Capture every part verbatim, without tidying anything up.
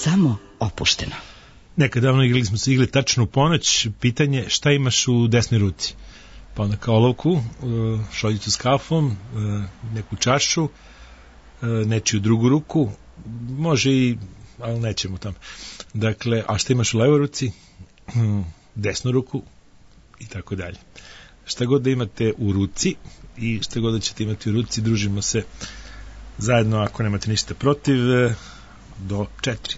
samo opušteno. Nekad davno igrali smo se igli tačno u ponoć, pitanje šta imaš u desnoj ruci? Pa onda kao olovku, šoljicu s kafom, neku čašu, nečiju drugu ruku, može i, ali nećemo tamo. Dakle, a šta imaš u levoj ruci? Desnu ruku i tako dalje. Šta god da imate u ruci i šta god da ćete imati u ruci, družimo se zajedno, ako nemate ništa protiv, do četiri.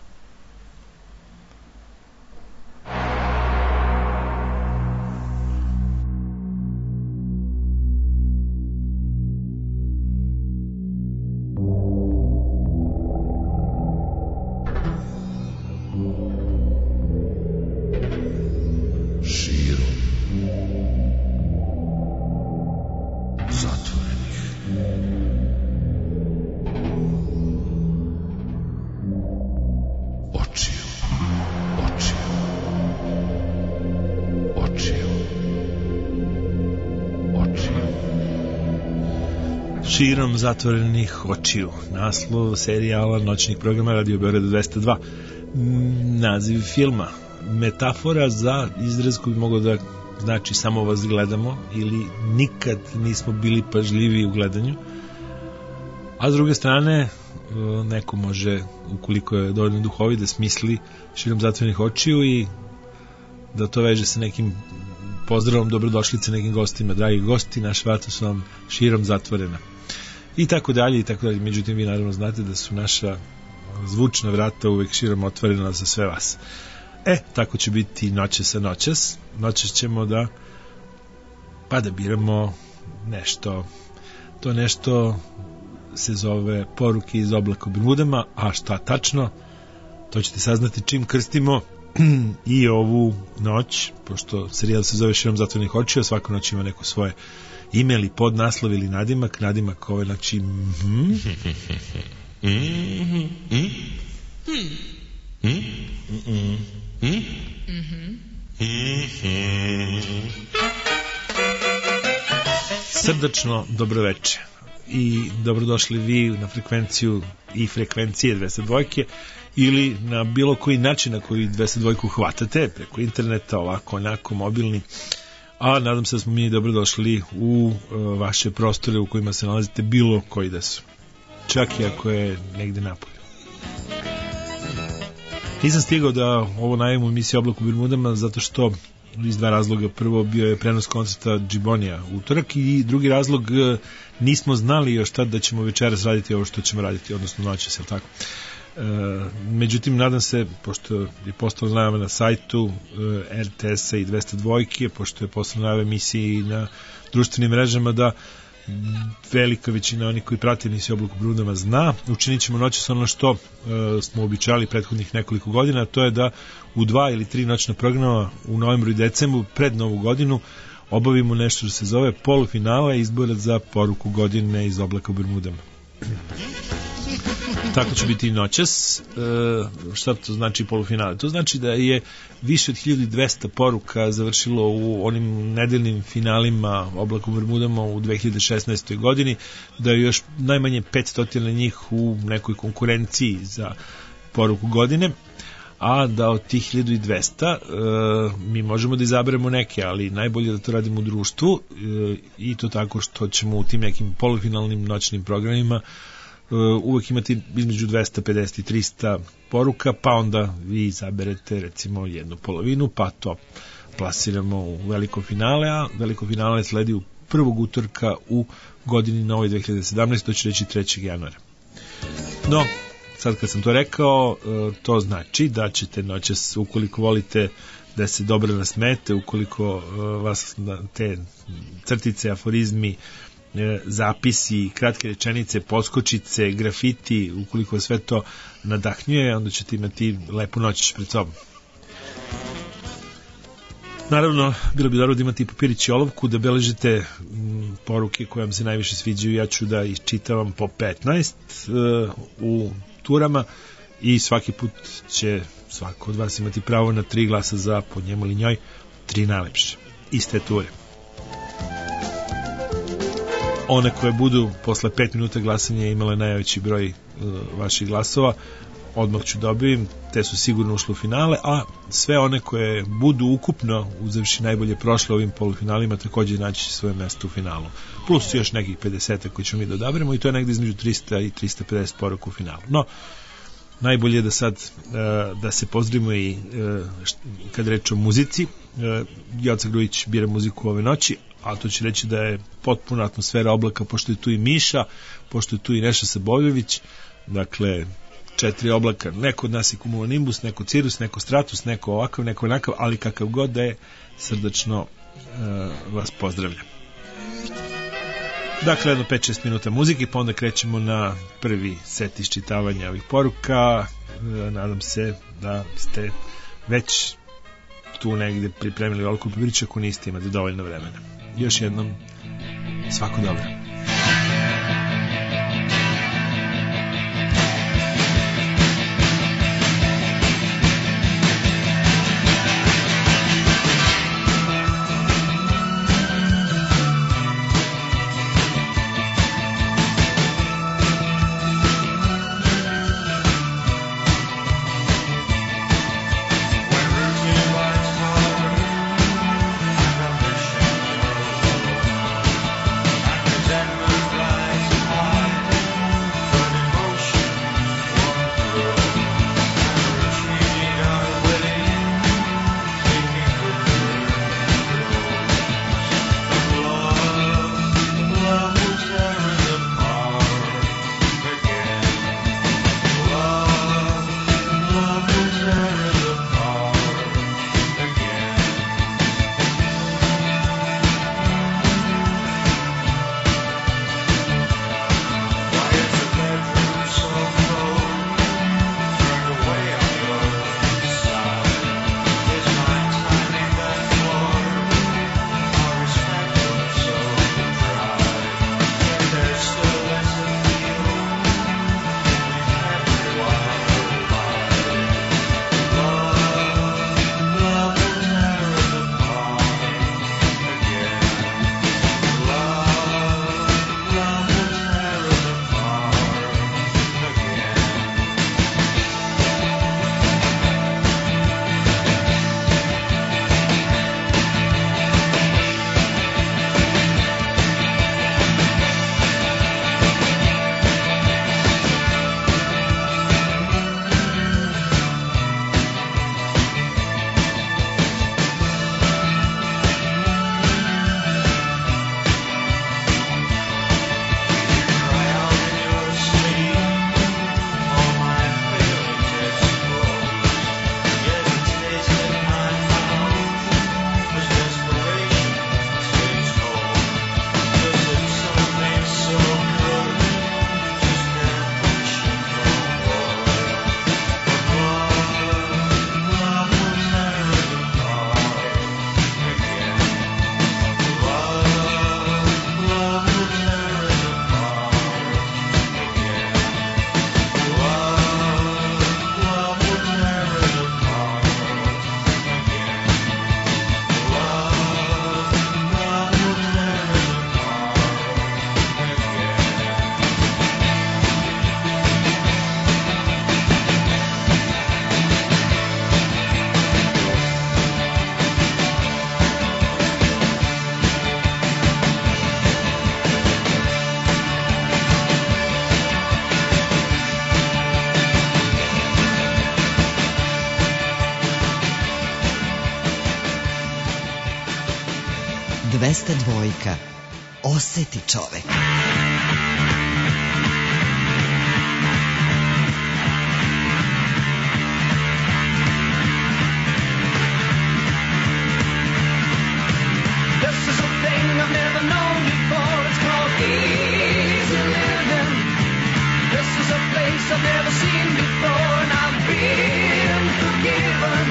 Širom zatvorenih očiju, naslov serijala noćnih programa Radio Beograd dvesta dva. Naziv filma, metafora za izraz koji bi mogao da znači samo vas gledamo ili nikad nismo bili pažljivi u gledanju, a s druge strane neko može, ukoliko je dovoljno duhovit, da smisli širom zatvorenih očiju i da to veže sa nekim pozdravom dobrodošlice nekim gostima. Dragi gosti, naša vrata su vam širom zatvorena. I tako dalje, i tako dalje. Međutim, vi naravno znate da su naša zvučna vrata uvek širom otvorena za sve vas. E, tako će biti noćas sa noćas. Noćas ćemo da, pa da biramo nešto. To nešto se zove Poruke iz oblaka u Bermudama, a šta tačno, to ćete saznati čim krstimo i ovu noć, pošto serijal se zove Širom zatvorenih očiju, svaku noć ima neko svoje ime ili podnaslov ili nadimak, nadimak ove noći mm-hmm. Mm-hmm. Mm-hmm. Mm-hmm. Srdačno dobroveče i dobrodošli vi na frekvenciju i frekvencije dvesta dva ili na bilo koji način na koji dvesta dva hvatate, preko interneta, ovako, onako, mobilni. A nadam se da smo mi dobrodošli u uh, vaše prostore u kojima se nalazite, bilo koji da su, čak i ako je negde napolju. Nisam stigao da ovo najavim u emisiji Oblak u Bermudama zato što iz dva razloga. Prvo, bio je prenos koncerta Džibonija utorak i drugi razlog, uh, nismo znali još tad da ćemo večeras raditi ovo što ćemo raditi, odnosno noćas, je tako. E, međutim, nadam se, pošto je postalo najava na sajtu e, R T S-a i dvesta dva, pošto je postalo najava emisiji na društvenim mrežama, da velika većina onih koji prate emisiju Oblak u Bermudama zna. Učinit ćemo noćas ono što e, smo običali prethodnih nekoliko godina, a to je da u dva ili tri noćna programa u novembru i decembru pred Novu godinu obavimo nešto što se zove polufinala izbora za poruku godine iz Oblaka u Bermudama. Tako će biti i noćas. E, šta to znači polufinale? To znači da je više od hiljadu dvesta poruka završilo u onim nedeljnim finalima Oblaka u Bermudama u dve hiljade šesnaestoj godini, da je još najmanje petsto njih u nekoj konkurenciji za poruku godine, a da od tih hiljadu dvesta e, mi možemo da izaberemo neke, ali najbolje da to radimo u društvu e, i to tako što ćemo u tim nekim polufinalnim noćnim programima uvek imati između dvesta pedeset i trista poruka, pa onda vi izaberete recimo jednu polovinu, pa to plasiramo u veliko finale, a veliko finale sledi u prvog utorka u godini novoj dve hiljade sedamnaeste. To će reći trećeg januara. No, sad kad sam to rekao, to znači da ćete noćas, ukoliko volite da se dobro nasmete, ukoliko vas te crtice, aforizmi, zapisi, kratke rečenice, poskočice, grafiti, ukoliko sve to nadahnjuje, onda ćete imati lepu noć pred sobom. Naravno, bilo bi dobro da imate i papirić i olovku, da beležite m, poruke koje vam se najviše sviđaju. Ja ću da iščitavam po petnaest uh, u turama i svaki put će svako od vas imati pravo na tri glasa za po njemu ili njoj tri najlepše iste ture. One koje budu posle pet minuta glasanja imale najveći broj uh, vaših glasova, odmah ću da objavim, te su sigurno ušle u finale, a sve one koje budu ukupno uzevši najbolje prošle ovim polufinalima takođe naći svoje mesto u finalu. Plus još nekih pedeset koji ćemo mi da odaberemo i to je negde između trista i trista pedeset poruka u finalu. No, najbolje je da sad da se pozdravimo i kad reč o muzici. Joca Grujić bira muziku ove noći, a to će reći da je potpuna atmosfera oblaka, pošto je tu i Miša, pošto je tu i Neša Sabojljević, dakle četiri oblaka, neko od nas je Cumulonimbus, neko Cirrus, neko Stratus, neko ovakav, neko onakav, ali kakav god da je, srdačno uh, vas pozdravljam. Dakle, jedno pet šest minuta muzike, pa onda krećemo na prvi set iščitavanja ovih poruka. Uh, nadam se da ste već tu negde pripremili ovoliko papirića, ako niste, imate dovoljno vremena. Još jednom, svako dobro. dvesta dva. Oseti čovek. This is a thing I've never known before. It's called easy living. This is a place I've never seen before, and I've been forgiven.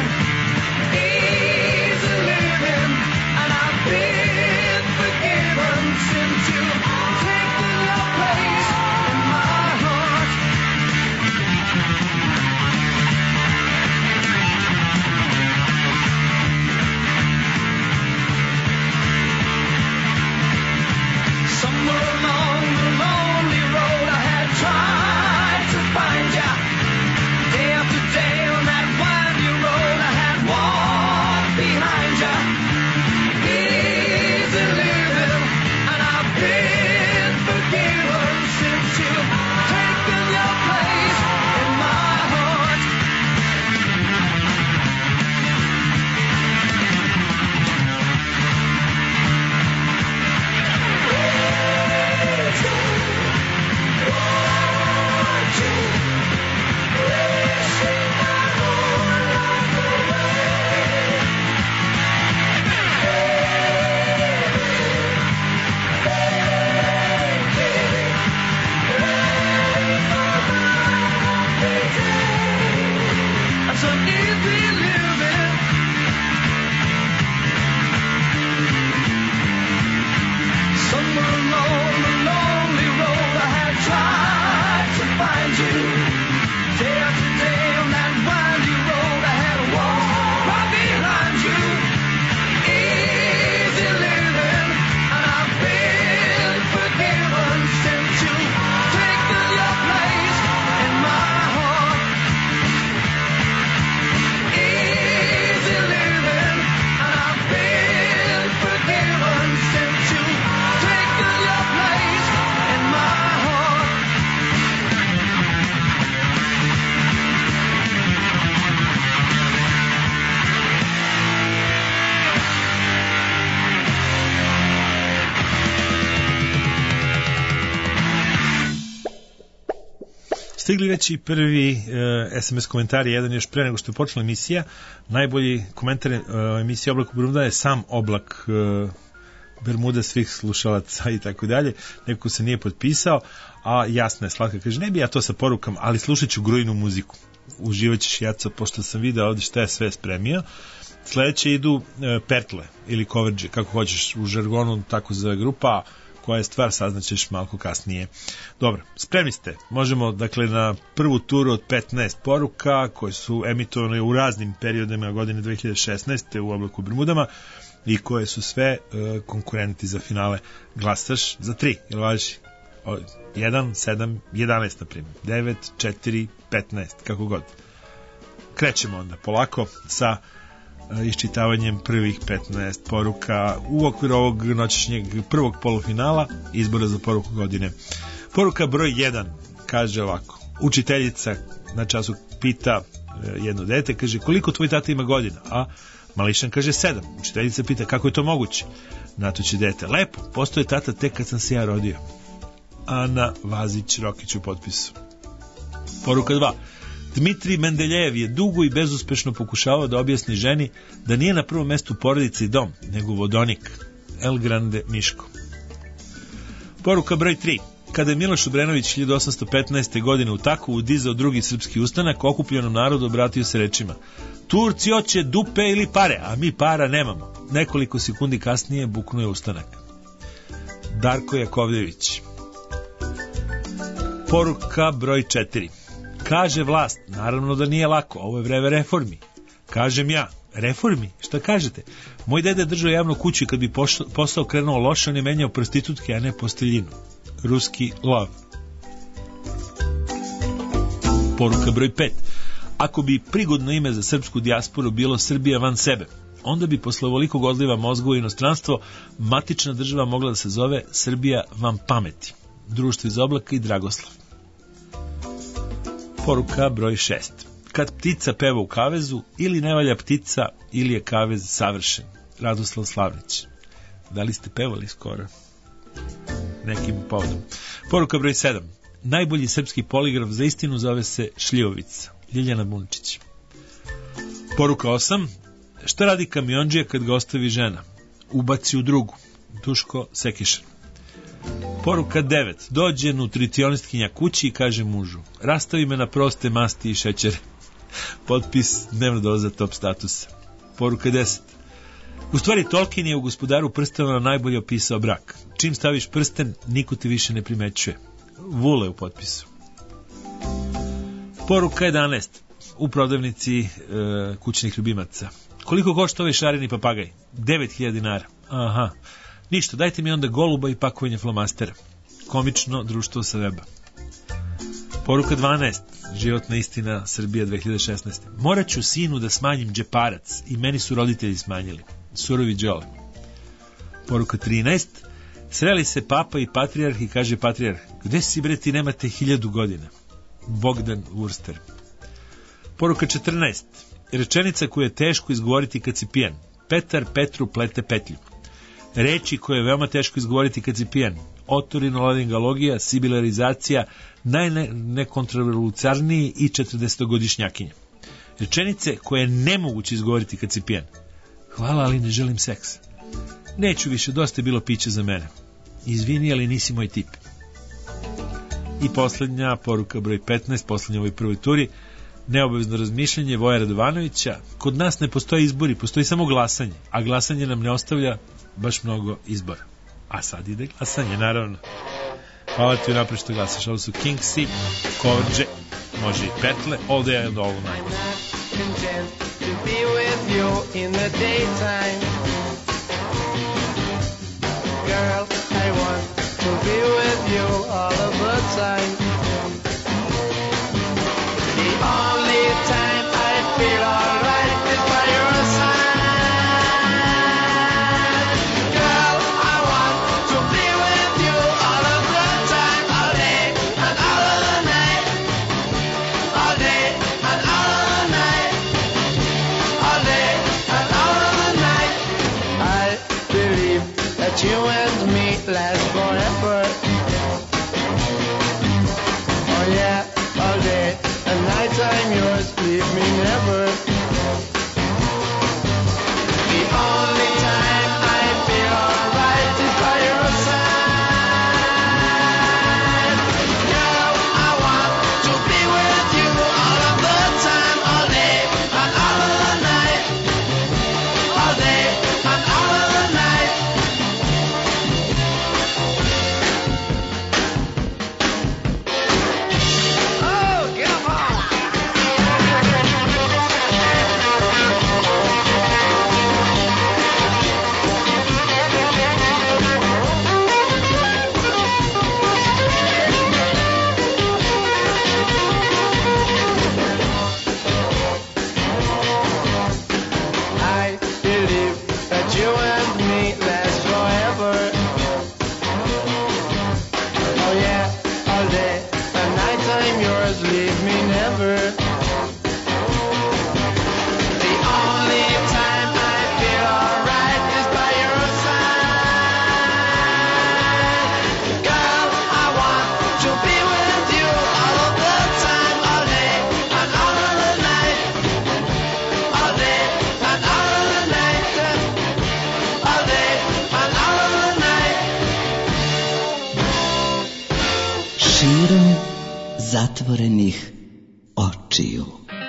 Easy living, and I've been forgiven since you take Stigli već i prvi e, S M S komentari, jedan još pre nego što je počela emisija. Najbolji komentar e, emisije Oblak u Bermuda je sam Oblak e, Bermuda svih slušalaca i tako dalje. Neko se nije potpisao, a jasna je Slatka, kaže, ne bi ja to sa porukama, ali slušat ću grujnu muziku. Uživat ćeš, Jaco, pošto sam video ovdje šta je sve spremio. Sledeće idu e, Pertle ili Coverđe, kako hoćeš u žargonu, tako zove grupa, koja je stvar, saznaćeš malko kasnije. Dobro, spremni ste. Možemo, dakle, na prvu turu od petnaest poruka koje su emitovane u raznim periodima godine dve hiljade šesnaeste u Oblaku u Bermudama i koje su sve e, konkurenti za finale. Glasaš za tri, ili važi? jedan, sedam, jedanaest, na primjer. devet, četiri, petnaest, kako god. Krećemo onda polako sa iščitavanjem prvih petnaest poruka u okviru ovog noćešnjeg prvog polufinala izbora za poruku godine. Poruka broj jedan kaže ovako: učiteljica na času pita jedno dete, kaže, koliko tvoj tata ima godina? A mališan kaže sedam. Učiteljica pita, kako je to moguće? Na to će dete, lepo, postoje tata tek kad sam se ja rodio. Ana Vazić Rokić u potpisu. Poruka dva. Dmitrij Mendeljev je dugo i bezuspešno pokušavao da objasni ženi da nije na prvom mestu porodica i dom, nego vodonik. El Grande Miško. Poruka broj tri. Kada je Miloš Obrenović hiljadu osamsto petnaeste. godine u Takovu dizao drugi srpski ustanak, okupljenom narodu obratio se rečima: Turci hoće dupe ili pare, a mi para nemamo. Nekoliko sekundi kasnije buknuo je ustanak. Darko Jakovljević. Poruka broj četiri. Kaže vlast, naravno da nije lako, ovo je vreme reformi. Kažem ja, reformi? Šta kažete? Moj deda je držao javnu kuću i kad bi posao krenuo loše, on je menjao prostitutke, a ne posteljinu. Ruski lov. Poruka broj pet. Ako bi prigodno ime za srpsku dijasporu bilo Srbija van sebe, onda bi posle ovolikog odliva mozga u inostranstvo matična država mogla da se zove Srbija van pameti. Društvo iz Oblaka i Dragoslav. Poruka broj šest. Kad ptica peva u kavezu, ili ne valja ptica, ili je kavez savršen. Radoslav Slavnić. Da li ste pevali skoro? Nekim povodom. Poruka broj sedam. Najbolji srpski poligraf za istinu zove se Šljivovica. Ljiljana Bunčić. Poruka osam. Šta radi kamionđija kad ga ostavi žena? Ubaci u drugu. Duško Sekišan. Poruka devet. Dođe nutricionistkinja kući i kaže mužu: rastavi me na proste masti i šećere. Potpis dnevna doza top statusa. Poruka deset. U stvari Tolkien je u Gospodaru prstenova najbolje opisao brak. Čim staviš prsten, niko ti više ne primećuje. Vule u potpisu. Poruka jedanaest. U prodavnici e, kućnih ljubimaca. Koliko košta ovaj šareni papagaj? devet hiljada dinara. Aha. Ništa, dajte mi onda goluba i pakovanje flomastera. Komično društvo sa weba. Poruka dvanaest. Životna istina, Srbija dve hiljade šesnaeste. Morat ću sinu da smanjim džeparac i meni su roditelji smanjili. Surovi Đole. Poruka trinaest. Sreli se papa i patrijarh i kaže patrijarh: gde si bre, ti nemate hiljadu godina? Bogdan Wurster. Poruka četrnaest. Rečenica koju je teško izgovoriti kad si pijan. Petar Petru plete petlju. Reči koje je veoma teško izgovoriti kad si pijan. Otorinolaringologija, sibilarizacija, najnekontroverlucarniji i četrdesetogodišnjakinja. Rečenice koje je nemoguće izgovoriti kad si pijan. Hvala, ali ne želim seks. Neću više, dosta je bilo piće za mene. Izvini, ali nisi moj tip. I poslednja poruka broj petnaest, poslednja u ovoj prvoj turi. Neobavezno razmišljanje Voja Radovanovića. Kod nas ne postoji izbori, postoji samo glasanje, a glasanje nam ne ostavlja baš mnogo izbora. A sad ide glasanje, naravno. Hvala ti unapred što glasaš. Ovo su Kingsi, Coverđe, može i Pertle, All Day and All Night. Content to be with you in the daytime. Girl, I want to be with you all of the time. The only time I feel alright is by your side. Girl, I want to be with you all of the time, all day and all of the night. All day and all of the night. All day and all of the night. I believe that you and me last forever. zatvorenih očiju.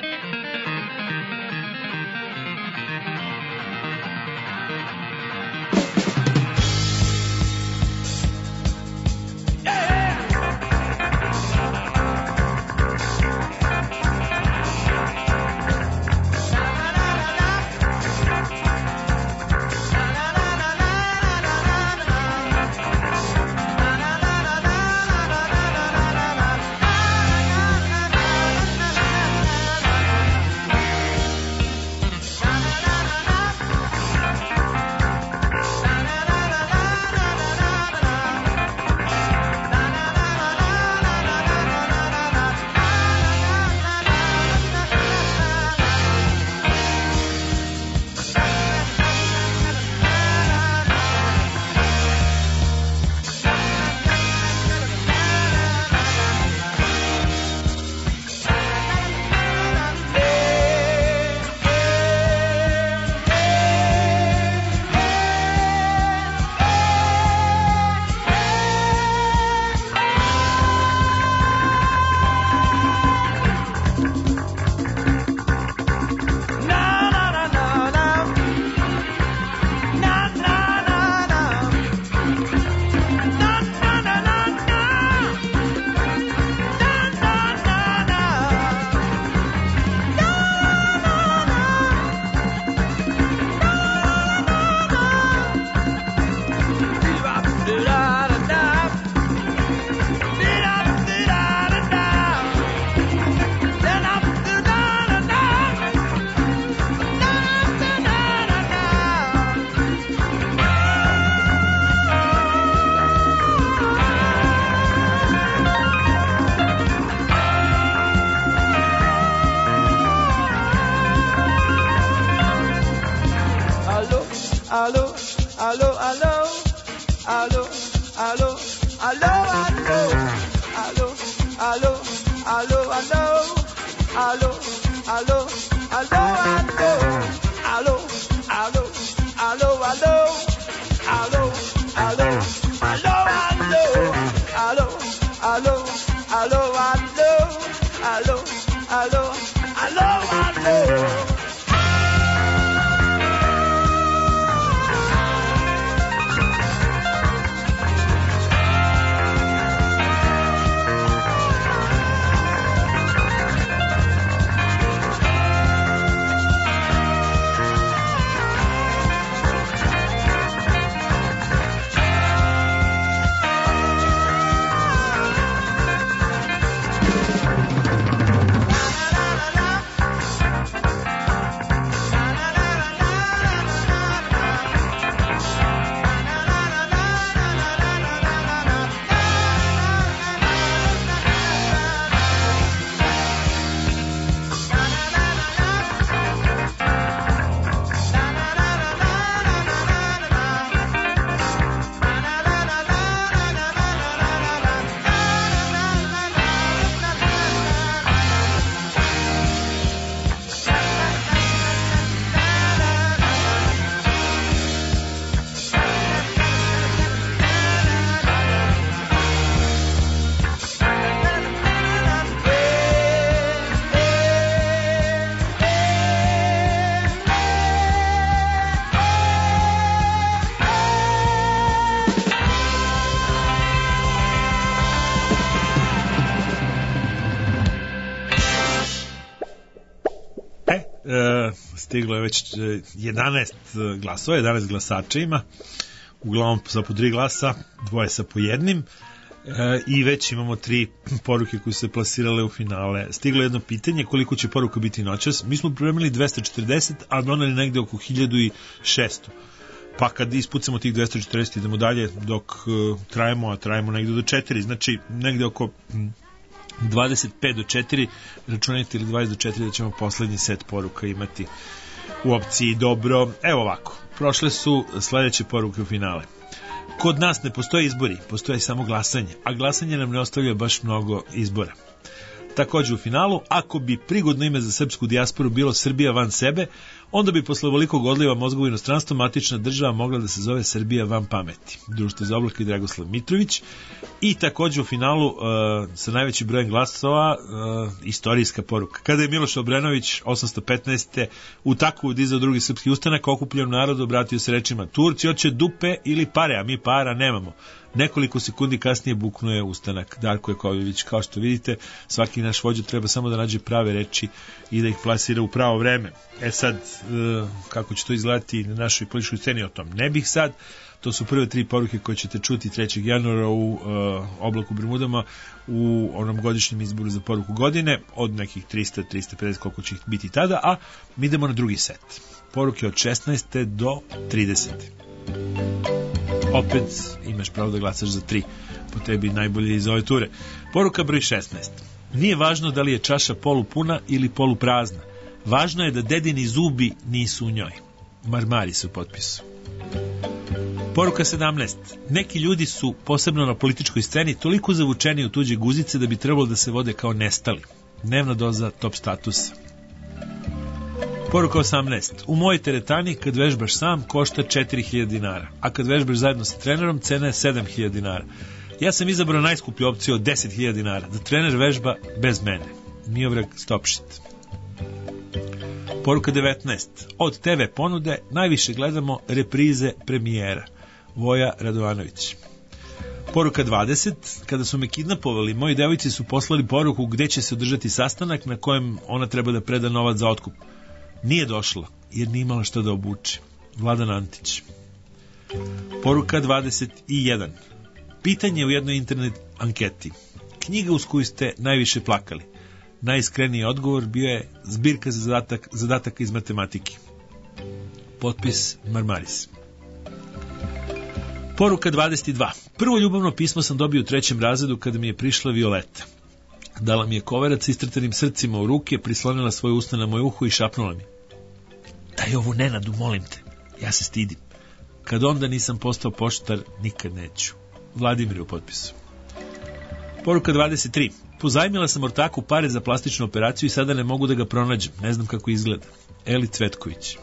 Stiglo je već jedanaest glasova, jedanaest glasača ima, uglavnom sa po tri glasa, dvoje sa po jednim, e, i već imamo tri poruke koje su se plasirale u finale. Stiglo je jedno pitanje, koliko će poruka biti noćas. Mi smo pripremili dvesta četrdeset, a doneli negde oko hiljadu šesto. Pa kad ispucamo tih dvesta četrdeset idemo dalje dok uh, trajemo, a trajemo negde do četiri, znači negde oko hm, dvadeset pet do četiri, računajte ili dvadeset do četiri da ćemo poslednji set poruka imati u opciji dobro. Evo ovako, prošle su sledeće poruke u finale. Kod nas ne postoje izbori, postoje samo glasanje, a glasanje nam ne ostavlja baš mnogo izbora. Takođe u finalu, ako bi prigodno ime za srpsku dijasporu bilo Srbija van sebe, onda bi posle ovolikog odliva mozgova u inostranstvo matična država mogla da se zove Srbija van pameti. Društvo za oblake Dragoslav Mitrović. I takođe u finalu uh, sa najvećim brojem glasova uh, istorijska poruka. Kada je Miloš Obrenović osamsto petnaeste u Takovu dizao drugi srpski ustanak, okupljen narod obratio se rečima: Turci hoće dupe ili pare, a mi para nemamo. Nekoliko sekundi kasnije buknuo je ustanak. Darko Jakovljević, kao što vidite, svaki naš vođa treba samo da nađe prave reči i da ih plasira u pravo vreme. E sad, kako će to izgledati na našoj političkoj sceni, o tom ne bih sad. To su prve tri poruke koje ćete čuti trećeg januara u uh, oblaku Bermudama u onom godišnjem izboru za poruku godine, od nekih trista do trista pedeset koliko će ih biti tada, a mi idemo na drugi set. Poruke od šesnaeste do tridesete. Opet imaš pravo da glasaš za tri, po tebi najbolje iz ove ture. Poruka broj šesnaest. Nije važno da li je čaša polupuna ili poluprazna. Važno je da dedini zubi nisu u njoj. Marmari su u potpisu. Poruka sedamnaest. Neki ljudi su, posebno na političkoj sceni, toliko zavučeni u tuđe guzice da bi trebalo da se vode kao nestali. Dnevna doza top statusa. Poruka osamnaest. U mojoj teretani kad vežbaš sam košta četiri hiljade dinara, a kad vežbaš zajedno sa trenerom cena je sedam hiljada dinara. Ja sam izabrao najskuplju opciju od deset hiljada dinara, da trener vežba bez mene. Miodrag Stopšit. Poruka devetnaest. Od te ve ponude najviše gledamo reprize premijera. Voja Radovanović. Poruka dvadeset. Kada su me kidnapovali, moji devojci su poslali poruku gde će se održati sastanak na kojem ona treba da preda novac za otkup. Nije došla, jer nije imala šta da obuče. Vladan Antić. Poruka dvadeset jedan. Pitanje u jednoj internet anketi. Knjiga uz koju ste najviše plakali. Najiskreniji odgovor bio je zbirka za zadatak, zadataka iz matematike. Potpis Marmaris. Poruka dvadeset dva. Prvo ljubavno pismo sam dobio u trećem razredu kada mi je prišla Violeta. Dala mi je koverac s istrtanim srcima u ruke, prislonila svoje usta na moje uho i šapnula mi: daj ovu Nenadu, molim te, ja se stidim. Kad onda nisam postao poštar, nikad neću. Vladimir u potpisu. Poruka dvadeset tri. Pozajmila sam ortaku pare za plastičnu operaciju i sada ne mogu da ga pronađem, ne znam kako izgleda. Eli Cvetković.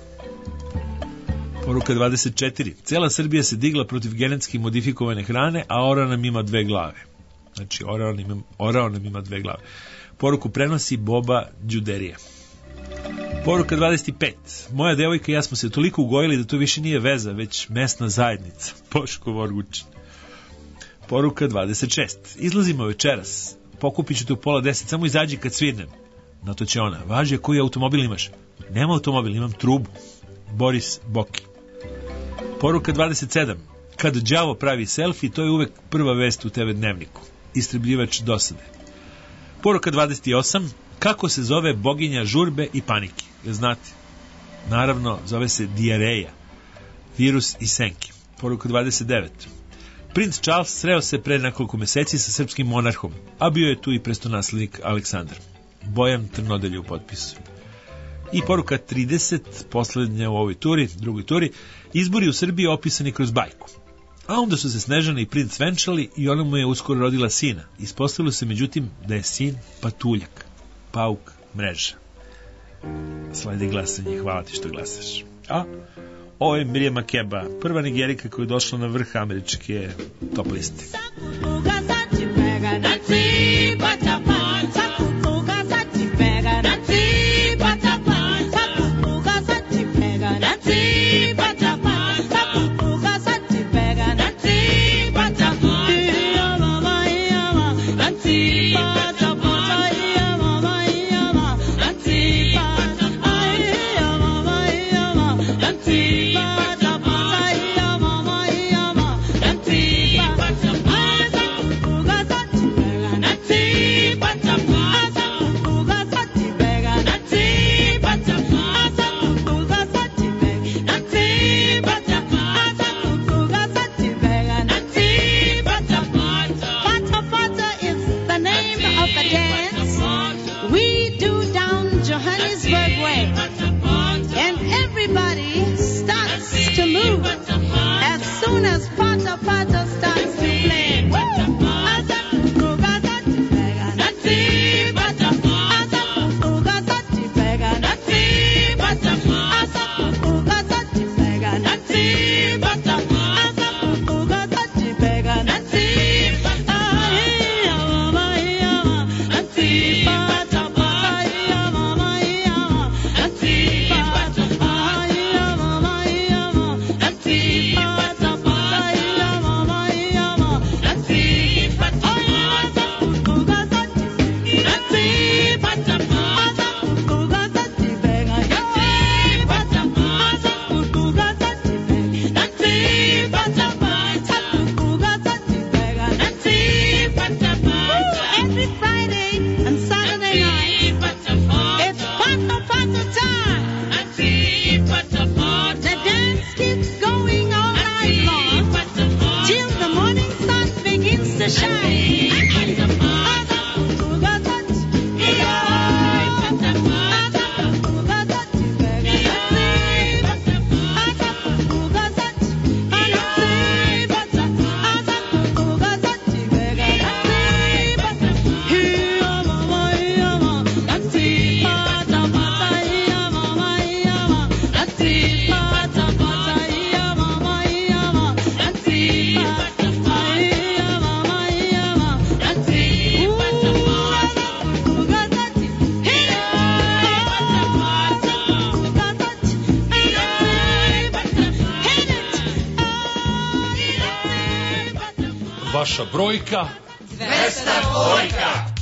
Poruka dvadeset četiri. Cela Srbija se digla protiv genetski modifikovane hrane, a orao nam ima dve glave. Znači, orao nam ima, orao nam ima dve glave. Poruku prenosi Boba Đuderija. Poruka dvadeset pet. Moja devojka i ja smo se toliko ugojili da to više nije veza, već mesna zajednica. Boško Vorgučin. Poruka dvadeset šest. Izlazimo večeras. Pokupit ću te u pola deset, samo izađi kad svirnem. Na to će ona: važi, koji automobil imaš? Nema automobil, imam trubu. Boris Boki. Poruka dvadeset sedam. Kad đavo pravi selfie, to je uvek prva vest u te ve dnevniku. Istrebljivač dosade. Poruka dvadeset osam. Kako se zove boginja žurbe i panike? Jel znate? Naravno, zove se dijareja. Virus i senke. Poruka dvadeset devet. Princ Charles sreo se pre nekoliko meseci sa srpskim monarhom, a bio je tu i prestonaslednik Aleksandar. Bojan Trnodelj u potpisu. I poruka trideset, poslednja u ovoj turi, drugoj turi. Izbori u Srbiji opisani kroz bajku. A onda su se Snežana i princ venčali i ona mu je uskoro rodila sina. Ispostavilo se međutim da je sin patuljak. Pauk mreža. Sledi glasanje, hvala ti što glasaš. A ovo je Mirjam Makeba, prva Nigerika koja je došla na vrh američke top liste. Pata vaša brojka? dvesta dvojka.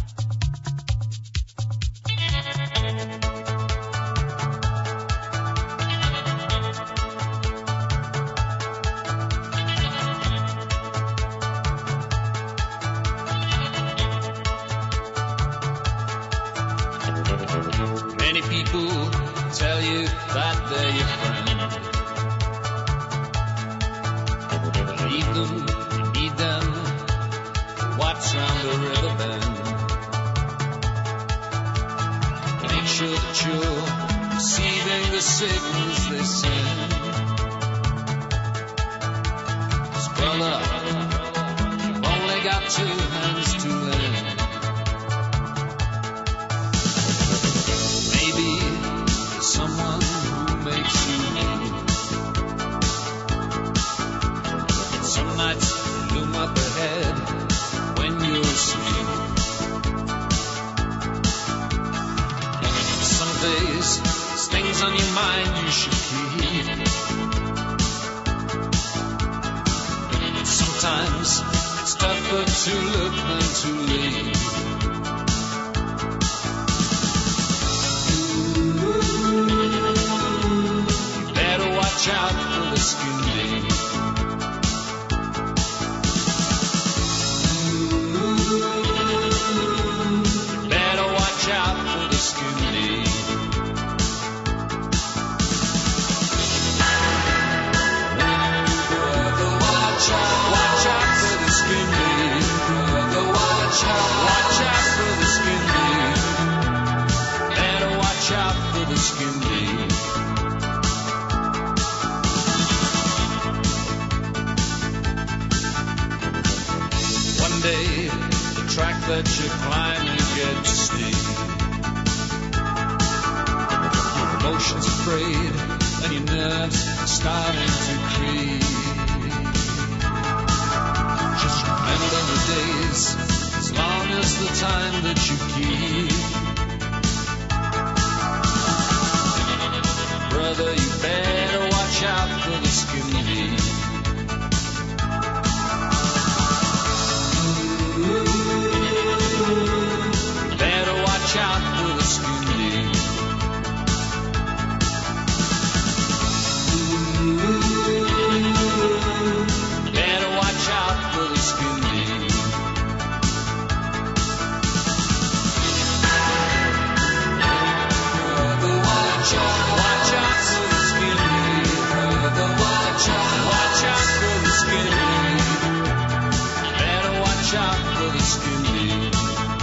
Many people tell you that they're your friend. Believe them, you need them. Watch round the river bend. Make sure that you're receiving the signals they send. 'Cause brother, you've only got two hands to lend. Maybe someone who makes you leave. Some nights loom up ahead when you're asleep. Some days, there's things on your mind you should keep. Sometimes it's tougher to look than to leave. Watch out for the skin deep. Better watch out for the skin deep. Brother, watch out, watch out for the skin deep. Brother, watch out, watch out for the skin deep. Better watch out for the skin deep. Day, the track that you're climbing gets steep. Your emotions are frayed and your nerves are starting to creep. Just remember the days, as long as the time that you keep. Brother, you better watch out for the skin deep. Better watch out for the skin deep. Better watch out for the skin deep. Brother, watch out, watch out for the skin deep. Brother, watch out, watch out for the skin deep. Better watch out for the skin deep.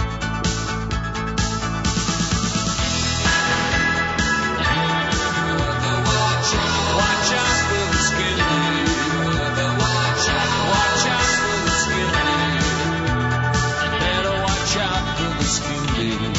Watch out for the skin deep. Watch out, watch out for the skin deep. Better watch out for the skin deep.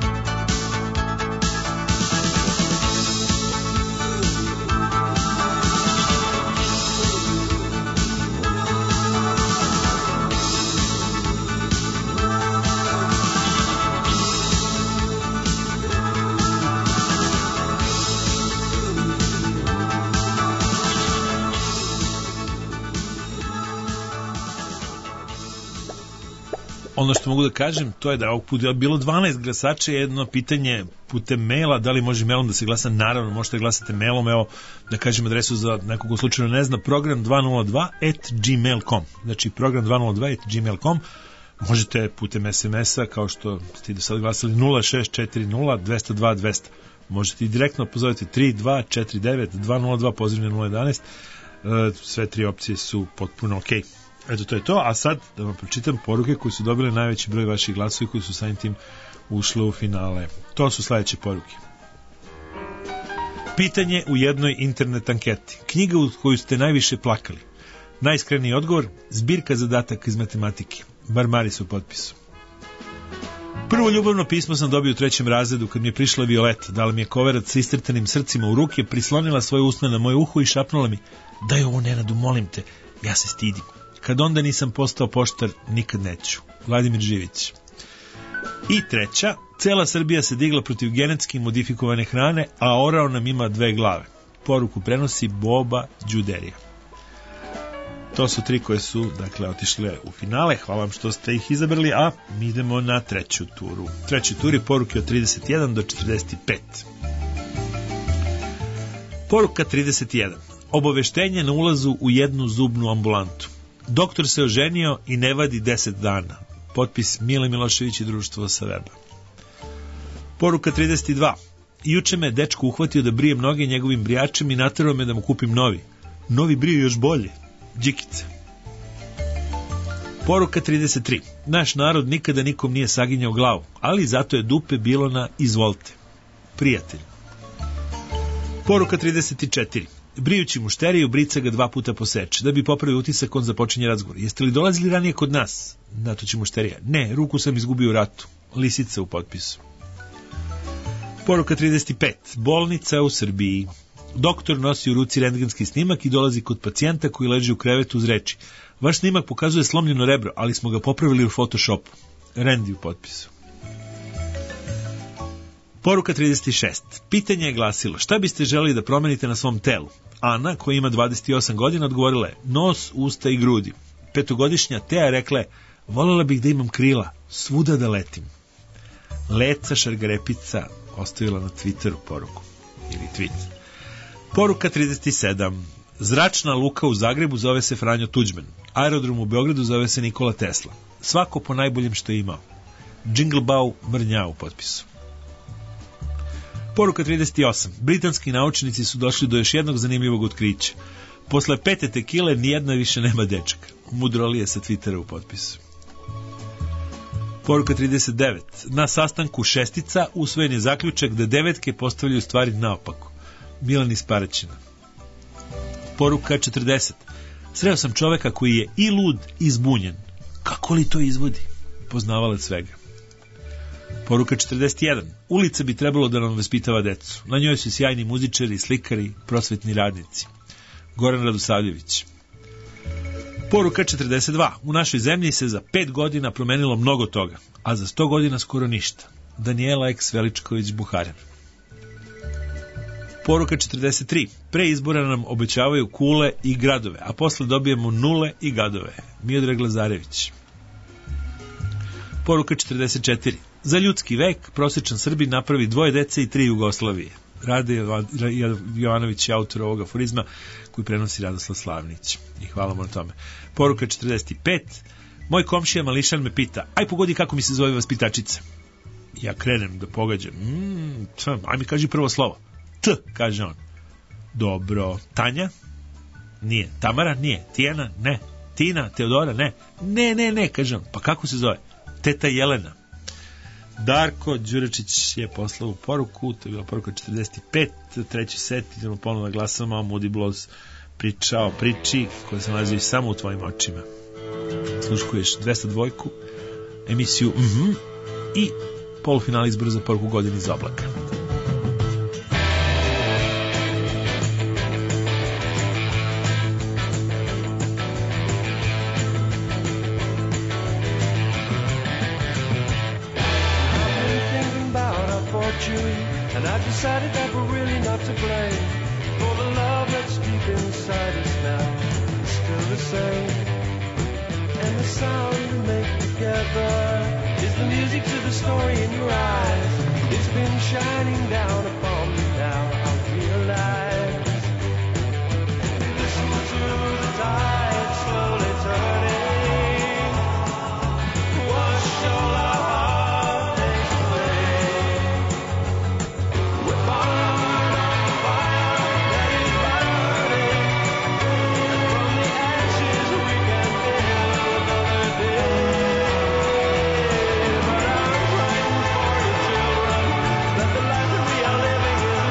Ono što mogu da kažem, to je da ovog puta je bilo dvanaest glasača, jedno pitanje putem maila, da li može mailom da se glasa? Naravno, možete glasati mailom, evo da kažem adresu za nekog u slučaju ne zna, program dva nula dva at gmail dot com, znači program dva nula dva at gmail dot com, možete putem es em es a, kao što ste do sada glasali, nula šest četiri nula dva zero dva dva zero, možete i direktno pozoviti tri dva četiri devet dva nula dva, pozivne nula jedanaest, sve tri opcije su potpuno okej. Okay. Eto, to je to, a sad da vam pročitam poruke koji su dobili najveći broj vaših glasova i koji su samim tim ušli u finale. To su sledeće poruke. Pitanje u jednoj internet anketi. Knjiga u koju ste najviše plakali. Najiskreniji odgovor, zbirka zadataka iz matematike. Bar Maris u potpisu. Prvo ljubavno pismo sam dobio u trećem razredu kad mi je prišla Violeta. Dala mi je koverac sa istrtanim srcima u ruke, prislonila svoje usne na moje uho i šapnula mi: daj ovo, Nenadu, molim te, ja se stidim. Kad onda nisam postao poštar, nikad neću. Vladimir Živić. I treća, cela Srbija se digla protiv genetski modifikovane hrane, a orao nam ima dve glave. Poruku prenosi Boba Đuderija. To su tri koje su, dakle, otišle u finale. Hvala vam što ste ih izabrali, a mi idemo na treću turu. Treći tur je poruke od trideset jedan do četrdeset pet. Poruka trideset jedan. Obaveštenje na ulazu u jednu zubnu ambulantu. Doktor se oženio i ne vadi deset dana. Potpis Mile Milošević i društvo sa weba. Poruka trideset dva. Juče me dečko uhvatio da brijem noge njegovim brijačem i naterao me da mu kupim novi. Novi brije još bolje. Đikice. Poruka trideset tri. Naš narod nikada nikom nije saginjao glavu, ali zato je dupe bilo na izvolte. Prijatelj. Poruka trideset četiri. Brijući mušteriju, brica ga dva puta poseče. Da bi popravio utisak, on započinje razgovor. Jeste li dolazili ranije kod nas? Natoči mušterija. Ne, ruku sam izgubio u ratu. Lisica u potpisu. Poruka trideset pet. Bolnica u Srbiji. Doktor nosi u ruci rentgenski snimak i dolazi kod pacijenta koji leži u krevetu uz reči. Vaš snimak pokazuje slomljeno rebro, ali smo ga popravili u Photoshopu. Rendi u potpisu. Poruka trideset šest. Pitanje je glasilo, šta biste želeli da promenite na svom telu? Ana, koja ima dvadeset osam godina, odgovorila je nos, usta i grudi. Petogodišnja Teja rekla je, voljela bih da imam krila, svuda da letim. Leca Šargarepica ostavila na Twitteru poruku. Ili tweet. Poruka trideset sedam. Zračna luka u Zagrebu zove se Franjo Tuđman. Aerodrom u Beogradu zove se Nikola Tesla. Svako po najboljem što je imao. Džinglbau Mrnja u potpisu. Poruka trideset osam. Britanski naučnici su došli do još jednog zanimljivog otkrića. Posle pete tekile nijedna više nema dečaka. Mudrolije sa Twittera u potpisu. Poruka trideset devet. Na sastanku šestica usvojen je zaključak da devetke postavljaju stvari naopako. Milan iz Paraćina. Poruka četrdeset. Sreo sam čoveka koji je i lud i zbunjen. Kako li to izvodi? Poznavalac svega. Poruka četrdeset jedan. Ulica bi trebalo da nam vaspitava decu. Na njoj su sjajni muzičari, slikari, prosvetni radnici. Goran Radosavljević. Poruka četrdeset dva. U našoj zemlji se za pet godina promenilo mnogo toga, a za sto godina skoro ništa. Daniela Eks Veličković Buharin. Poruka četrdeset tri. Pre izbora nam obećavaju kule i gradove, a posle dobijemo nule i gadove. Miodrag Lazarević. Poruka četrdeset četiri. Za ljudski vek prosječan Srbin napravi dvoje dece i tri Jugoslavije. Rade Jovanović je autor ovoga aforizma koji prenosi Radoslav Slavnić. I hvala mu na tome. Poruka četrdeset pet. Moj komšija Mališan me pita, aj pogodi kako mi se zove vaspitačica. Ja krenem da pogađam. Mm, aj mi kaži prvo slovo. T, kaže on. Dobro. Tanja? Nije. Tamara? Nije. Tijana? Ne. Tina? Teodora? Ne. Ne, ne, ne, kaže on. Pa kako se zove? Teta Jelena. Darko Đurečić je poslao poruku, to je bila poruka četrdeset pet, treći set, idemo ponovno da glasamo, Moody Blues priča o priči koja se nalazi samo u tvojim očima. Sluškuješ dvesta dva, emisiju mhm, i polufinal izbora za poruku godine iz oblaka. And I've decided that we're really not to blame for the love that's deep inside us now. It's still the same. And the sound we make together is the music to the story in your eyes. It's been shining down upon me now. I realize. Listen to the tide slowly turning. Wash all our hard days away. We're born on the fire that is burning, and from the ashes we can build another day. But I'm praying for you children, that the life that we are living is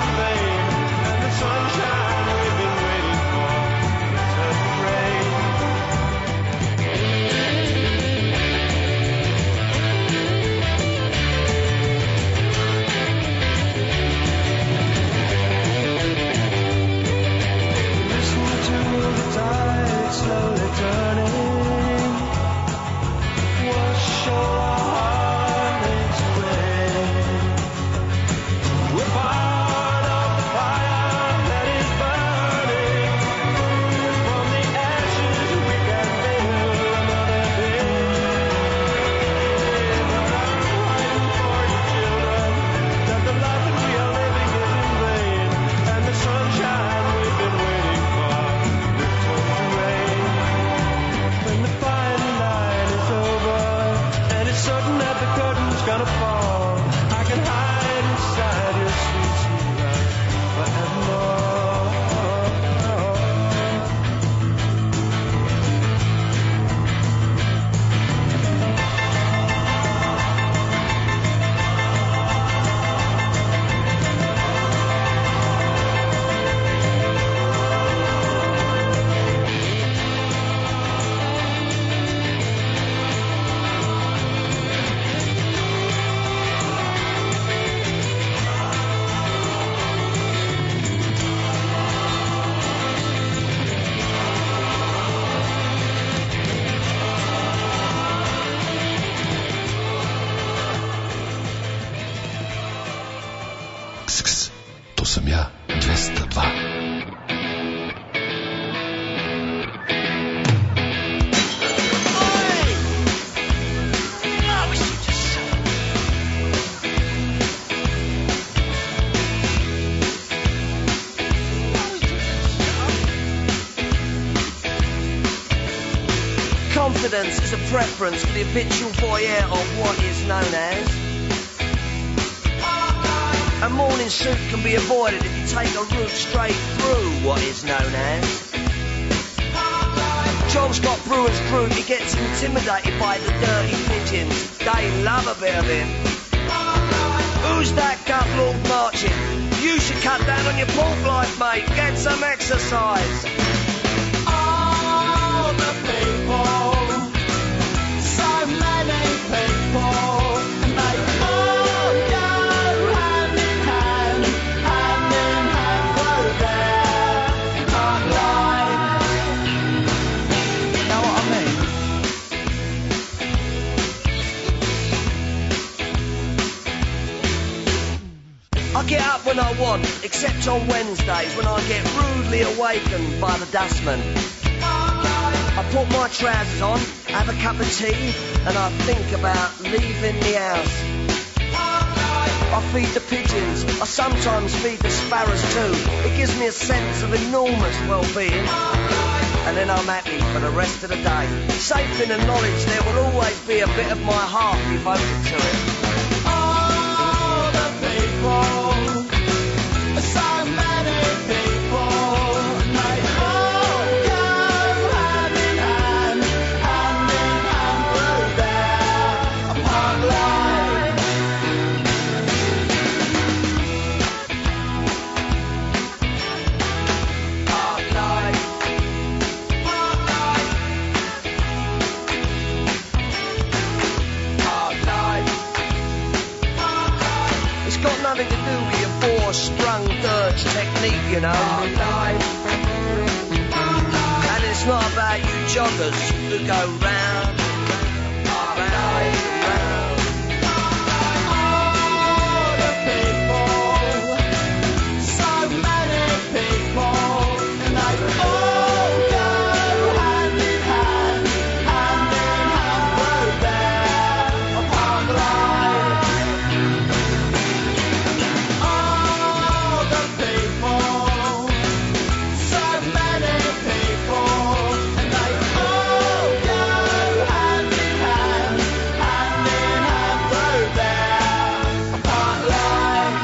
dvesta dva. Confidence is a preference for the habitual voyeur of what is known as. A morning suit can be avoided if you take a route straight through what is known as. John Scott Brewer's group, he gets intimidated by the dirty pigeons. They love a bit of him. Who's that gut lord marching? You should cut down on your pork life, mate. Get some exercise. All the people. I get up when I want, except on Wednesdays when I get rudely awakened by the dustman. I put my trousers on, have a cup of tea, and I think about leaving the house. I feed the pigeons, I sometimes feed the sparrows too. It gives me a sense of enormous well-being. And then I'm happy for the rest of the day, safe in the knowledge there will always be a bit of my heart devoted to it. All the people. So many people, they all go hand in hand, hand in hand through their park life. Park life, park life, park life, park life. It's got nothing to do with your four-strung dirge technique, you know. And it's not about you joggers who go round, round, round. All the people, so many people, and they all go hand in hand, hand in hand through their park life. All the people, so many people, and they all go hand in hand, hand in hand through their park life.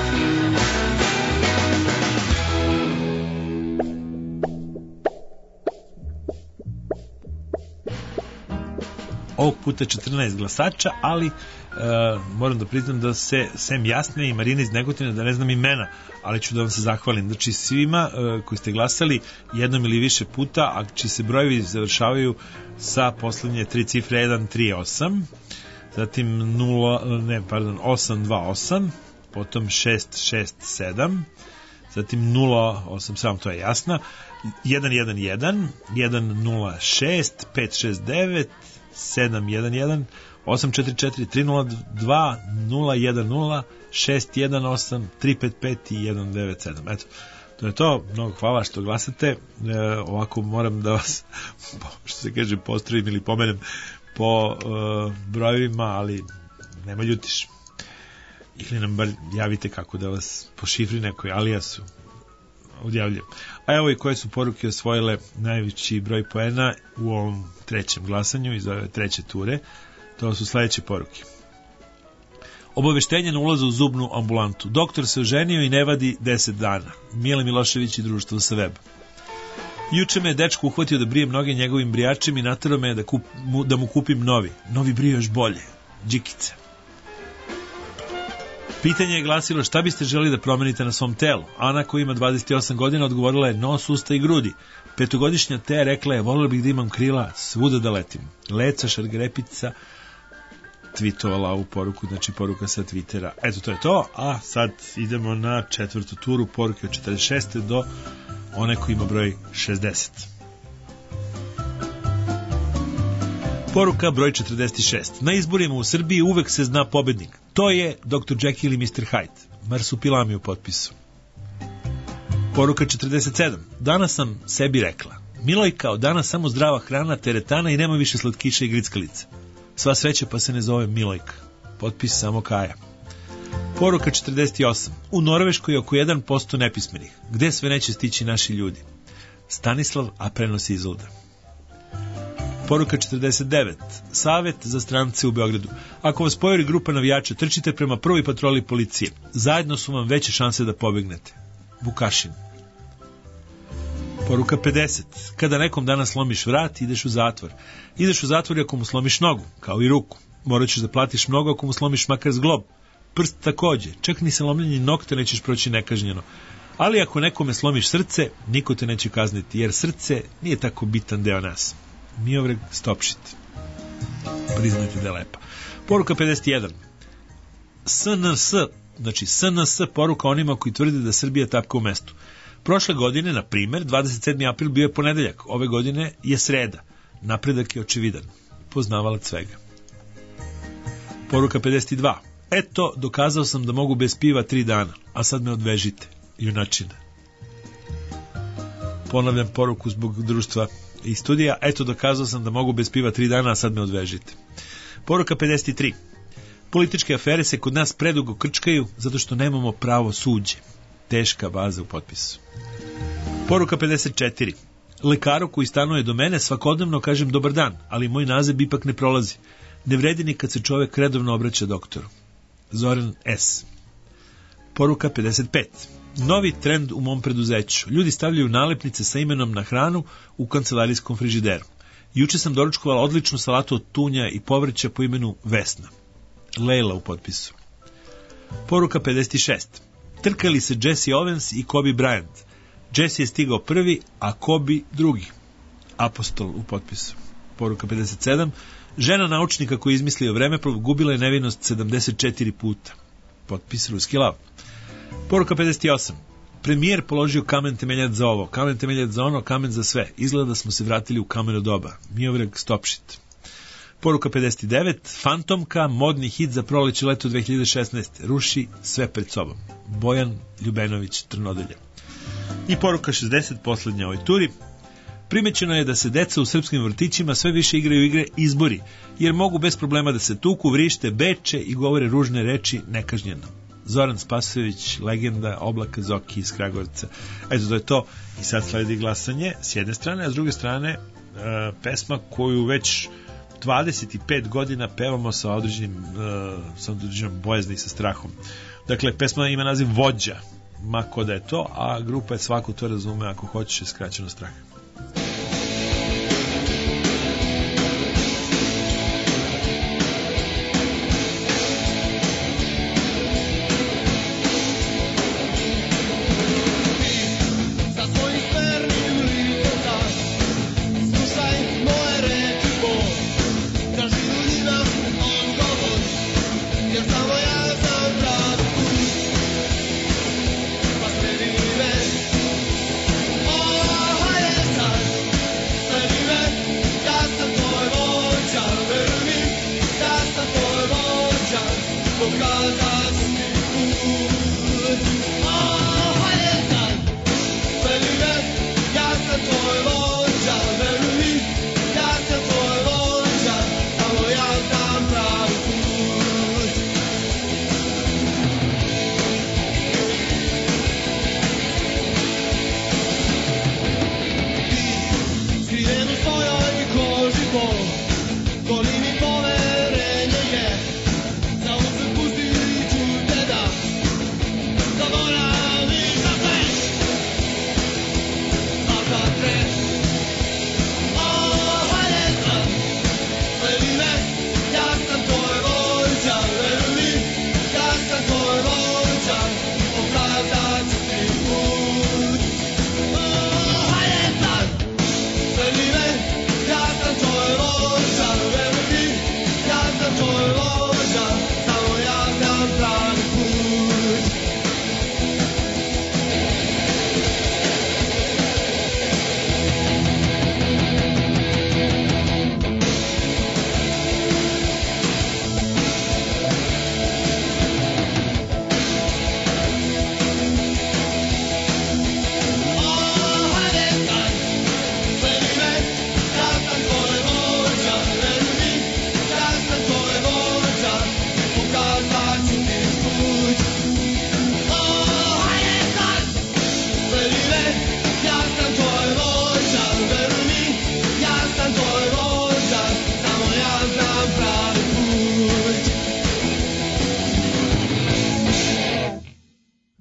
Ovog puta četrnaest glasača, ali e, moram da priznam da se sem Jasne i Marine iz Negotina, da ne znam imena, ali ću da vam se zahvalim. Znači svima e, koji ste glasali jednom ili više puta, a čiji se brojevi završavaju sa poslednje tri cifre jedan tri osam, zatim nula, ne, pardon, osam dva osam, potom šest šest sedam, zatim nula osam sedam, to je Jasna, jedan jedan jedan, jedan nula šest, pet šest devet, sedam jedan jedan, osam četiri četiri, tri nula dva, nula jedan nula, šest jedan osam, tri pet pet i jedan devet sedam. Eto, to je to. Mnogo hvala što glasate. E, ovako moram da vas, što se kaže, postrojim ili pomenem po e, brojevima, ali nema ljutiš. Ili nam bar javite kako da vas po šifri nekoj alijasu odjavljujem. A evo i koje su poruke osvojile najveći broj poena u ovom trećem glasanju iz ove treće ture. To su sledeće poruke. Obaveštenje na ulazu u zubnu ambulantu. Doktor se oženio i ne vadi deset dana. Mile Milošević i društvo sa weba. Juče me je dečko uhvatio da brijem noge njegovim brijačem i naterao me da, kup, mu, da mu kupim novi. Novi brije još bolje. Đikice. Pitanje je glasilo šta biste želi da promenite na svom telu. Ana koja ima dvadeset osam godina odgovorila je nos, usta i grudi. Petogodišnja Teja rekla je voljela bih da imam krila svuda da letim. Leca Šargrepica tweetovala ovu poruku, znači poruka sa Twittera. Eto, to je to, a sad idemo na četvrtu turu poruke od četrdeset šeste do one koji ima broj šezdeset. Poruka broj četrdeset šest. Na izborima u Srbiji uvek se zna pobednik. To je doktor Jekyll i mister Hyde. Marsupilami u potpisu. Poruka četrdeset sedam. Danas sam sebi rekla: Milojka, od danas samo zdrava hrana, teretana i nema više slatkiša i grickalica. Sva sreća pa se ne zove Milojka. Potpis samo Kaja. Poruka četrdeset osam. U Norveškoj je oko jedan posto nepismenih. Gde sve neće stići naši ljudi? Stanislav, a prenosi Izolda. Poruka četrdeset devet. Savet za strance u Beogradu. Ako vas pojori grupa navijača, trčite prema prvoj patroli policije. Zajedno su vam veće šanse da pobegnete. Vukašin. Poruka pedeset. Kada nekom danas slomiš vrat, ideš u zatvor. Ideš u zatvor i ako mu slomiš nogu, kao i ruku. Morat ćeš da platiš mnogo ako mu slomiš makar zglob. Prst takođe. Čak ni sa lomljenjem nokta nećeš proći nekažnjeno. Ali ako nekome slomiš srce, niko te neće kazniti, jer srce nije tako bitan deo nas. Miovreg Stopšit. Priznajte da je lepa. Poruka pedeset jedan. S N S, znači S N S poruka onima koji tvrde da Srbija tapka u mestu. Prošle godine, na primer, dvadeset sedmi april bio je ponedeljak, ove godine je sreda. Napredak je očevidan. Poznavalac svega. Poruka pedeset dva. Eto, dokazao sam da mogu bez piva tri dana, a sad me odvežite. Junačina. Ponavljam poruku zbog društva i studija. Eto, dokazao sam da mogu bez piva tri dana, a sad me odvežite. Poruka pedeset tri. Političke afere se kod nas predugo krčkaju zato što nemamo pravo suđe. Teška baza u potpisu. Poruka pedeset četiri. Lekaru koji stanuje do mene svakodnevno kažem dobar dan, ali moj naziv ipak ne prolazi. Ne vredi ni kad se čovek redovno obraća doktoru. Zoran S. Poruka pedeset pet. Novi trend u mom preduzeću. Ljudi stavljaju nalepnice sa imenom na hranu u kancelarijskom frižideru. Juče sam doručkovala odličnu salatu od tunja i povrća po imenu Vesna. Lejla u potpisu. Poruka pedeset šest. Trkali se Jesse Owens i Kobe Bryant. Jesse je stigao prvi, a Kobe drugi. Apostol u potpisu. Poruka pedeset sedam. Žena naučnika koji je izmislio vremeplov gubila je nevinost sedamdeset četiri puta. Potpis Ruski lav. Poruka pedeset osam. Premijer položio kamen temeljac za ovo, kamen temeljac za ono, kamen za sve. Izgleda da smo se vratili u kameno doba. Miovreg Stopšit. Poruka pedeset devet. Fantomka, modni hit za proleće leto dve hiljade šesnaeste. Ruši sve pred sobom. Bojan Ljubenović, Trnodelja. I poruka šezdeset, poslednja ovoj turi. Primećeno je da se deca u srpskim vrtićima sve više igraju igre izbori, jer mogu bez problema da se tuku, vrište, beče i govore ružne reči nekažnjeno. Zoran Spasojević, legenda Oblaka Zoki iz Kragujevca. Eto, to je to. I sad sledi glasanje s jedne strane, a s druge strane uh, pesma koju već dvadeset pet godina pevamo sa određenim, uh, sa određenim bojazni i sa strahom. Dakle, pesma ima naziv Vođa, ma ko da je to, a grupa je Svako to razume, ako hoćeš, skraćeno strah. Oh,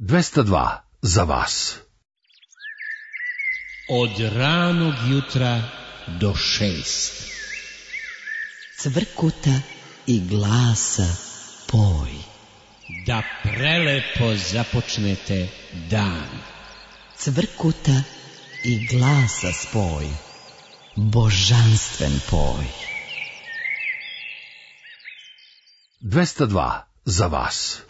dvesta dva za vas. Od ranog jutra do šest. Cvrkuta i glasa poj. Da prelepo započnete dan. Cvrkuta i glasa spoj. Božanstven poj. dvesta dva za vas.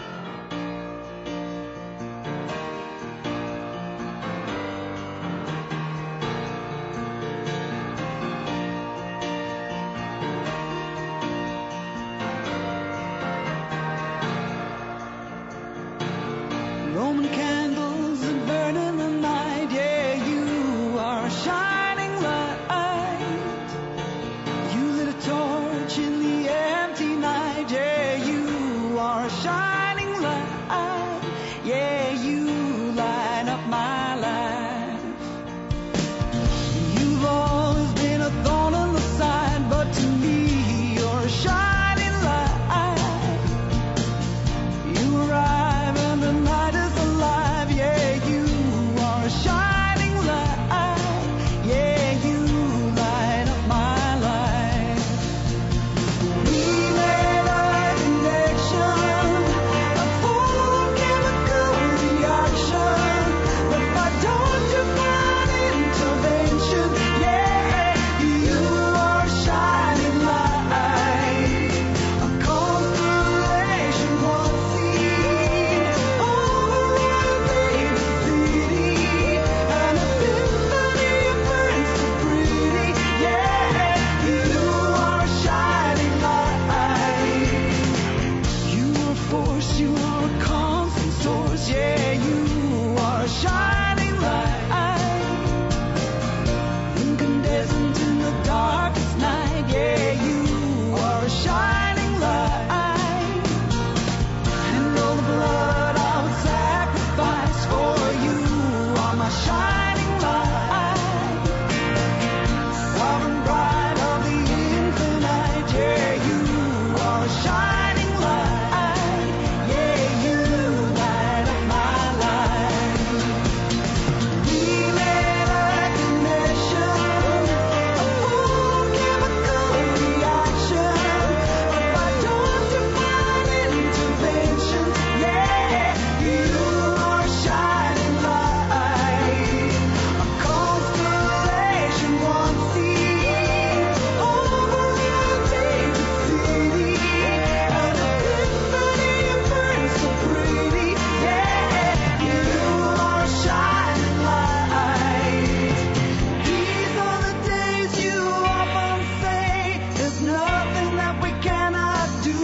Roman candles that burn in the night, yeah, you are a shining light. You lit a torch in the empty night, yeah, you are a shining light. Yeah, you light up my life. You've always been a thorn in the side, but to me you're a shining light. You arrive and the night is alive, yeah, you are a shining light. Yeah, you light up my life. We made a connection, a full chemical reaction, but by don't divine intervention, yeah, you are a shining light. A constellation once seen over a big city, an epiphany burns so pretty, yeah, you are a shining light. You are a force, you are a constant source, yeah, you are a shining light. Incandescent in the darkest night, yeah, you are a shining light. And all the blood I would sacrifice for you are my shining light. Sovereign bride of the infinite, yeah, you are a shining light. Yeah, you light up my life. We made a connection, a full chemical reaction, but by don't divine intervention, yeah, you are a shining light. A constellation once seen over a big city, an epiphany burns so pretty, yeah, you are a shining light. These are the days you often say, there's nothing that we cannot do.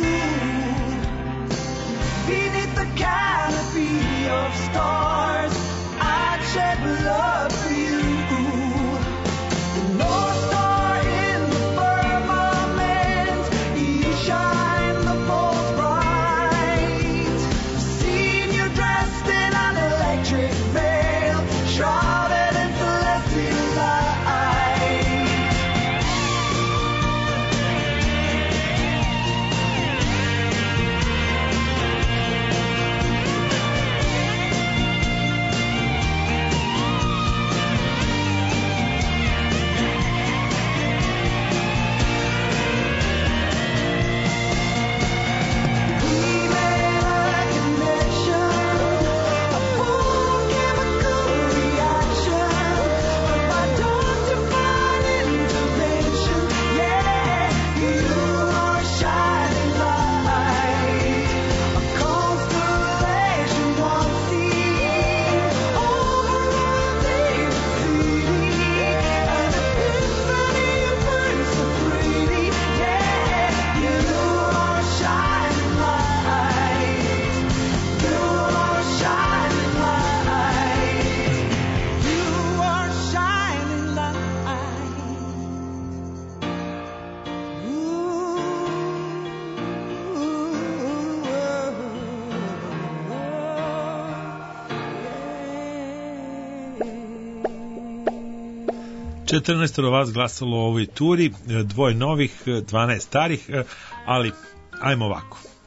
Beneath the canopy of stars, I'd shed blood for you. The North Star in the firmament, you shine the poles bright. Seen you dressed in an electric veil, shrouded in celestial light. We made a connection, a full chemical reaction, but by don't divine intervention, yeah, you are a shining light. A constellation once seen over a big city, an epiphany burns so pretty, yeah, you are a shining light. You are a shining light. You are a shining light. četrnaestoro vas glasalo u ovoj turi, dvoje novih, dvanaest starih, ali ajmo ovako.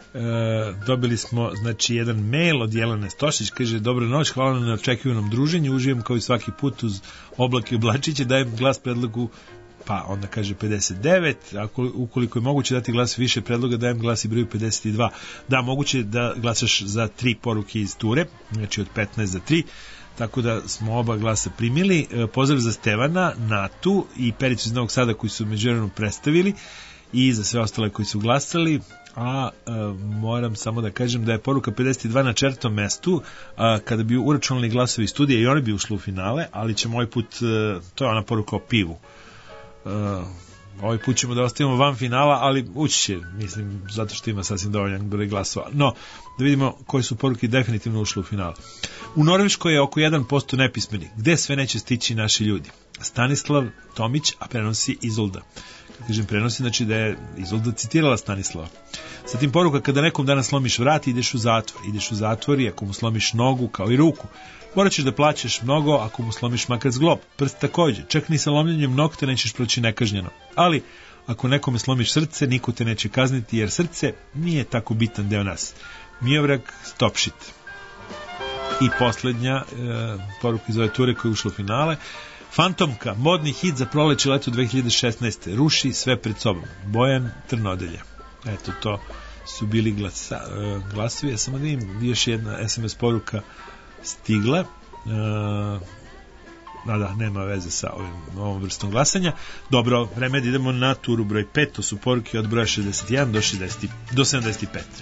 E, dobili smo znači jedan mail od Jelene Stošić, kaže: dobra noć, hvala na neočekivanom druženju, uživam kao i svaki put uz oblake i oblačiće, dajem glas predlogu, pa onda kaže pedeset devet, ako, ukoliko je moguće dati glas više predloga, dajem glas i broju pedeset dva. Da, moguće da glasaš za tri poruke iz ture, znači od petnaest za tri, tako da smo oba glasa primili. E, pozdrav za Stevana, Natu i Pericu iz Novog Sada koji su međuvremenu predstavili i za sve ostale koji su glasali. A e, moram samo da kažem da je poruka pedeset dva na četvrtom mestu, a, kada bi uračunali glasovi studija i oni bi ušli u finale, ali ćemo ovaj put, e, to je ona poruka o pivu. E, ovaj put ćemo da ostavimo van finala, ali ući će, mislim, zato što ima sasvim dovoljan broj glasova. No, da vidimo koje su poruke definitivno ušle u finale. U Norveškoj je oko jedan posto nepismeni. Gde sve neće stići naši ljudi? Stanislav Tomić, a prenosi Izolda. Kad kažem prenosi, znači da je Izolda citirala Stanislava. Zatim poruka: kada nekom danas slomiš vrat, ideš u zatvor. Ideš u zatvor i ako mu slomiš nogu kao i ruku. Morat ćeš da plaćaš mnogo ako mu slomiš makar zglob. Prst takođe. Čak ni sa lomljenjem nokta nećeš proći nekažnjeno. Ali ako nekome slomiš srce, niko te neće kazniti, jer srce nije tako bitan deo nas. Miovrag Stopšit. I poslednja e, poruka iz ove ture koja je ušla u finale: Fantomka, modni hit za proleće leto dve hiljade šesnaeste. Ruši sve pred sobom. Bojan Trnodelja. Eto, to su bili glasa, uh, glasovi. Ja samo da im još jedna es em es poruka stigla. Uh, da, da, nema veze sa ovim, ovom vrstom glasanja. Dobro, vreme da idemo na turu broj pet. To su poruke od broja šezdeset jedan do, šezdeset, do sedamdeset pet.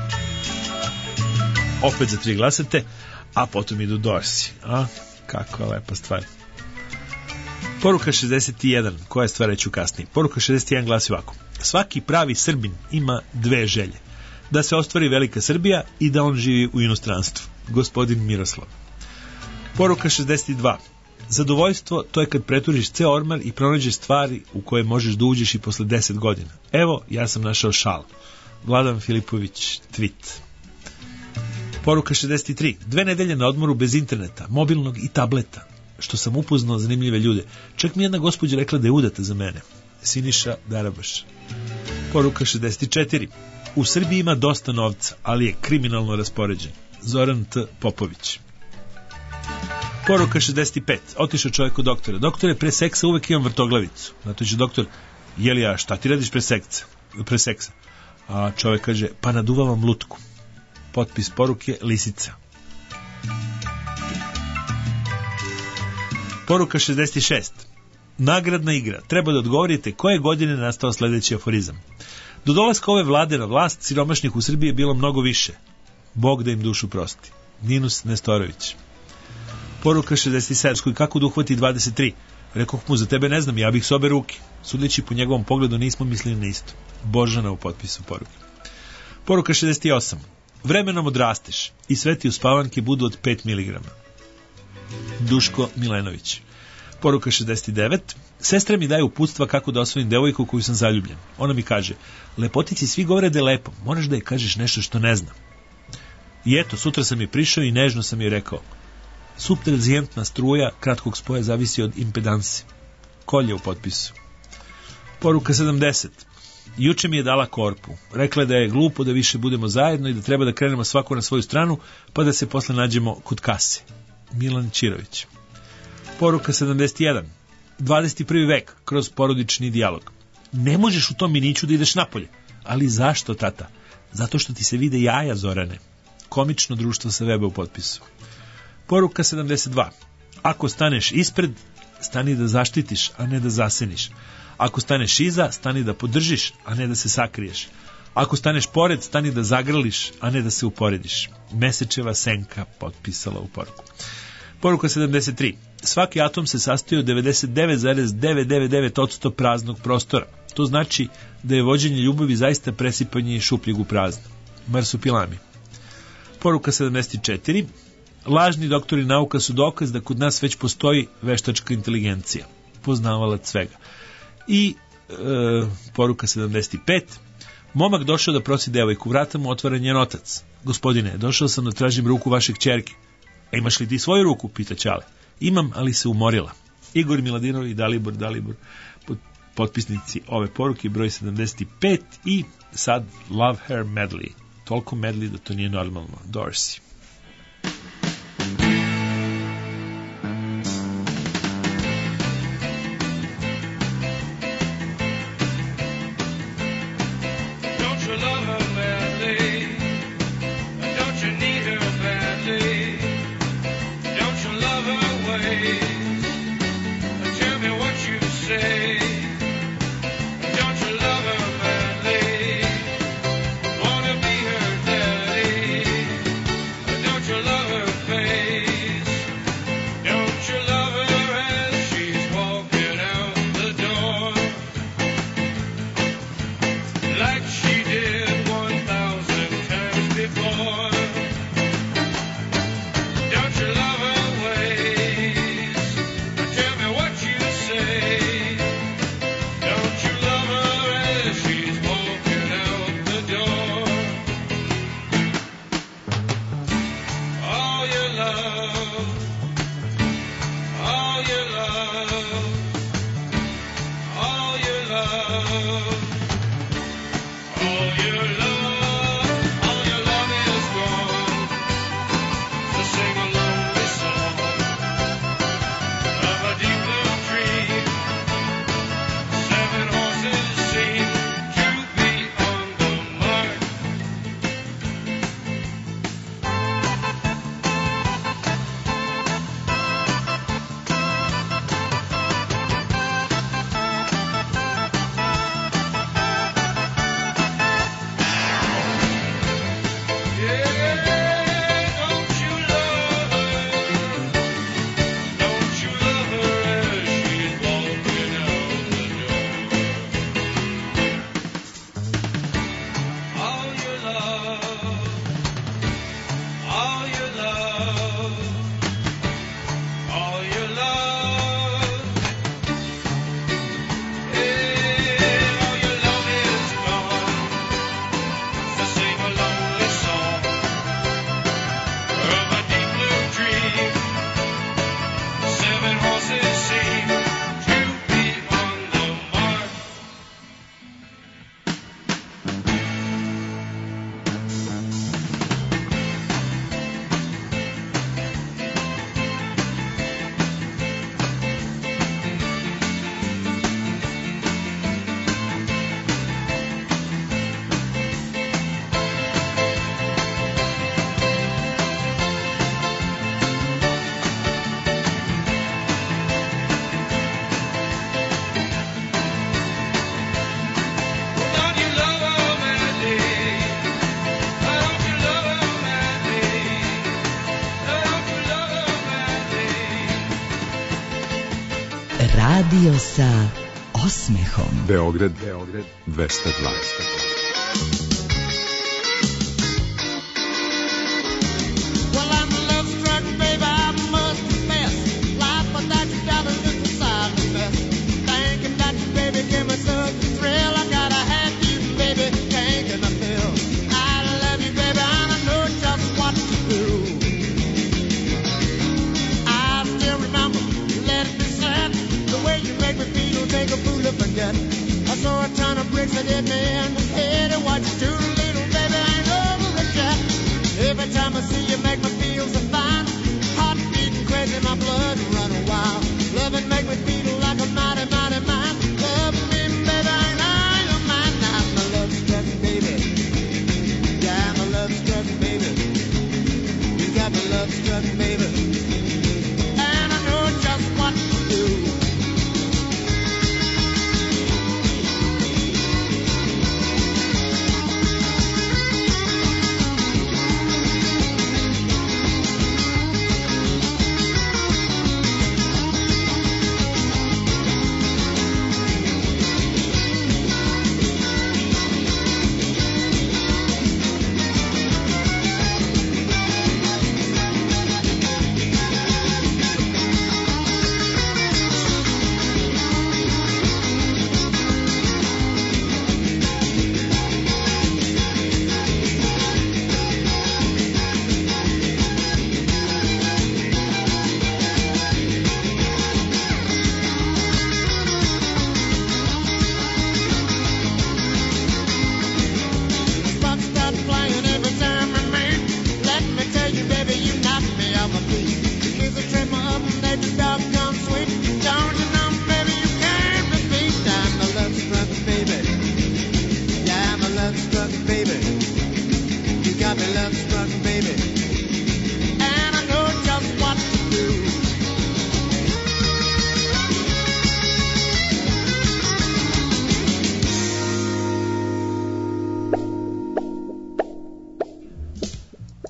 Opet za tri glasate, a potom idu Dorsi. A, kako je lepa stvar. Poruka šezdeset jedan, koja stvar reću kasnije. Poruka šezdeset jedan glasi ovako: svaki pravi Srbin ima dve želje. Da se ostvari velika Srbija i da on živi u inostranstvu. Gospodin Miroslav. Poruka šezdeset dva. Zadovoljstvo to je kad preturiš ceo ormar i pronađeš stvari u koje možeš da uđeš i posle deset godina. Evo, ja sam našao šal. Vladan Filipović, tweet. Poruka šezdeset tri. Dve nedelje na odmoru bez interneta, mobilnog i tableta. Što sam upoznao zanimljive ljude. Čak mi jedna gospođa rekla da je udata za mene. Siniša Darabaš. Poruka šezdeset četiri. U Srbiji ima dosta novca, ali je kriminalno raspoređen. Zoran T. Popović. Poruka šezdeset pet. Otišao čovjek kod doktora. Doktore, pre seksa uvek imam vrtoglavicu. Zato će doktor: jeli, ja, šta ti radiš pre seksa? Pre seksa? A čovjek kaže: pa naduvavam lutku. Potpis poruke: Lisica. Poruka šezdeset šest. Nagradna igra. Treba da odgovorite koje godine nastao sledeći aforizam. Do dolaska ove vlade na vlast, siromašnih u Srbiji je bilo mnogo više. Bog da im dušu prosti. Ninus Nestorović. Poruka šezdeset sedam. Kako da uhvati dvadeset tri? Rekoh mu: za tebe ne znam, ja bih s obe ruke. Sudeći po njegovom pogledu nismo mislili na isto. Božana u potpisu poruke. Poruka šezdeset osam. Vremenom odrasteš i sve ti uspavanke budu od pet miligrama. Duško Milenović. Poruka šezdeset devet. Sestre mi daju uputstva kako da osvojim devojku u koju sam zaljubljen. Ona mi kaže: lepotici svi govore da je lepo, moraš da je kažeš nešto što ne zna. I eto, sutra sam je prišao i nežno sam je rekao: subtrazijentna struja kratkog spoja zavisi od impedanse. Kolje u potpisu. Poruka sedamdeset. Juče mi je dala korpu. Rekla je da je glupo da više budemo zajedno i da treba da krenemo svako na svoju stranu, pa da se posle nađemo kod kase. Milan Ćirović. Poruka sedamdeset jedan. dvadeset prvi vek kroz porodični dijalog. Ne možeš u tom miniću da ideš napolje. Ali zašto, tata? Zato što ti se vide jaja, Zorane. Komično društvo sa weba u potpisu. Poruka sedamdeset dva. Ako staneš ispred, stani da zaštitiš, a ne da zaseniš. Ako staneš iza, stani da podržiš, a ne da se sakriješ. Ako staneš pored, stani da zagrliš, a ne da se uporediš. Mesečeva Senka potpisala u poruku. Poruka sedamdeset tri. Svaki atom se sastoji od devedeset devet zarez devetsto devedeset devet posto praznog prostora. To znači da je vođenje ljubavi zaista presipanje šupljeg u prazno. Marsupilami. Poruka sedamdeset četiri. Lažni doktori nauka su dokaz da kod nas već postoji veštačka inteligencija. Poznavalac svega. I e, poruka sedamdeset pet. Momak došao da prosi devojku, vrata mu otvara njen otac. Gospodine, došao sam da tražim ruku vaše kćerke. A imaš li ti svoju ruku, pita Ćale. Imam, ali se umorila. Igor Miladinov i Dalibor Dalibor, potpisnici ove poruke, broj sedamdeset pet i sad Love Her Medley. toliko medli da to nije normalno. Dorsey. Don't you love her badly? Don't you need her badly? Don't you love her ways? Tell me what you say. Don't you love her badly? Wanna be her daddy? Don't you love her face? Don't you love her as she's walking out the door? Like she did one thousand times before. Don't you love her ways? Tell me what you say. Don't you love her as she's walking out the door? All your love, all your love, all your love. All your love, all your love is gone. So sing a lonely song of a deep blue dream. Seven horses seem to be on the mark. Yeah, don't you love her? Don't you love her as she's walking out the door? All your love, all your love, all your love. Yeah, all your love is gone. So sing a lonely song of a deep blue dream. Seven horses seem to be on the mark. Don't you love her madly? Don't you love her madly? Don't you love her madly? Radio sa osmehom. Beograd, Beograd dvesta dva. Well, I'm love struck, baby, I must confess. Life without you, darling, is a silent mess. Thinking about you, baby, give me such a thrill. I gotta have you, baby, can't get my fill. I love you, baby, and I know just what to do. I still remember, let it be said, the way you make me feel, make a fool of forget. I saw a ton of bricks that hit me in the head, and what you do, little baby, ain't over it yet. Every time I see you, make me feel so fine. Heart beating crazy, my blood running wild. Love and make me feel like a mighty, mighty man. Love me, baby, and I am mine. I'm a love struck baby. Yeah, I'm a love struck baby. You got me love struck baby. And I know just what to do.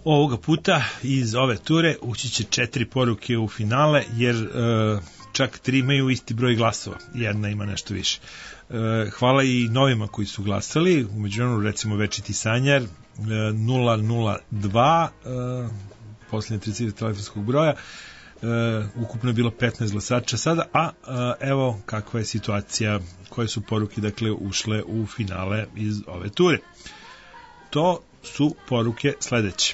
Ovoga puta iz ove ture ući će četiri poruke u finale, jer e, čak tri imaju isti broj glasova, jedna ima nešto više. E, hvala i novima koji su glasali, umeđu vremenu recimo Večiti Sanjar, e, nula nula dva, e, posljednje tri cifre telefonskog broja, e, ukupno je bilo petnaest glasača sada, a e, evo kakva je situacija, koje su poruke dakle ušle u finale iz ove ture. To su poruke sledeće.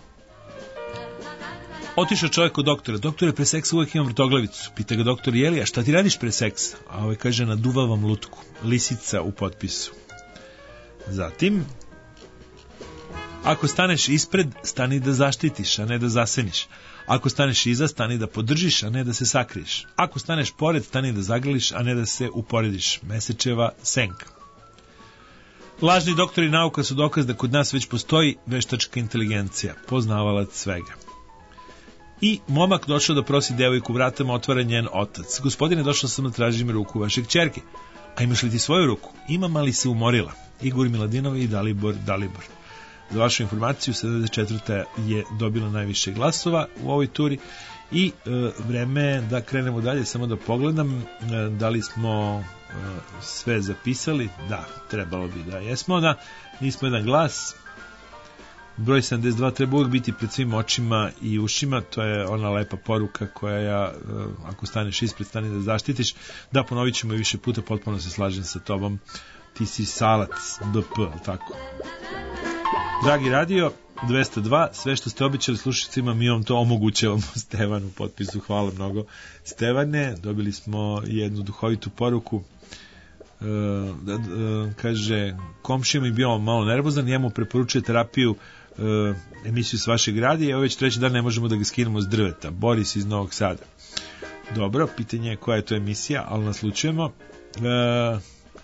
Otišao čovjek kod doktora. Doktore, pre seksa uvijek imam vrtoglavicu. Pita ga doktor, jeli, a šta ti radiš pre seksa? A ovaj kaže, naduvavam lutku. Lisica u potpisu. Zatim, ako staneš ispred, stani da zaštitiš, a ne da zaseniš. Ako staneš iza, stani da podržiš, a ne da se sakriješ. Ako staneš pored, stani da zagrliš, a ne da se uporediš. Mesečeva Senka. Lažni doktori nauka su dokaz da kod nas već postoji veštačka inteligencija, poznavalac svega. I momak došao da prosi devojku vratama, otvara njen otac. Gospodine, došao sam da tražim ruku vaše kćerke. A imaš li ti svoju ruku? Imam, ali se umorila. Igor Miladinov i Dalibor Dalibor. Za vašu informaciju, sedamdeset četvrta je dobila najviše glasova u ovoj turi i e, vreme je da krenemo dalje, samo da pogledam e, da li smo e, sve zapisali. Da, trebalo bi da jesmo, da nismo jedan glas. Broj sedamdeset dva treba uvijek biti pred svim očima i ušima, to je ona lepa poruka koja ja, ako staneš ispred, stani da zaštitiš. Da, ponovit ćemo i više puta, potpuno se slažem sa tobom, ti si salac, B P, tako. Dragi radio, dvesta dva, sve što ste običali slušacima, mi vam to omogućavamo. Stevan u potpisu, hvala mnogo. Stevane, dobili smo jednu duhovitu poruku. Uh, uh, kaže, komšija mi bio malo nervozan, njemu preporučuje terapiju, uh, emisiju s vašeg radija, evo već treći dan ne možemo da ga skinemo s drveta. Boris iz Novog Sada. Dobro, pitanje je koja je to emisija, ali naslučujemo. Uh,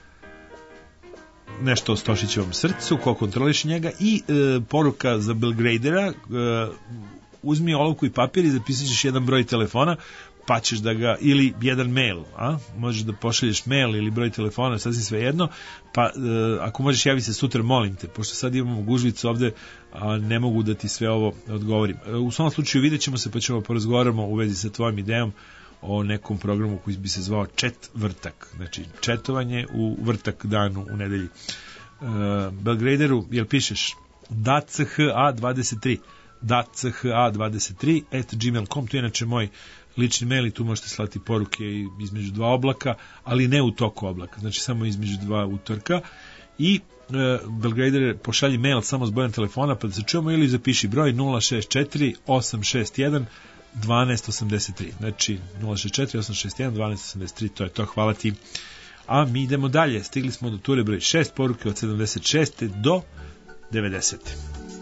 nešto o Stošićevom srcu, ko kontroliš njega, i uh, poruka za Belgradera, uh, uzmi olovku i papir i zapisat ćeš jedan broj telefona, pa ćeš da ga, ili jedan mail, a? Možeš da pošalješ mail ili broj telefona, sasvim sve jedno, pa e, ako možeš javi se sutra, molim te, pošto sad imamo gužvicu ovde, a ne mogu da ti sve ovo odgovorim. E, u svom slučaju vidjet ćemo se, pa ćemo porazgovaramo u vezi sa tvojom idejom o nekom programu koji bi se zvao Čet vrtak, znači četovanje u vrtak danu u nedelji. E, Belgraderu, jel pišeš? da c h a dvadeset tri da c h a dvadeset tri at gmail dot com, to je inače moj lični mail i tu možete slati poruke između dva oblaka, ali ne u toku oblaka, znači samo između dva utorka. I e, Belgrader, pošalji mail samo s brojem telefona pa da se čujemo, ili zapiši broj nula šest četiri osam šest jedan jedan dva osam tri, znači nula šest četiri osam šest jedan jedan dva osam tri, to je to, hvala ti. A mi idemo dalje, stigli smo do ture broj šest, poruke od sedamdeset šeste do devedesete.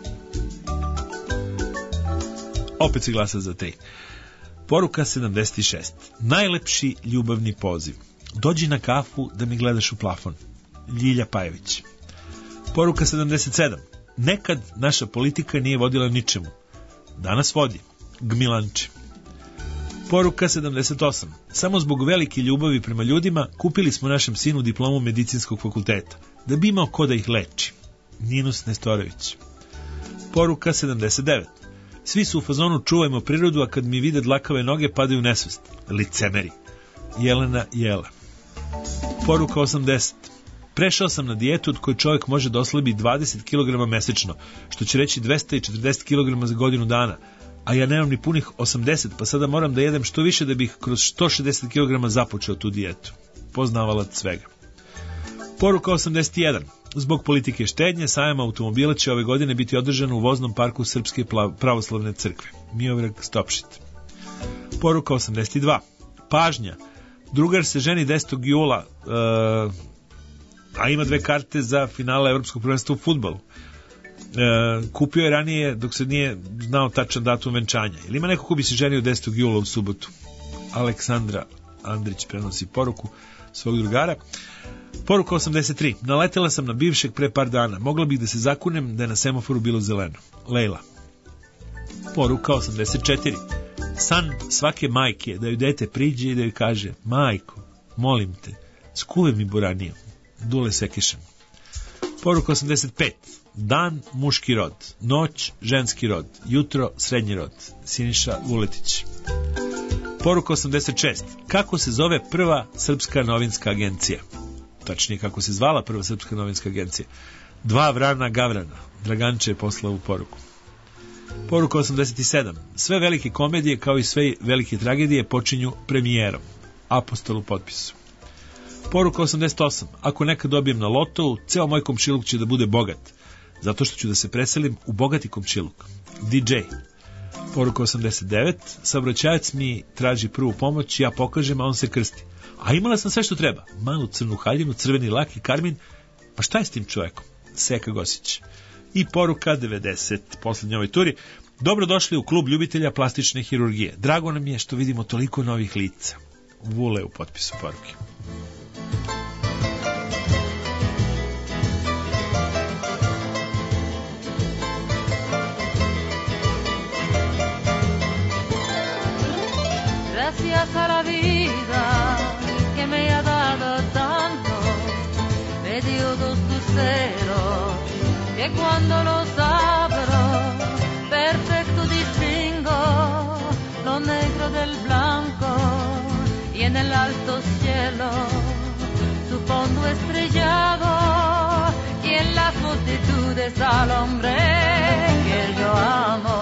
Opet si glasa za tri. Poruka sedamdeset šest. Najlepši ljubavni poziv. Dođi na kafu da mi gledaš u plafon. Ljilja Pajević. Poruka sedamdeset sedam. Nekad naša politika nije vodila ničemu. Danas vodi. Gmilanči. Poruka sedamdeset osam. Samo zbog velike ljubavi prema ljudima kupili smo našem sinu diplomu medicinskog fakulteta, da bi imao ko da ih leči. Ninus Nestorović. Poruka sedamdeset devet. Svi su u fazonu čuvajmo prirodu, a kad mi vide dlakave noge padaju u nesvest. Licemeri. Jelena Jela. Poruka osamdeset. Prešao sam na dijetu od koje čovjek može da oslabi dvadeset kilograma mesečno, što će reći dvesta četrdeset kilograma za godinu dana, a ja nemam ni punih osamdeset, pa sada moram da jedem što više da bih kroz sto šezdeset kilograma započeo tu dijetu. Poznavalac svega. Poruka osamdeset jedan. Zbog politike štednje, sajam automobila će ove godine biti održan u voznom parku Srpske pravoslavne crkve. Miovrag Stopšit. Poruka osamdeset dva. Pažnja. Drugar se ženi desetog jula, uh, a ima dve karte za finale Evropskog prvenstva u fudbalu. Uh, kupio je ranije dok se nije znao tačan datum venčanja. Ili ima neko ko bi se ženio desetog jula u subotu? Aleksandra Andrić prenosi poruku svog drugara. Poruka osamdeset tri. Naletela sam na bivšeg pre par dana. Mogla bih da se zakunem da je na semaforu bilo zeleno. Lejla. Poruka osamdeset četiri. San svake majke da joj dete priđe i da joj kaže: majko, molim te, skuve mi buraniju. Dule Sekišan. Poruka osamdeset pet. Dan, muški rod. Noć, ženski rod. Jutro, srednji rod. Siniša Vuletić. Poruka osamdeset šest. Kako se zove prva srpska novinska agencija? Tačnije, kako se zvala prva srpska novinska agencija? Dva vrana Gavrana. Draganče je poslao u poruku. Poruka osamdeset sedam. Sve velike komedije, kao i sve velike tragedije, počinju premijerom. Apostol u potpisu. Poruka osamdeset osam. Ako nekad dobijem na lotovu, ceo moj komšiluk će da bude bogat, zato što ću da se preselim u bogati komšiluk. D J. Poruka osamdeset devet. Saobraćajac mi traži prvu pomoć, ja pokažem, a on se krsti. A imala sam sve što treba. Malu crnu haljinu, crveni lak i karmin. Pa šta je s tim čovekom? Seka Gosić. I poruka devedeset. Poslednje ovoj turi. Dobrodošli u klub ljubitelja plastične hirurgije. Drago nam je što vidimo toliko novih lica. Vule u potpisu poruke. Gracias a la vida que me ha dado tanto, me dio dos luceros que cuando los abro perfecto distingo lo negro del blanco y en el alto cielo su fondo estrellado y en las multitudes al hombre que yo amo.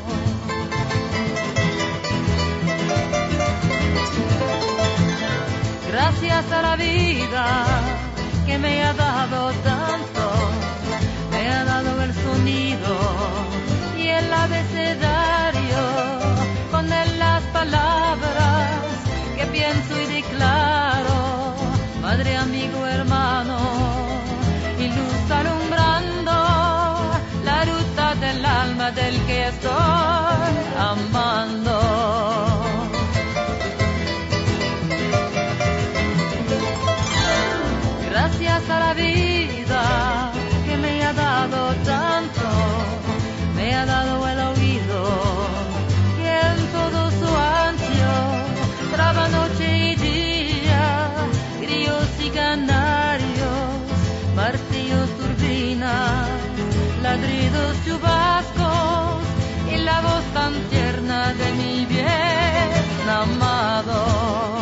Gracias a la vida que me ha dado tanto, me ha dado el sonido y el abecedario, con él las palabras que pienso y declaro, madre, amigo, hermano, y luz alumbrando la ruta del alma del que estoy amando. Gracias a la vida que me ha dado tanto, me ha dado el oído y en todo su ancho traba noche y día, grillos y canarios, martillos, turbinas, ladridos, chubascos y la voz tan tierna de mi bien amado.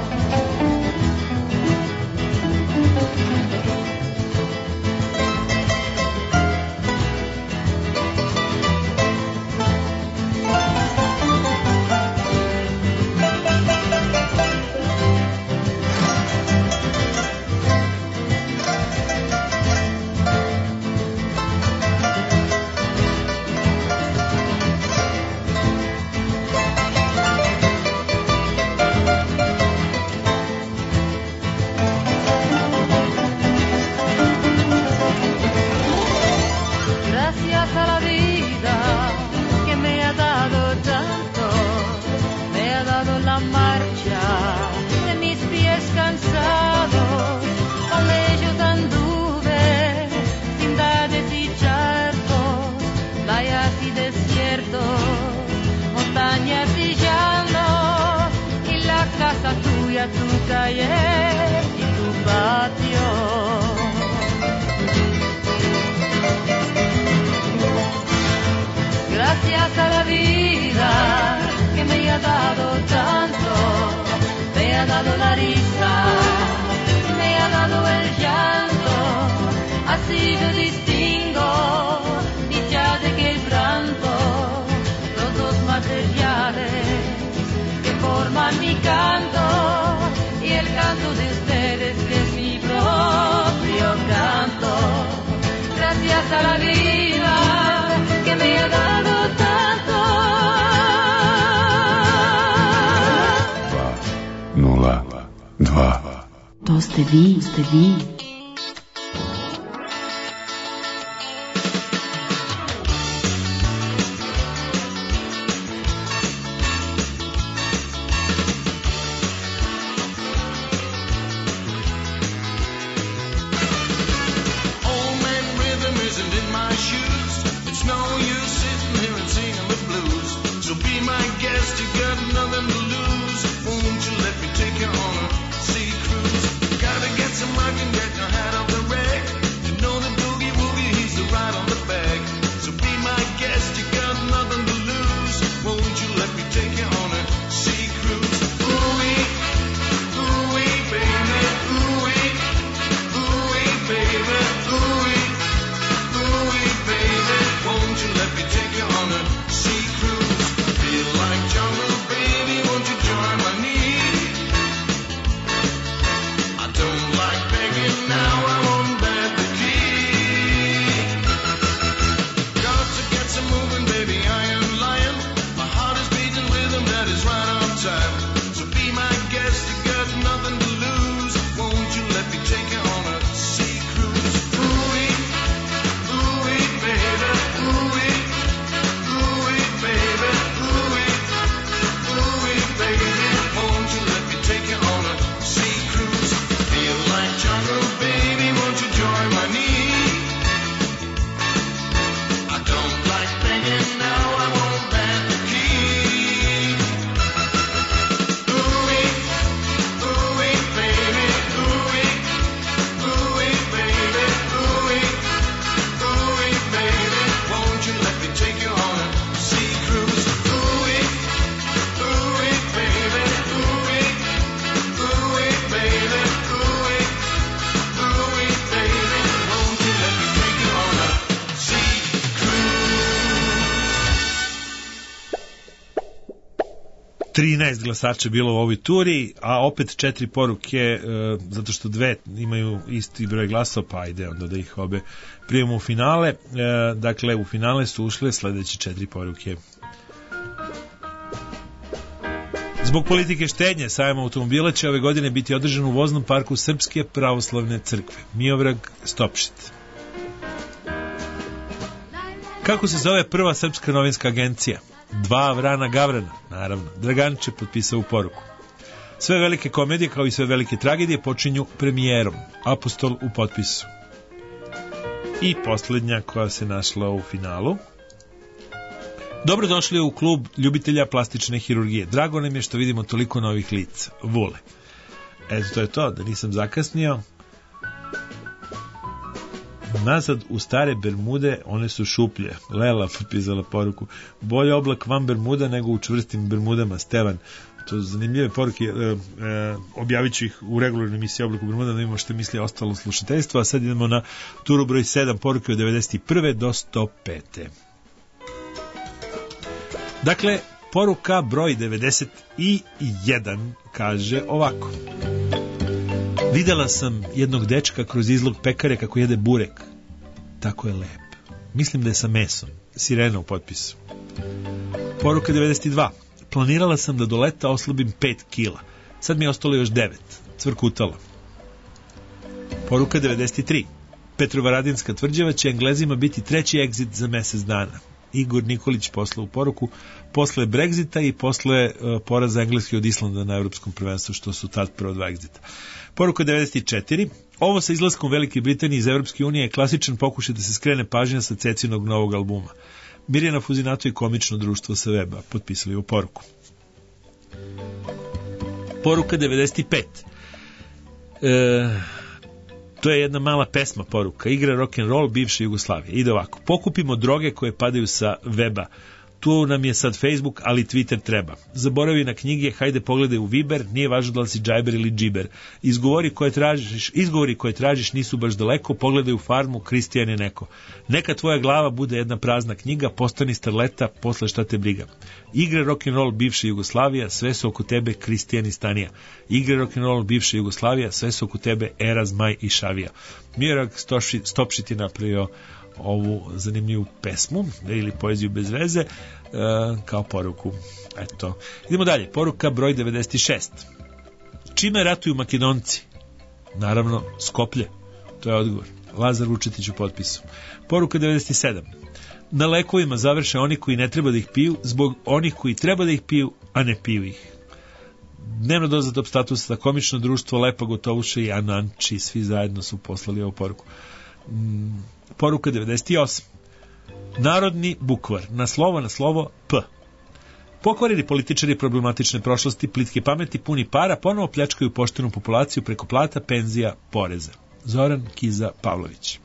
Tu calle y tu patio. Gracias a la vida que me ha dado tanto, me ha dado la risa, me ha dado el llanto, así yo distingo dicha de que quebranto, los dos materiales que forman mi canto y el canto de ustedes que es mi propio canto. Gracias a la vida que me ha dado tanto. dva nula dva. To ste vi, ste vi. Won't you let me take you on a sea cruise? Gotta get some I can get trinaest glasača bilo u ovoj turi, a opet četiri poruke, e, zato što dve imaju isti broj glasova, pa ajde onda da ih obe prijemo u finale. E, dakle, u finale su ušle sledeće četiri poruke. Zbog politike štednje, sajam automobila će ove godine biti održan u voznom parku Srpske pravoslavne crkve. Miovrag, Stopšit. Kako se zove prva srpska novinska agencija? Dva Vrana Gavrana, naravno. Draganić je potpisao u poruku. Sve velike komedije, kao i sve velike tragedije, počinju premijerom. Apostol u potpisu. I poslednja koja se našla u finalu. Dobrodošli u klub ljubitelja plastične hirurgije. Drago nam je što vidimo toliko novih lica. Vule. Eto, to je to, da nisam zakasnio. Nazad u stare Bermude, one su šuplje. Lela potpisala poruku. Bolje oblak van Bermuda nego u čvrstim Bermudama. Stevan. To zanimljive poruke. E, e, objavit ću ih u regularnoj emisiji Oblak u Bermuda, da vidimo što misli ostalo slušateljstvo. A sad idemo na turu broj sedam, poruke od devedeset prve do sto pete. Dakle, poruka broj devedeset jedan kaže ovako. Videla sam jednog dečka kroz izlog pekare kako jede burek. Tako je lep. Mislim da je sa mesom. Sirena u potpisu. Poruka devedeset dva. Planirala sam da do leta oslabim pet kila. Sad mi je ostalo još devet. Cvrkutala. Poruka devedeset tri. Petrovaradinska tvrđava će Englezima biti treći egzit za mesec dana. Igor Nikolić poslao u poruku posle Brexita i posle uh, poraza Engleske od Islanda na evropskom prvenstvu, što su tad prvo dva egzita. Poruka devedeset četiri. Ovo sa izlaskom Velike Britanije iz Evropske unije je klasičan pokušaj da se skrene pažnja sa Cecinog novog albuma. Mirjana Fuzinato i komično društvo sa weba potpisali u poruku. Poruka devedeset pet. E, to je jedna mala pesma poruka. Igra rock'n'roll bivše Jugoslavije. Ide ovako. Pokupimo droge koje padaju sa weba. Tu nam je sad Facebook, ali Twitter treba. Zaboravi na knjige, hajde pogledaj u Viber, nije važno da li si džajber ili džiber. Izgovori koje tražiš, izgovori koje tražiš nisu baš daleko, pogledaj u Farmu, Kristijan je neko. Neka tvoja glava bude jedna prazna knjiga, postani starleta, posle šta te briga. Igre rock'n'roll bivše Jugoslavija, sve su oko tebe Kristijan i Stanija. Igre rock'n'roll bivše Jugoslavija, sve su oko tebe Era, Zmaj i Šavija. Miodrag Stopšit je napravio ovu zanimljivu pesmu ili poeziju bez veze e, kao poruku. Eto. Idemo dalje. Poruka broj devedeset šest. Čime ratuju Makedonci? Naravno, Skoplje. To je odgovor. Lazar Vučetić u potpisu. Poruka devedeset sedam. Na lekovima završe oni koji ne treba da ih piju zbog onih koji treba da ih piju, a ne piju ih. Dnevno doza top statusa, komično društvo, Lepa Gotovuša i Ananči, svi zajedno su poslali ovu poruku. Mm, poruka devedeset osam. Narodni bukvar, na slovo na slovo P. Pokvarili političari problematične prošlosti, plitke pameti, puni para, ponovo pljačkaju poštenu populaciju preko plata, penzija, poreza. Zoran Kiza Pavlović.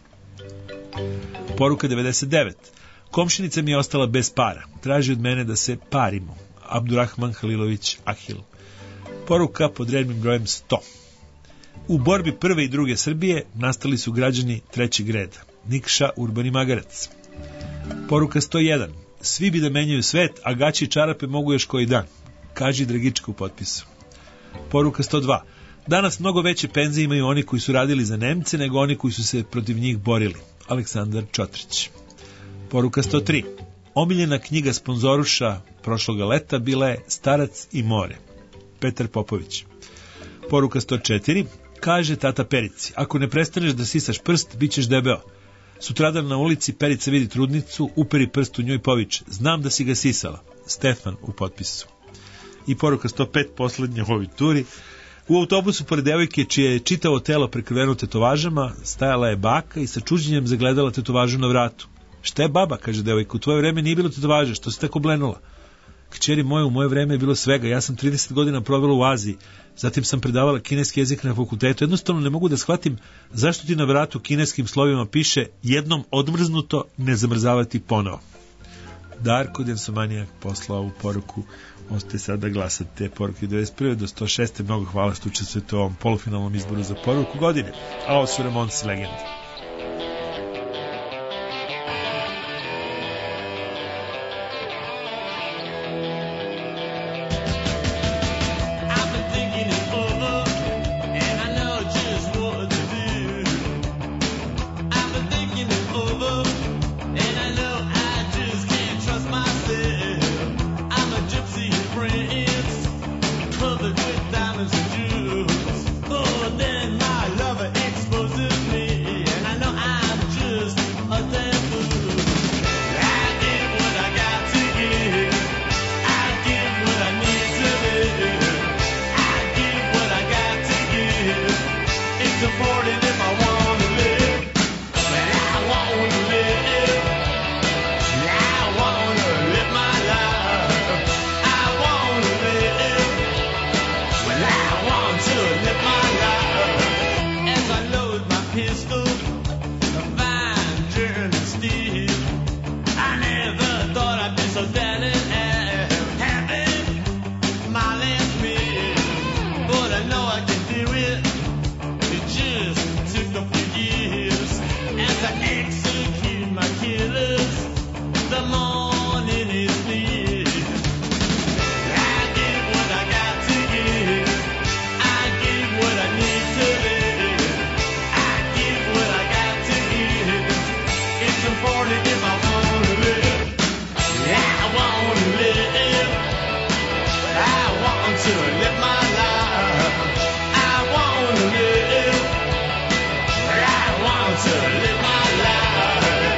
Poruka devedeset devet. Komšinica mi je ostala bez para. Traži od mene da se parimo. Abdurrahman Halilović Ahil. Poruka pod rednim brojem sto. U borbi prve i druge Srbije nastali su građani trećeg reda. Nikša Urbani Magarac. Poruka sto jedan. Svi bi da menjaju svet, a gaći i čarape mogu još koji dan. Kaži Dragička u potpisu. Poruka sto dva. Danas mnogo veće penzije imaju oni koji su radili za Nemce nego oni koji su se protiv njih borili. Aleksandar Čotrić. Poruka sto tri. Omiljena knjiga sponzoruša prošloga leta bila je Starac i more. Petar Popović. Poruka sto četiri. Kaže tata Perici, ako ne prestaneš da sisaš prst, bit ćeš debeo. Sutradan na ulici Perica vidi trudnicu, uperi prst u njoj poviče. Znam da si ga sisala. Stefan u potpisu. I poruka sto pet, poslednja u ovoj turi. U autobusu pored devojke čije je čitavo telo prekriveno tetovažama, stajala je baka i sa čuđenjem zagledala tetovažu na vratu. Šta je baba, kaže devojka, u tvoje vreme nije bilo tetovaže, što si tako blenula? Kćeri moje, u moje vreme je bilo svega, ja sam trideset godina provela u Aziji, zatim sam predavala kineski jezik na fakultetu, jednostavno ne mogu da shvatim zašto ti na vratu kineskim slovima piše jednom odmrznuto, ne zamrzavati ponovo. Darko Densomanijak poslao ovu poruku, možete sad da glasate poruke devedeset prve do sto šeste. Mnogo hvala što učestvujete u ovom polufinalnom izboru za poruku godine, a ovo su Ramones legende. to live my life as I load my pistol, a fine German steel. I never thought I'd be so down and out, having my last meal, but I know I can do it. It just took a few years as I execute my killers. The morning is near. I give what I got to give. I give what I need to live. I give what I got to give. It's important if I want to live. I want to live. I want to live my life. I want to live. I want to live my life.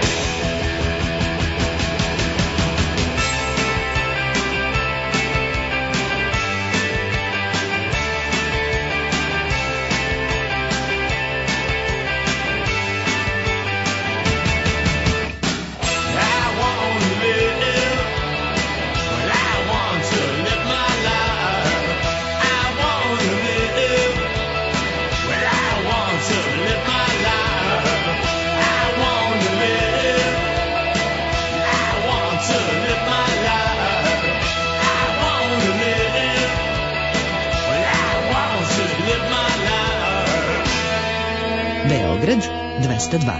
Beograd dvesta dva.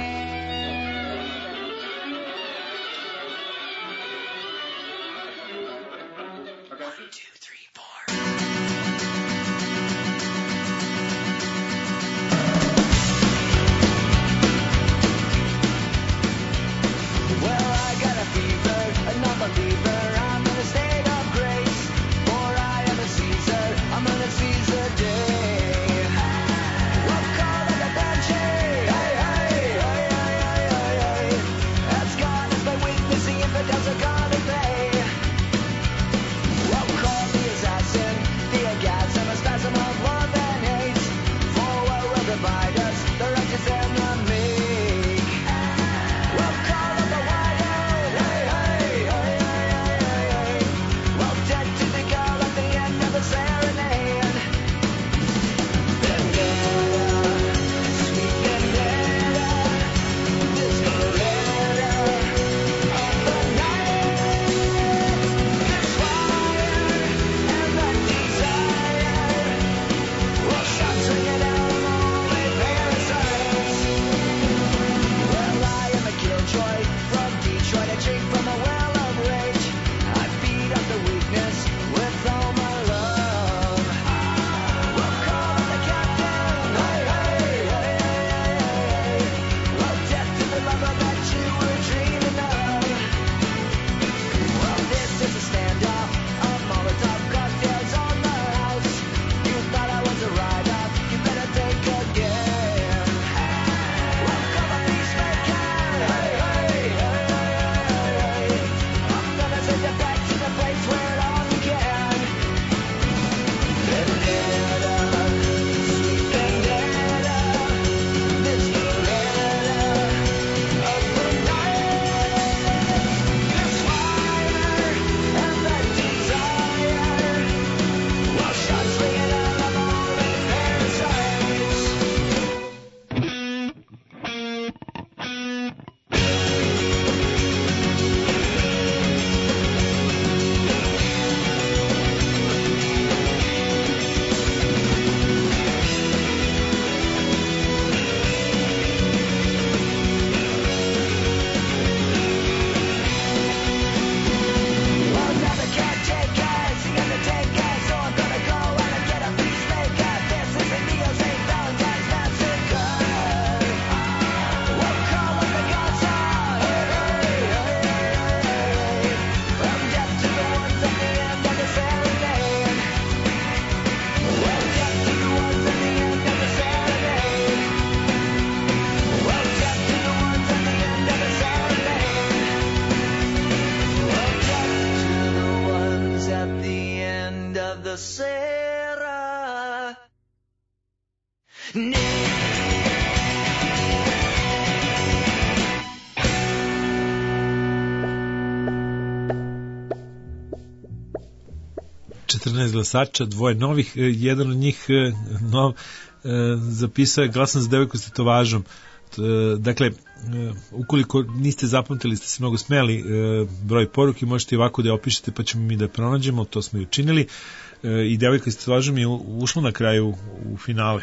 četrnaest glasača, dvoje novih, e, jedan od njih e, nov, e, zapisao je glasam za devojku s tetovažom. E, dakle, e, ukoliko niste zapamtili, ste se mnogo smeli e, broj poruke, možete i ovako da je opišete pa ćemo mi da je pronađemo, to smo i učinili. E, i devojka s tetovažom je ušla na kraju u finale.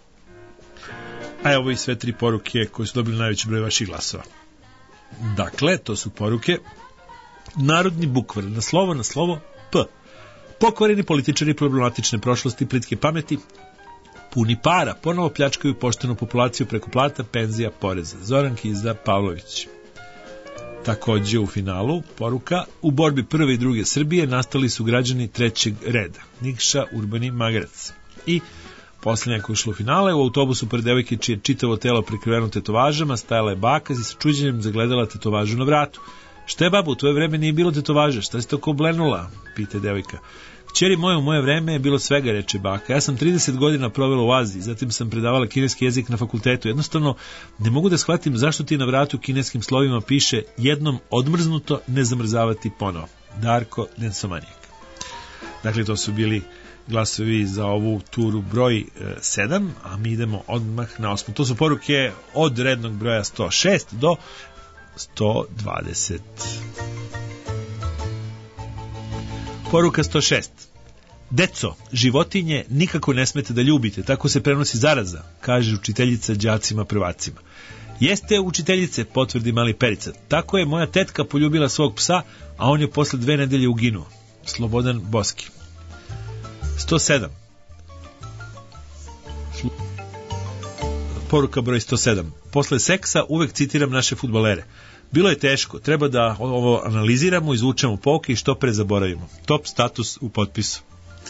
A evo i sve tri poruke koje su dobili najveći broj vaših glasova. Dakle, to su poruke narodni bukvar, na slovo, na slovo P. Pokvareni političari problematične prošlosti, plitke pameti, puni para, ponovo pljačkaju poštenu populaciju preko plata, penzija, poreza. Zoran Kiza Pavlović. Takođe u finalu poruka u borbi prve i druge Srbije nastali su građani trećeg reda. Nikša Urbani Magarac. I poslednja koja je ušla u finale, u autobusu pored devojke čije čitavo telo prekriveno tetovažama stajala je baka i sa čuđenjem zagledala tetovažu na vratu. Šta je, babo, u tvoje vreme nije bilo tetovaže, šta si tako oblenula, pita devojka. Kćeri moja, u moje vreme je bilo svega, reče baka. Ja sam trideset godina provela u Aziji, zatim sam predavala kineski jezik na fakultetu. Jednostavno, ne mogu da shvatim zašto ti na vratu kineskim slovima piše jednom odmrznuto, ne zamrzavati ponovo. Darko Nensomanijek. Dakle, to su bili glasovi za ovu turu broj sedam, a mi idemo odmah na osmu. To su poruke od rednog broja sto šest do sto dvadeset. Poruka sto šest. Deco, životinje nikako ne smete da ljubite, tako se prenosi zaraza, kaže učiteljica đacima prvacima. Jeste, učiteljice, potvrdi mali Perica. Tako je moja tetka poljubila svog psa, a on je posle dve nedelje uginuo. Slobodan Boski. sto sedam. Poruka broj sto sedam. Posle seksa uvek citiram naše fudbalere. Bilo je teško, treba da ovo analiziramo, izvučemo pouke i što pre zaboravimo. Top status u potpisu.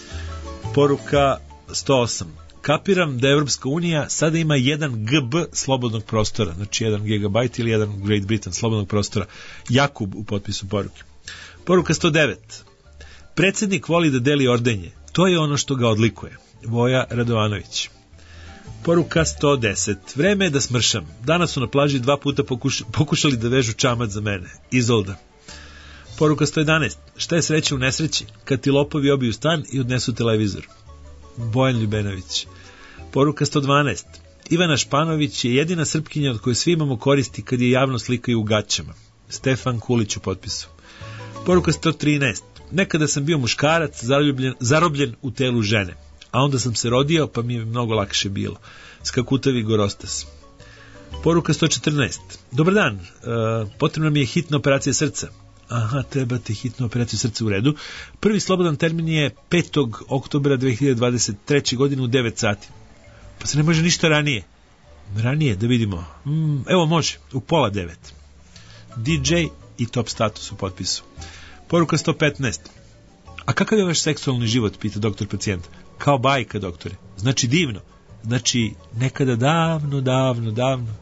Poruka sto osam. Kapiram da Evropska unija sada ima jedan gigabyte slobodnog prostora, znači jedan gigabajt ili jedan Great Britain slobodnog prostora. Jakub u potpisu poruke. Poruka sto devet. Predsednik voli da deli ordenje. To je ono što ga odlikuje. Voja Radovanović. Poruka sto deset. Vreme je da smršam. Danas su na plaži dva puta pokuš, pokušali da vežu čamac za mene. Izolda. Poruka sto jedanaest. Šta je sreća u nesreći? Kad ti lopovi obiju stan i odnesu televizor. Bojan Ljubenović. Poruka sto dvanaest. Ivana Španović je jedina Srpkinja od koje svi imamo koristi kad je javno slikaju u gaćama. Stefan Kulić u potpisu. Poruka sto trinaest. Nekada sam bio muškarac, zarobljen, zarobljen u telu žene. A onda sam se rodio, pa mi je mnogo lakše bilo. Skakutavi Gorostas. Poruka sto četrnaest. Dobar dan, e, potrebna mi je hitna operacija srca. Aha, treba ti hitnu operaciju srca, u redu. Prvi slobodan termin je petog oktobra dve hiljade dvadeset treće. godine u devet sati. Pa se ne može ništa ranije. Ranije, da vidimo. Mm, evo može, u pola devet. D J i top status u potpisu. Poruka sto petnaest. A kakav je vaš seksualni život, pita doktor pacijenta. Kao bajka, doktore. Znači divno. Znači nekada davno, davno, davno.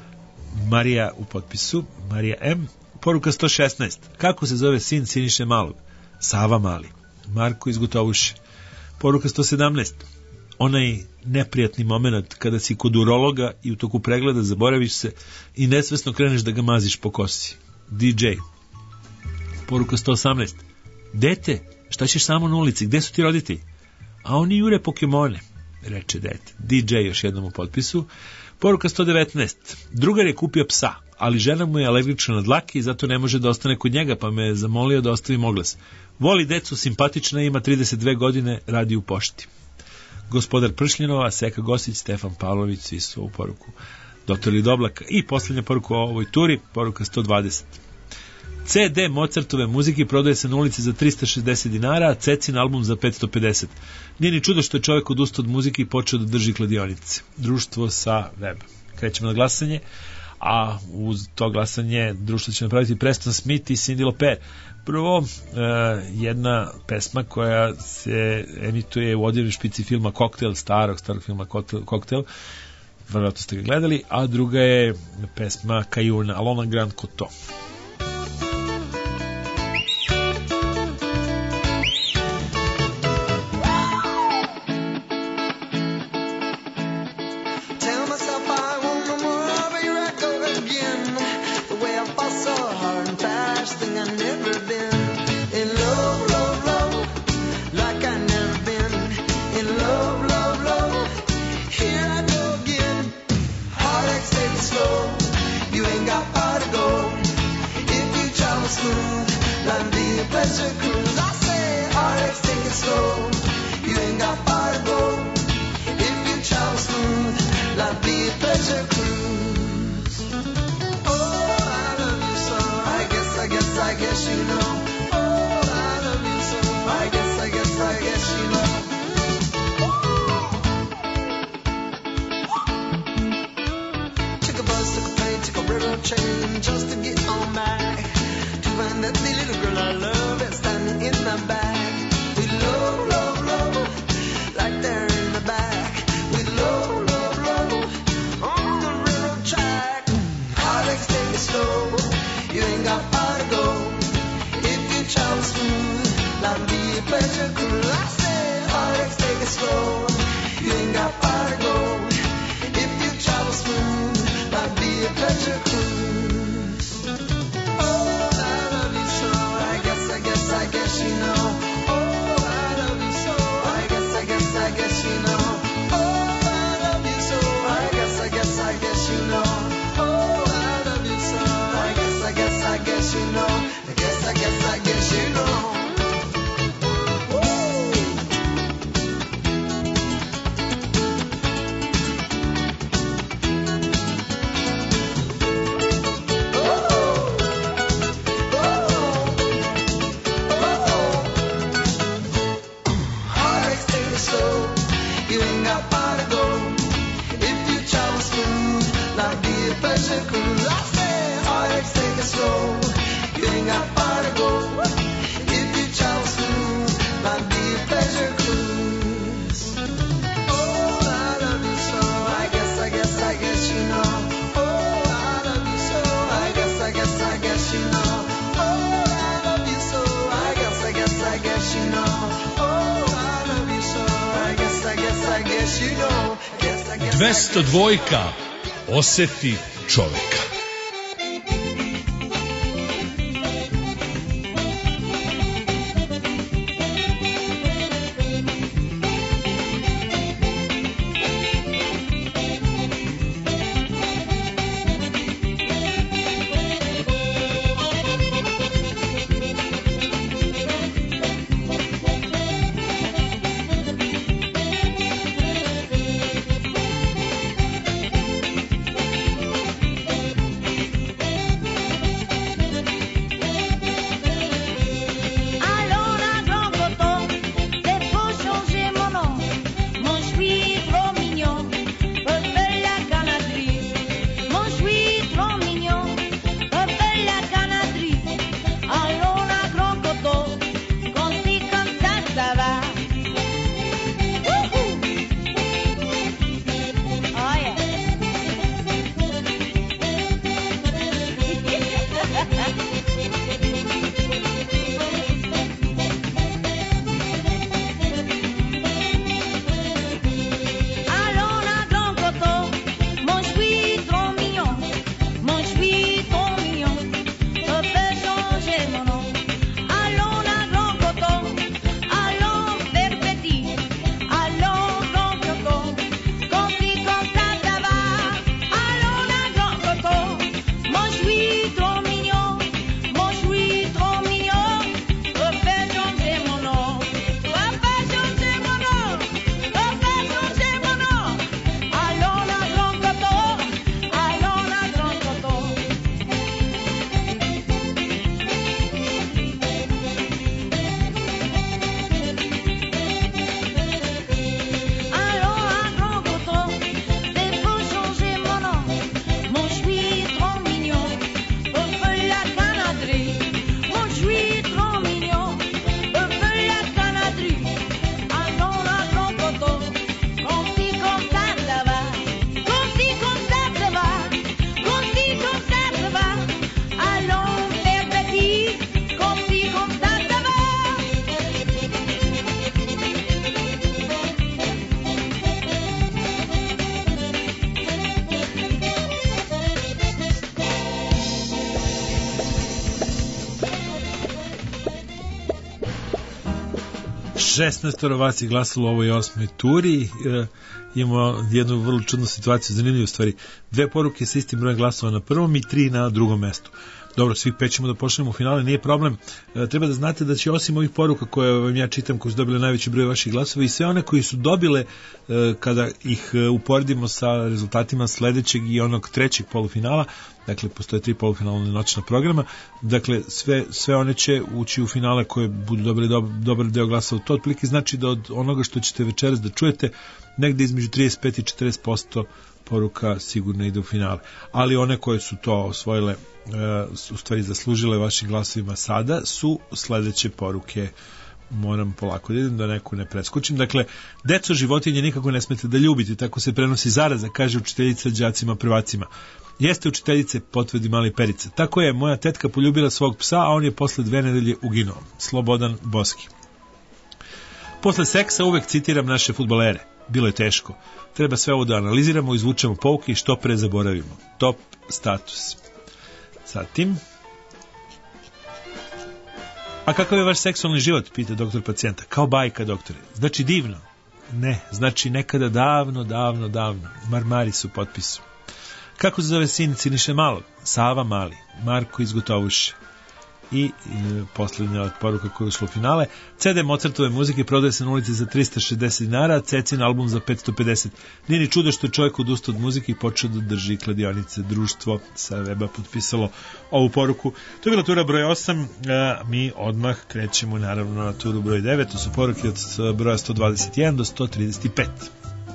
Marija u potpisu. Marija M. Poruka sto šesnaest. Kako se zove sin Siniše Malog? Sava Mali. Marko iz Gotovuše. Poruka sto sedamnaest. Onaj neprijatni moment kada si kod urologa i u toku pregleda zaboraviš se i nesvesno kreneš da ga maziš po kosi. D J. Poruka sto osamnaest. Dete, šta ćeš samo na ulici? Gde su ti roditelji? A oni jure Pokemone, reče dete. D J još jednom u potpisu. Poruka sto devetnaest. Drugar je kupio psa, ali žena mu je alergična na dlake i zato ne može da ostane kod njega, pa me je zamolio da ostavim oglas. Voli decu, simpatična, ima trideset dve godine, radi u pošti. Gospodar Pršljenova, Seka Gosić, Stefan Pavlović, svi su u poruku. Doktor Lidoblaka. I poslednja poruka o ovoj turi, poruka sto dvadeset. C D Mozartove muzike prodaje se na ulici za trista šezdeset dinara, a Cecin album za petsto pedeset. Nije ni čudo što je čovjek odustao od muzike i počeo da drži kladionice. Društvo sa web. Krećemo na glasanje, a uz to glasanje društvo će napraviti Preston Smith i Cyndi Lauper. Prvo, uh, jedna pesma koja se emituje u odjevnoj špici filma Koktel, starog, starog filma Koktel, vjerojatno ste ga gledali, a druga je pesma Kajuna, Alona Grand Coteau. Like I pleasure cruise. I say, Alex, take it slow. You ain't got far to go. If you travel smooth, life be a pleasure cruise. Oh, I love you so. I guess, I guess, I guess you know. Oh, I love you so. I guess, I guess, I guess you know. Took a bus, took a plane, took a railroad train just to get on back to find that the little girl I love that's standing in the back. We love, love, love, like there in the back. We love, love, love, on the railroad track. Alex, take it slow. You ain't got far to go. If you travel smooth, life be a pleasure cruise. I say, Alex, take it slow. You ain't got far to go. If you travel smooth, life be a pleasure cruise. Oh, I love you so. I guess, I guess, I guess you know. Oh, I love you so. I guess, I guess, I guess you know. Oh, I love you so. I guess, I guess, I guess you know. Oh, I love you so. I guess, I guess, I guess you know. I guess, I guess, I guess you know. Alex, take it slow. You ain't got far to go. If you travel smooth, life be a pleasure cruise. I say, Alex, take it slow. You ain't got far to go. If you travel smooth, life be a pleasure cruise. Oh, I love you so. I guess, I guess, I guess you know. Oh, I love you so. I guess, I guess, I guess you know. Oh, I love you so. I guess, I guess, I guess you know. Oh, I love you so. I guess, I guess, I guess you know. Guess, I guess, I dvesta dva oseti čoveka. šesnaest vas je glasalo u ovoj osmoj turi. E, imamo jednu vrlo čudnu situaciju, zanimljivu stvari. Dve poruke sa istim brojem glasova na prvom i tri na drugom mestu. Dobro, svih pet ćemo da pošaljemo u finale, nije problem. E, treba da znate da će osim ovih poruka koje vam ja čitam, koji su dobile najveći broj vaših glasova, i sve one koji su dobile, e, kada ih e, uporedimo sa rezultatima sledećeg i onog trećeg polufinala, dakle postoje tri polufinalne noćna programa, dakle sve, sve one će ući u finale koje budu dobili dob, dobar deo glasova. To otprilike znači da od onoga što ćete večeras da čujete, negde između trideset pet i četrdeset posto poruka sigurno ide u finale. Ali one koje su to osvojile, u stvari zaslužile vašim glasovima sada, su sledeće poruke. Moram polako da idem da neku ne preskočim. Dakle, deco životinje nikako ne smete da ljubite, tako se prenosi zaraza, kaže učiteljica đacima prvacima. Jeste učiteljice, potvrdi mali Perica. Tako je moja tetka poljubila svog psa, a on je posle dve nedelje uginuo. Slobodan Boski. Posle seksa uvek citiram naše fudbalere. Bilo je teško. Treba sve ovo da analiziramo, izvučemo pouke i što pre zaboravimo. Top status. Zatim, a kakav je vaš seksualni život, pita doktor pacijenta. Kao bajka, doktore. Znači divno? Ne, znači nekada davno, davno, davno. Marmari su potpisu. Kako se zove sin Siniše Malog? Sava Mali. Marko iz Gotovuše. I, i posljednja poruka koja je ušla u finale. C D Mozartove muzike prodaje se na ulici za trista šezdeset dinara, a Cecin album za petsto pedeset. Nije ni čudo što je čovjek odustao od muzike i počeo da drži kladionice. Društvo sa weba potpisalo ovu poruku. To je bila tura broj osam, a mi odmah krećemo naravno na turu broj devet. To su poruke od broja sto dvadeset jedan do sto trideset pet.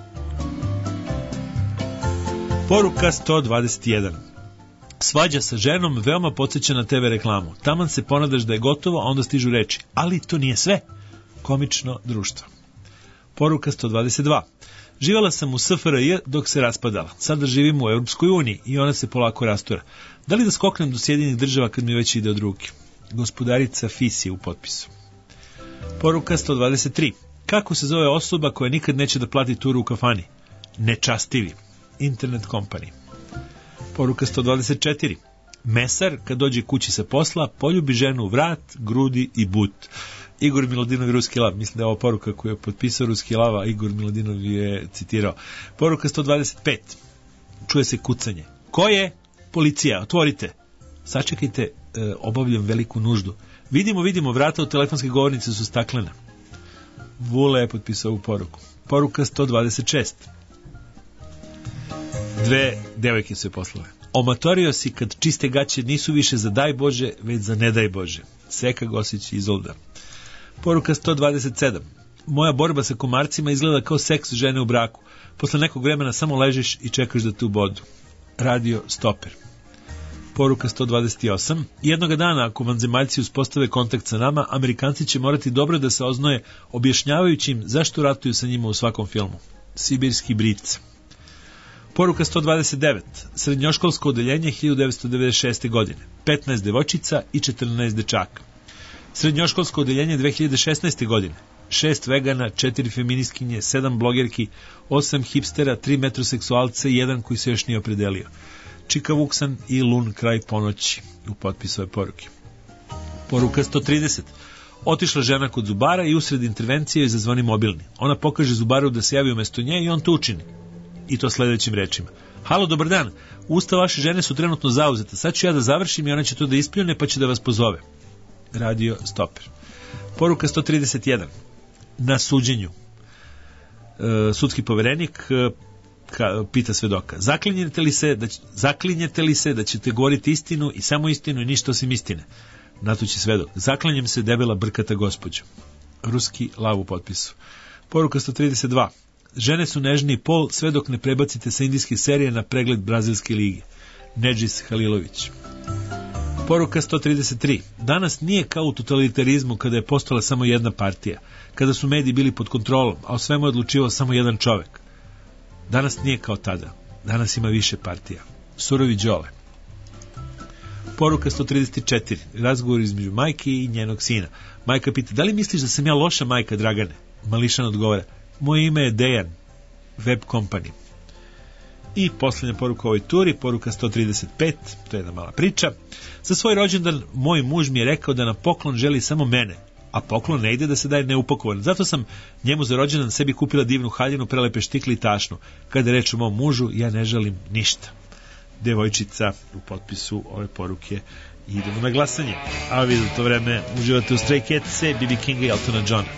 Poruka sto dvadeset jedan. Svađa sa ženom veoma podsjeća na te ve reklamu. Taman se ponadaš da je gotovo, a onda stižu reči. Ali to nije sve. Komično društvo. Poruka sto dvadeset dva. Živjela sam u S F R J dok se raspadala. Sada živim u Europskoj uniji i ona se polako rastura. Da li da skoknem do Sjedinjenih država kad mi već ide od ruke? Gospodarica Fisi u potpisu. Poruka sto dvadeset tri. Kako se zove osoba koja nikad neće da plati turu u kafani? Nečastivi. Internet company. Poruka sto dvadeset četiri. Mesar, kad dođe kući sa posla, poljubi ženu u vrat, grudi i but. Igor Miladinov i Ruski lav. Mislim da je ovo poruka koju je potpisao Ruski lav, a Igor Miladinov je citirao. Poruka sto dvadeset pet. Čuje se kucanje. Ko je? Policija, otvorite. Sačekajte, e, obavljam veliku nuždu. Vidimo, vidimo, vrata od telefonske govornice su staklena. Vule je potpisao ovu poruku. Poruka sto dvadeset šest. Dve devojke su je poslale. Omatorio si kad čiste gaće nisu više za daj Bože, već za ne daj Bože. Seka Gosić iz Olda. Poruka sto dvadeset sedam. Moja borba sa komarcima izgleda kao seks žene u braku. Posle nekog vremena samo ležiš i čekaš da te ubodu. Radio Stoper. Poruka sto dvadeset osam. Jednoga dana, ako vanzemaljci uspostave kontakt sa nama, Amerikanci će morati dobro da se oznoje objašnjavajući im zašto ratuju sa njima u svakom filmu. Sibirski bric. Poruka sto dvadeset devet. Srednjoškolsko odeljenje hiljadu devetsto devedeset šeste. godine. petnaest devojčica i četrnaest dečaka. Srednjoškolsko odeljenje dve hiljade šesnaeste. godine. šest vegana, četiri feministkinje, sedam blogerki, osam hipstera, tri metroseksualce i jedan koji se još nije opredelio. Čika Vuksan i Lun kraj ponoći u potpisu ove poruke. Poruka sto trideset. Otišla žena kod zubara i usred intervencije joj zazvoni mobilni. Ona pokaže zubaru da se javi umjesto nje i on to učini. I to sledećim rečima. Halo, dobar dan. Usta vaše žene su trenutno zauzete. Sad ću ja da završim i ona će to da ispljune pa će da vas pozove. Radio Stoper. Poruka sto trideset jedan. Na suđenju. E, sudski poverenik e, ka, pita svedoka. Zaklinjete li se da, zaklinjete li se da ćete govoriti istinu i samo istinu i ništa osim istine? Na to će svedok. Zaklanjem se debela brkata gospođo. Ruski lav u potpisu. Poruka sto trideset dva. Žene su nežni pol sve dok ne prebacite sa indijske serije na pregled Brazilske lige. Nedžis Halilović. Poruka sto trideset tri. Danas nije kao u totalitarizmu kada je postala samo jedna partija, kada su mediji bili pod kontrolom, a o svemu je odlučivao samo jedan čovek. Danas nije kao tada. Danas ima više partija. Surovi Đole. Poruka sto trideset četiri. Razgovor između majke i njenog sina. Majka pita, da li misliš da sam ja loša majka, Dragane? Mališan odgovara, moje ime je Dejan, Web Company. I posljednja poruka u ovoj turi, poruka sto trideset pet, to je jedna mala priča. Za svoj rođendan moj muž mi je rekao da na poklon želi samo mene, a poklon ne ide da se daje neupakovan. Zato sam njemu za rođendan sebi kupila divnu haljinu, prelepe štikle i tašnu. Kada je reč o mom mužu, ja ne želim ništa. Devojčica u potpisu ove poruke idemo na glasanje. A vi za to vreme uživate u Stray Cats, B B Kinga i Eltona Johna.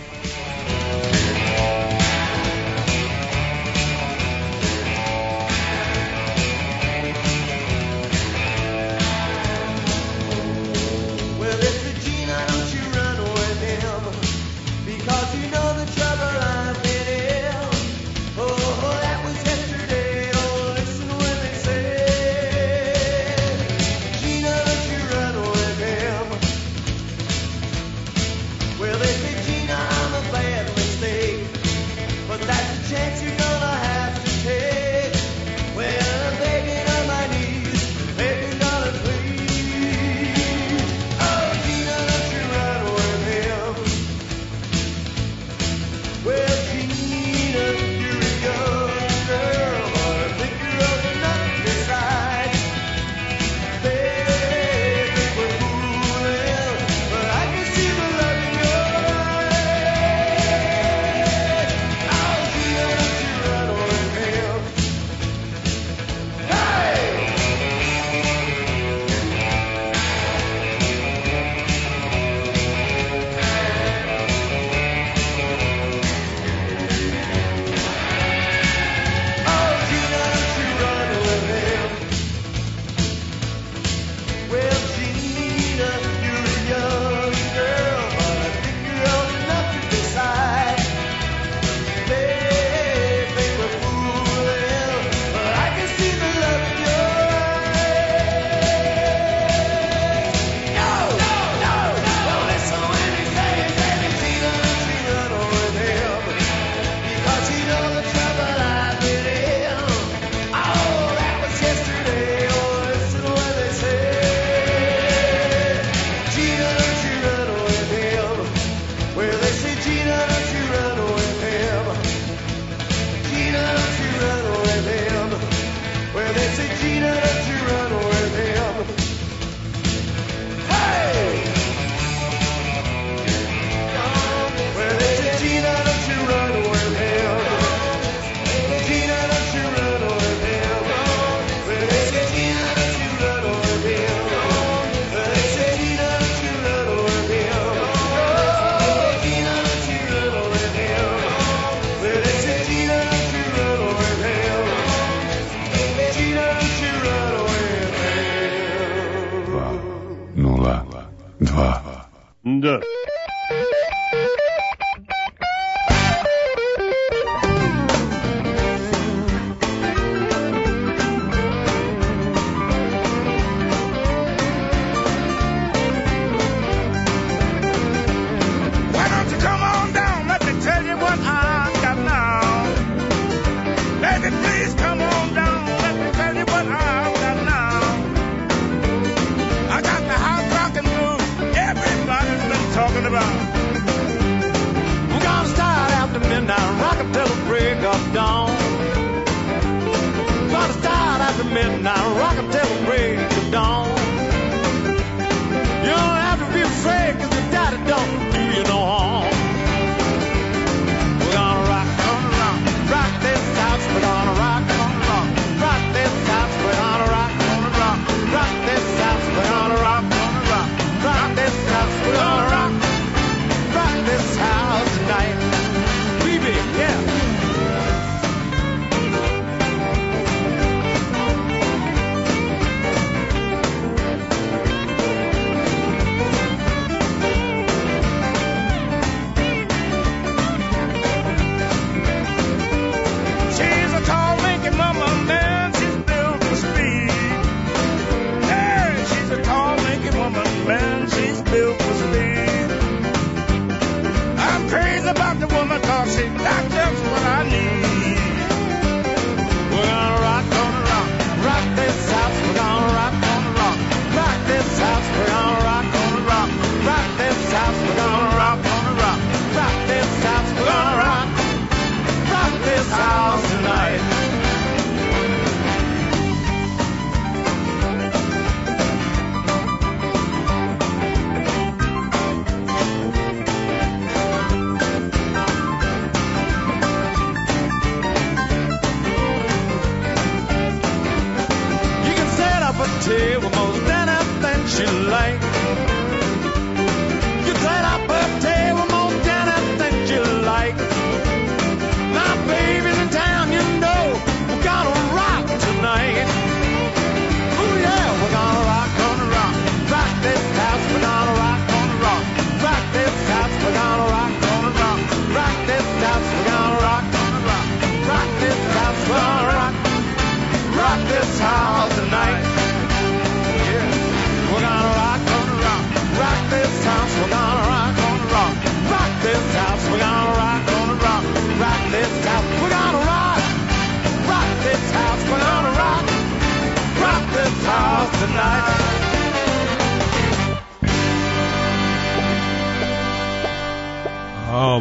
Да.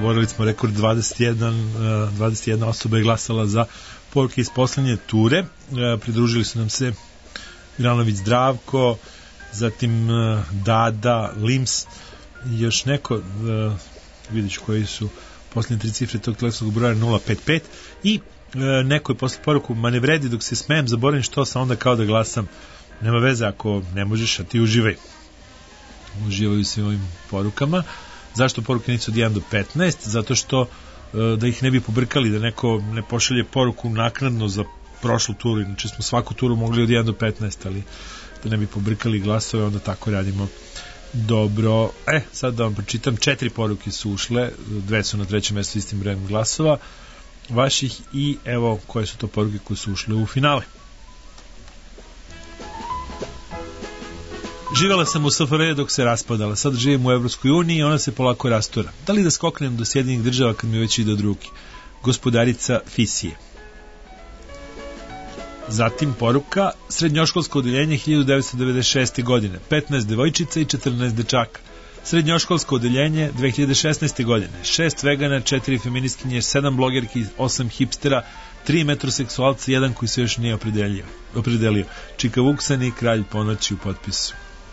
oborili smo rekord dvadeset jedan, dvadeset jedna osoba je glasala za poruke iz poslednje ture. Pridružili su nam se Milanović Zdravko, zatim Dada, Lims i još neko, vidiš koji su poslednje tri cifre tog telefonskog broja nula pet pet i neko je posle poruku, ma ne vredi dok se smejem, zaboravim što sam onda kao da glasam. Nema veze ako ne možeš, a ti uživaj. Uživaju svim ovim porukama. Zašto poruke nisu od jedan do petnaest? Zato što da ih ne bi pobrkali, da neko ne pošalje poruku naknadno za prošlu turu, inače smo svaku turu mogli od jedan do petnaest, ali da ne bi pobrkali glasove, onda tako radimo. Dobro, e, sad da vam pročitam, četiri poruke su ušle, dve su na trećem mjestu istim brojem glasova vaših i evo koje su to poruke koje su ušle u finale. Živela sam u S F R J dok se raspadala, sad živim u Evropskoj uniji i ona se polako rastura. Da li da skoknem do Sjedinjenih država kad mi već ide od ruke? Gospodarica Fisije. Zatim poruka, srednjoškolsko odeljenje hiljadu devetsto devedeset šeste. godine, petnaest devojčica i četrnaest dečaka. Srednjoškolsko odeljenje dve hiljade šesnaeste. godine, šest vegana, četiri feministkinje, sedam blogerki, osam hipstera, tri metroseksualca, jedan koji se još nije opredelio. opredelio. Čika Vuksan i Kralj ponoći u potpisu.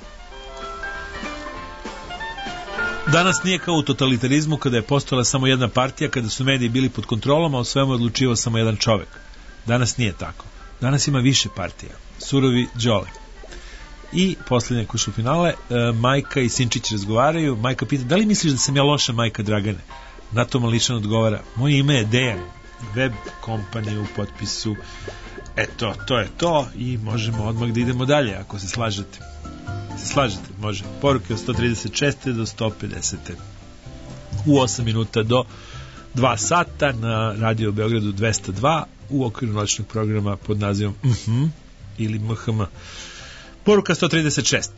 Danas nije kao u totalitarizmu kada je postojala samo jedna partija, kada su mediji bili pod kontrolom, a o svemu odlučivao samo jedan čovek. Danas nije tako. Danas ima više partija. Surovi Đole. I posljednje kušu finale, e, Majka i Sinčić razgovaraju. Majka pita, da li misliš da sam ja loša majka Dragane? Na to Mališan odgovara, moje ime je Dejan, web kompanija u potpisu. Eto, to je to i možemo odmah da idemo dalje, ako se slažete. Se slažete? Može. Poruke od sto trideset šeste do sto pedesete. U osam minuta do dva sata na Radio Beogradu dvesta dva u okviru noćnog programa pod nazivom Mhm ili M H M. Poruka sto trideset šest.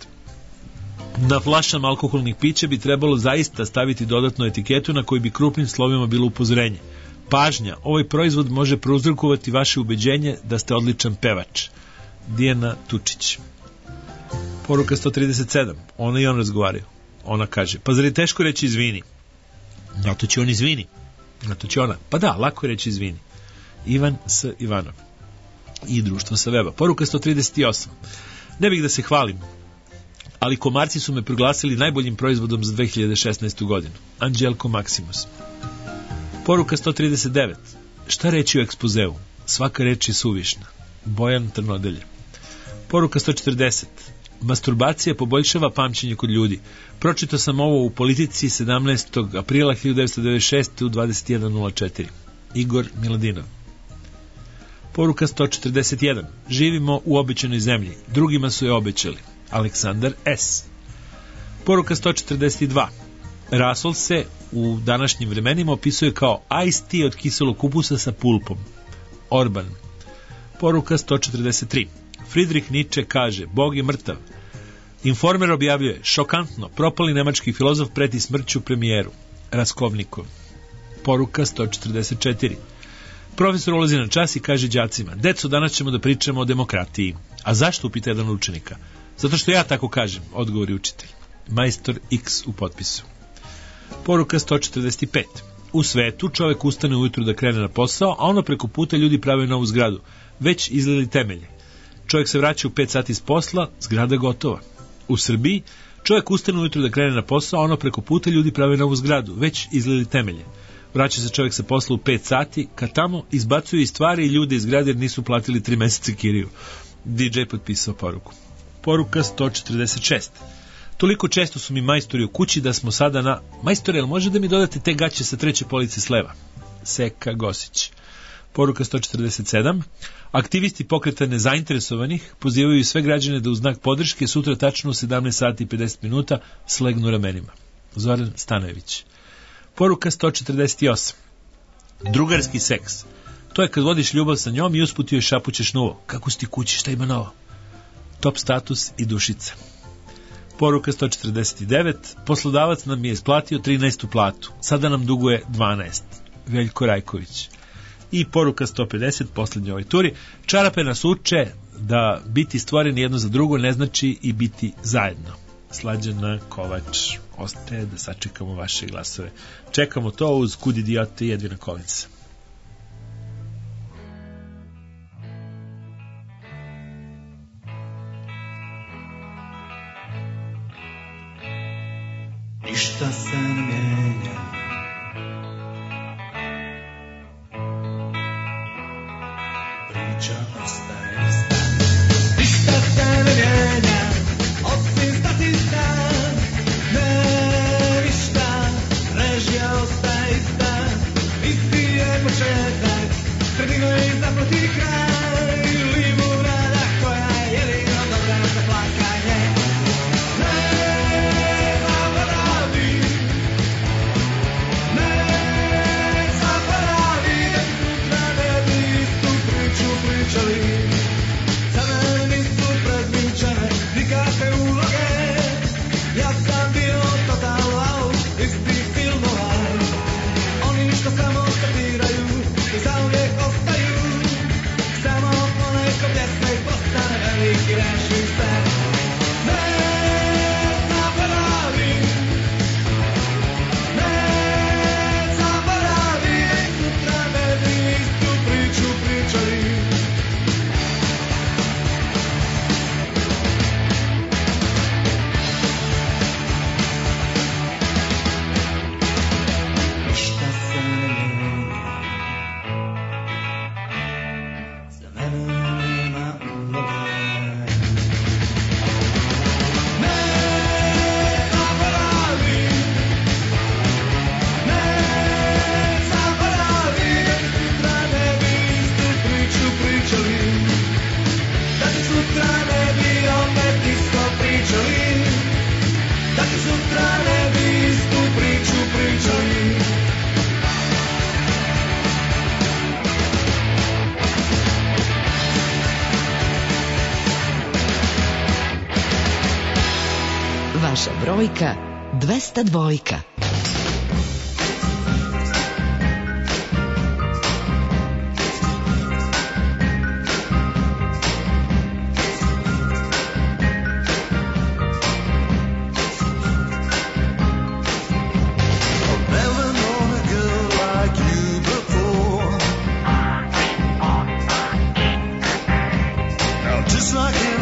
Na flašama alkoholnih pića bi trebalo zaista staviti dodatnu etiketu na kojoj bi krupnim slovima bilo upozorenje. Pažnja, ovaj proizvod može prouzrokovati vaše ubeđenje da ste odličan pevač. Dijana Tučić. Poruka sto trideset sedam. Ona i on razgovaraju. Ona kaže, pa zar je teško reći izvini? Na to će on izvini. Na to će ona. Pa da, lako je reći izvini. Ivan S. Ivanov. I društvo sa weba. Poruka sto trideset osam. Ne bih da se hvalim, ali komarci su me proglasili najboljim proizvodom za dve hiljade šesnaestu. godinu. Anđelko Maksimus. Poruka sto trideset devet. Šta reći o ekspozeu? Svaka reč je suvišna. Bojan Trnodelje. Poruka sto četrdeset. Masturbacija poboljšava pamćenje kod ljudi. Pročitao sam ovo u Politici sedamnaestog aprila hiljadu devetsto devedeset šeste. u dvadeset jedan nula četiri. Igor Miladinov. Poruka sto četrdeset jedan. Živimo u obećanoj zemlji. Drugima su je obećali. Aleksandar S. Poruka sto četrdeset dva. Rasol se u današnjim vremenima opisuje kao iced tea od kiselog kupusa sa pulpom. Orban. Poruka sto četrdeset tri. Friedrich Nietzsche kaže, Bog je mrtav. Informer objavljuje, šokantno, propali nemački filozof preti smrću premijeru. Raskovnikov. Poruka sto četrdeset četiri. Profesor ulazi na čas i kaže đacima, deco, danas ćemo da pričamo o demokratiji. A zašto, upita jedan učenika? Zato što ja tako kažem, odgovori učitelj. Majstor X u potpisu. Poruka sto četrdeset pet. U svetu čovek ustane ujutru da krene na posao, a ono preko puta ljudi prave novu zgradu. Već izlili temelje. Čovjek se vraća u pet sati s posla, zgrada gotova. U Srbiji čovjek ustane ujutru da krene na posao, a ono preko puta ljudi prave novu zgradu. Već izlili temelje. Vraća se čovjek sa posla u pet sati, kad tamo izbacuju i stvari i ljude iz zgrade jer nisu platili tri meseca kiriju. D J potpisao poruku. Poruka sto četrdeset šest. Toliko često su mi majstori u kući da smo sada na... Majstore, jel može da mi dodate te gaće sa treće police s leva? Seka Gosić. Poruka sto četrdeset sedam. Aktivisti pokreta nezainteresovanih pozivaju sve građane da u znak podrške sutra tačno u sedamnaest sati i pedeset minuta slegnu ramenima. Zoran Stanojević. Poruka sto četrdeset osam. Drugarski seks. To je kad vodiš ljubav sa njom i usput joj šapućeš novo. Kako si ti kući, šta ima novo? Top status i dušica. Poruka sto četrdeset devet. Poslodavac nam je isplatio trinaestu platu. Sada nam duguje dvanaest. Veljko Rajković. I poruka sto pedeset, posljednje ovoj turi. Čarape nas uče da biti stvoreni jedno za drugo ne znači i biti zajedno. Slađana Kovač. Ostaje da sačekamo vaše glasove. Čekamo to uz Kud idiote i Edvina Kolinsa. Ništa se ne mijenja, priča ostaje ista. Ništa se ne mijenja, osim stati stan. Ne, ništa, režija ostaje ista. Isti je početak, sredino i zaproti kraj. Limunada koja je jedino dobra za plakanje. Vaša brojka dvesta dvojka.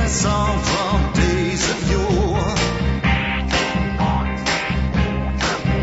Song from days of yore.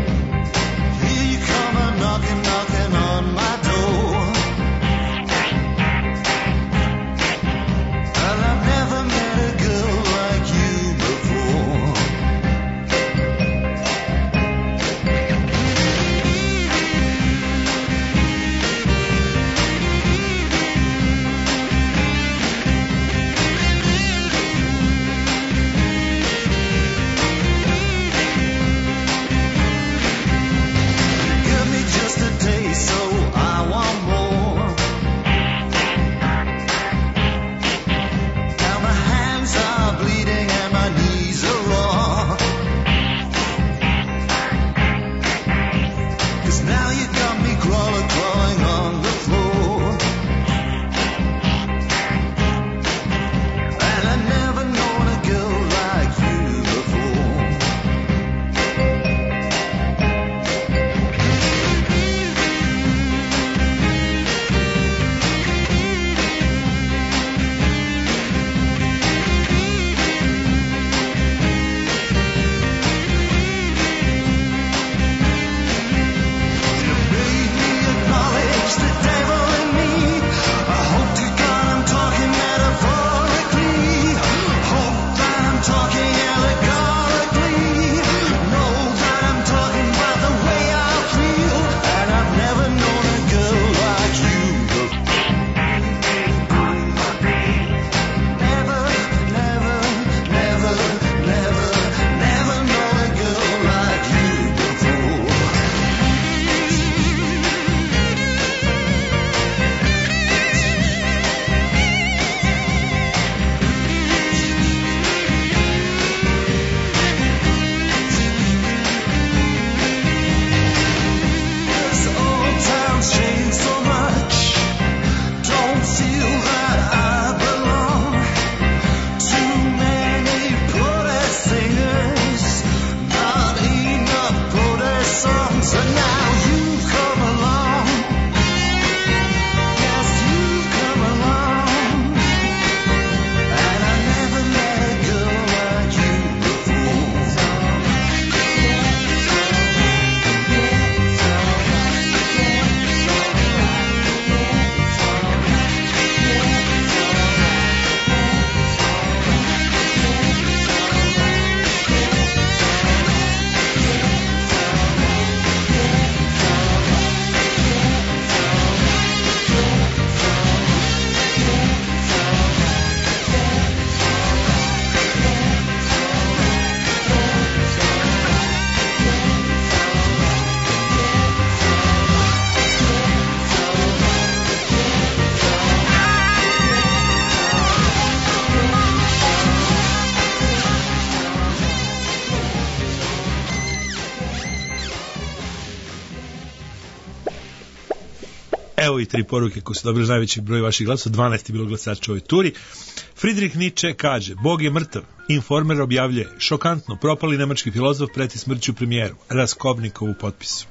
Evo i tri poruke koje su dobili najveći broj vaših glasova, dvanaest je bilo glasača u ovoj turi. Friedrich Nietzsche kaže, Bog je mrtav. Informer objavljuje, šokantno, propali nemački filozof preti smrću premijeru. Raskovnikov u potpisu.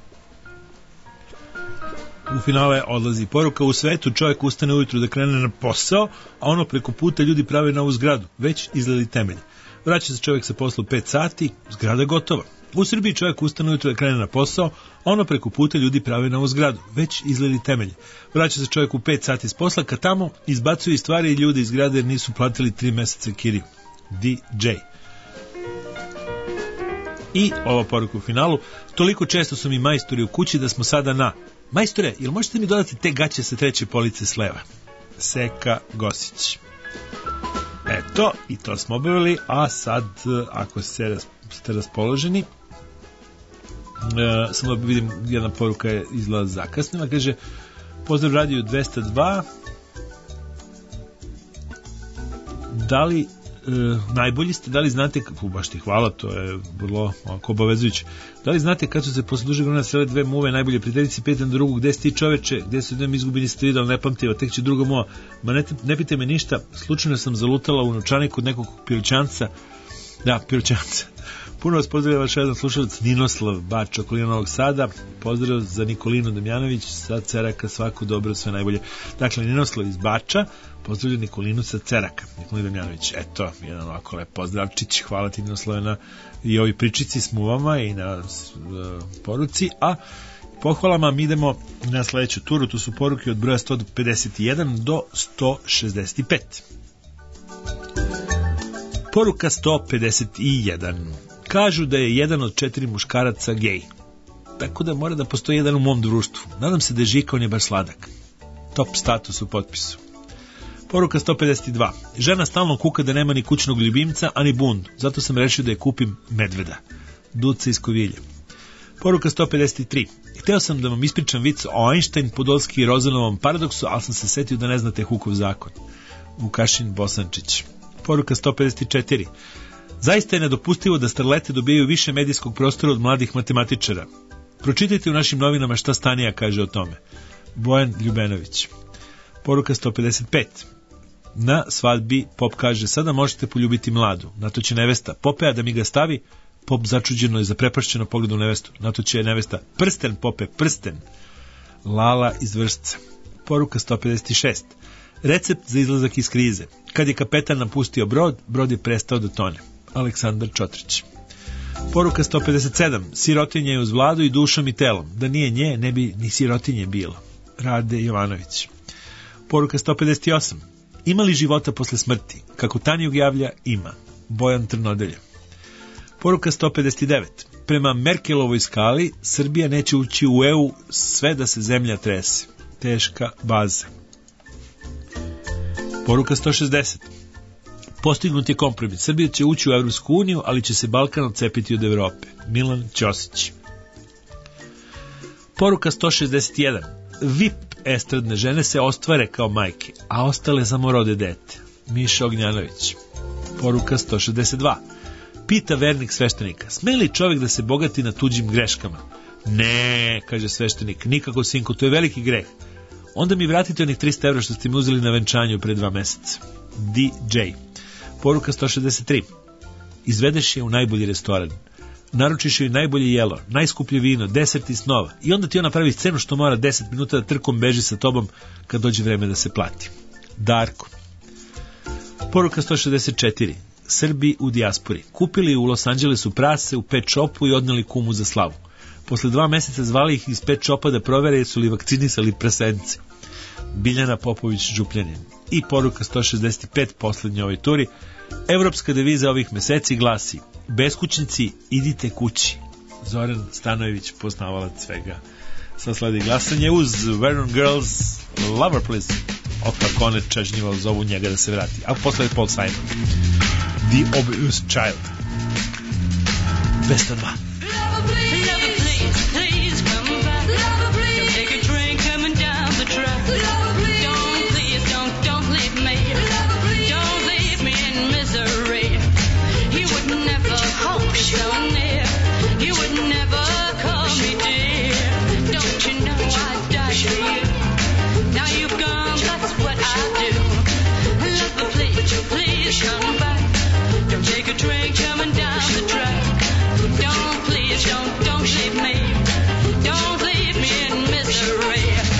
U finale odlazi poruka, u svetu čovjek ustane ujutru da krene na posao, a ono preko puta ljudi prave novu zgradu, već izgledi temelj. Vraća se čovjek sa posla u pet sati, zgrada je gotova. U Srbiji čovjek ustane ujutru da krene na posao, a ono preko puta ljudi prave novu zgradu, već izgledi temelj. Vraća se čovjek u pet sati s posla, kad tamo izbacuju stvari i ljudi iz zgrade jer nisu platili tri meseca kiriju. D J. I ova poruka u finalu, toliko često su mi majstori u kući da smo sada na... Majstore, jel možete mi dodati te gaće sa treće police s leva? Seka Gosić. Eto, i to smo obavili, a sad, ako se, ste raspoloženi, e, samo da vidim, jedna poruka je izgleda zakasnila, kaže, pozdrav Radio dvesta dva, da li, e, najbolji ste, da li znate, u, baš ti hvala, to je vrlo ovako obavezujuće, da li znate kad su se posle dužeg vremena srele dve muve najbolje prijateljice, pitam drugu, gde si ti čoveče, gde su jednom izgubljeni ste vidjeli, ne pamtiva, tek će druga moja, ma ne, ne pite me ništa, slučajno sam zalutala u novčanik kod nekog piroćanca, da, piroćanca. Puno vas pozdravlja vaš jedan slušalac Ninoslav Bač, okolina Novog Sada, pozdrav za Nikolinu Damjanović, sa Ceraka, svako dobro, sve najbolje. Dakle, Ninoslav iz Bača, pozdravlja Nikolinu sa Ceraka, Nikolina Damjanović, eto, jedan ovako lep pozdravčić, hvala ti Ninoslave na i ovi pričici s muvama i na uh, poruci, a pohvalama mi idemo na sledeću turu, tu su poruke od broja sto pedeset jedan do sto šezdeset pet. Poruka sto pedeset jedan. Kažu da je jedan od četiri muškaraca gej. Tako da mora da postoji jedan u mom društvu. Nadam se da je Žika, on je baš sladak. Top status u potpisu. Poruka sto pedeset dva. Žena stalno kuka da nema ni kućnog ljubimca, ani bundu. Zato sam rešio da je kupim medveda. Duca iz Kovilja. Poruka sto pedeset tri. Hteo sam da vam ispričam vic o Einstein, Podolski i Rozanovom paradoksu, ali sam se setio da ne znate Hukov zakon. Vukašin Bosančić. Poruka sto pedeset četiri. Zaista je nedopustivo da starlete dobijaju više medijskog prostora od mladih matematičara. Pročitajte u našim novinama šta Stanija kaže o tome. Bojan Ljubenović. Poruka sto pedeset pet. Na svadbi Pop kaže, sada možete poljubiti mladu. Na to će nevesta, Pope, a da mi ga stavi? Pop začuđeno je zaprepašćeno pogled u nevestu. Na to će nevesta, prsten Pope, prsten. Lala iz Vršca. Poruka sto pedeset šest. Recept za izlazak iz krize. Kad je kapetan napustio brod, brod je prestao da tone. Aleksandar Čotrić. Poruka sto pedeset sedam. Sirotinja je uz Vladu i dušom i telom. Da nije nje, ne bi ni sirotinje bilo. Rade Jovanović. Poruka sto pedeset osam. Ima li života posle smrti? Kako Tanjug javlja, ima. Bojan Trnodelja. Poruka sto pedeset devet. Prema Merkelovoj skali, Srbija neće ući u E U sve da se zemlja trese. Teška baza. Poruka sto šezdeset. Postignut je kompromis. Srbija će ući u Evropsku uniju, ali će se Balkan odcepiti od Evrope. Milan Ćosić. Poruka sto šezdeset jedan. V I P estradne žene se ostvare kao majke, a ostale samo rode dete. Miša Ognjanović. Poruka sto šezdeset dva. Pita vernik sveštenika, sme li čovjek da se bogati na tuđim greškama? Ne, kaže sveštenik, nikako sinko, to je veliki greh. Onda mi vratite onih trista evra što ste mi uzeli na venčanju pre dva meseca. D J. Poruka sto šezdeset tri. Izvedeš je u najbolji restoran. Naručiš joj najbolje jelo, najskuplje vino, desert i snova. I onda ti ona pravi scenu što mora deset minuta da trkom beži sa tobom kad dođe vreme da se plati. Darko. Poruka sto šezdeset četiri. Srbi u dijaspori. Kupili u Los Angelesu prase u pet shopu i odneli kumu za slavu. Posle dva meseca zvali ih iz pet shopa da provere jesu li vakcinisali presence. Biljana Popović Župljanin. I poruka sto šezdeset pet, poslednje ovoj turi. Evropska deviza ovih meseci glasi: beskućnici, idite kući. Zoran Stanojević, poznavalac svega. Sad sledi glasanje uz Vernon Girls, Lover Please. O kako one čežnjivo zovu njega da se vrati. A posle je Paul Simon. The Obvious Child. dvesta dva. You would never call me dear. Don't you know I'd die for you? please come back. Don't take a train coming down the track. Don't, please, don't, don't leave me. Don't leave me in misery.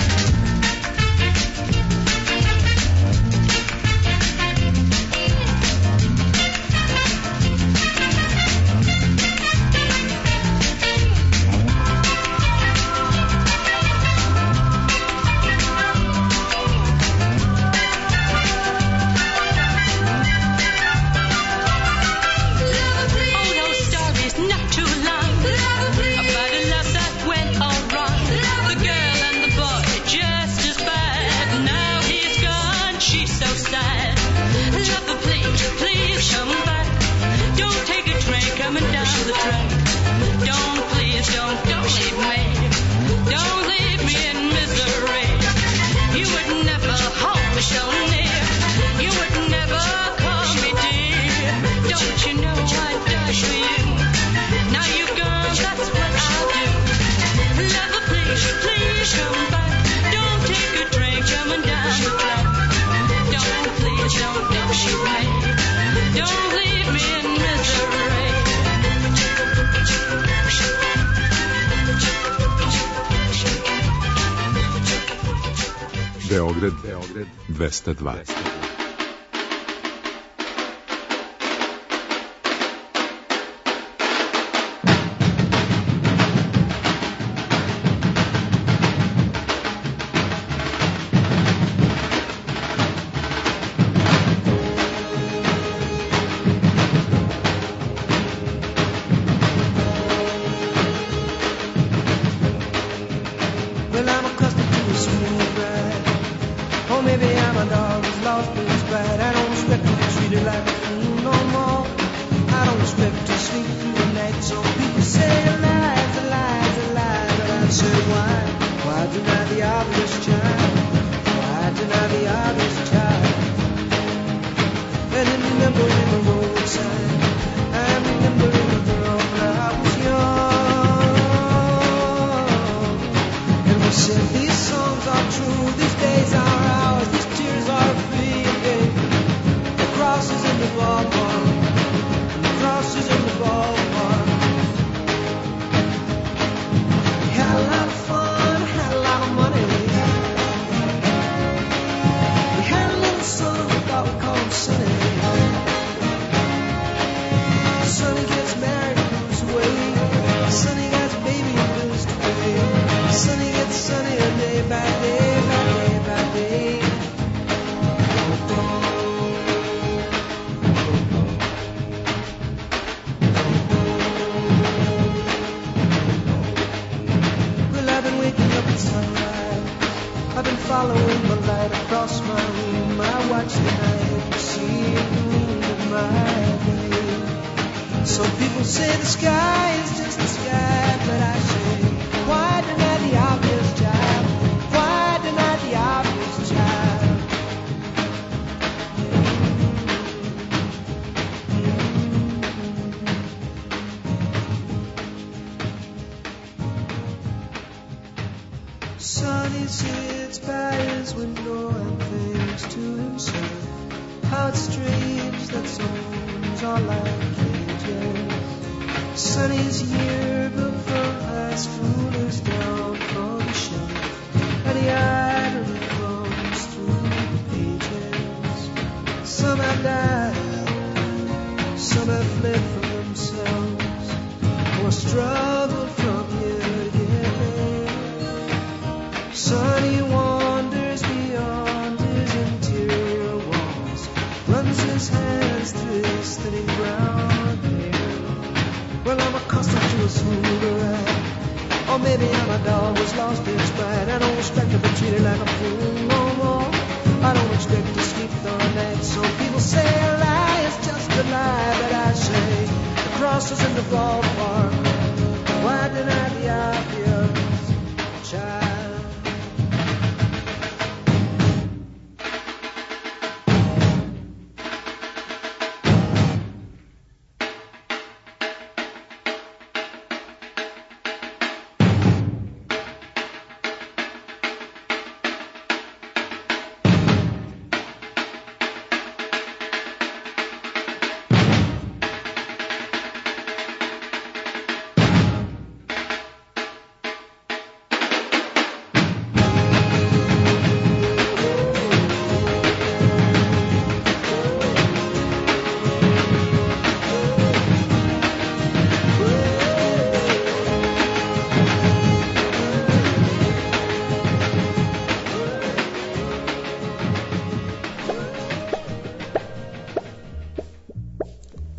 Beograd, dvesta dva.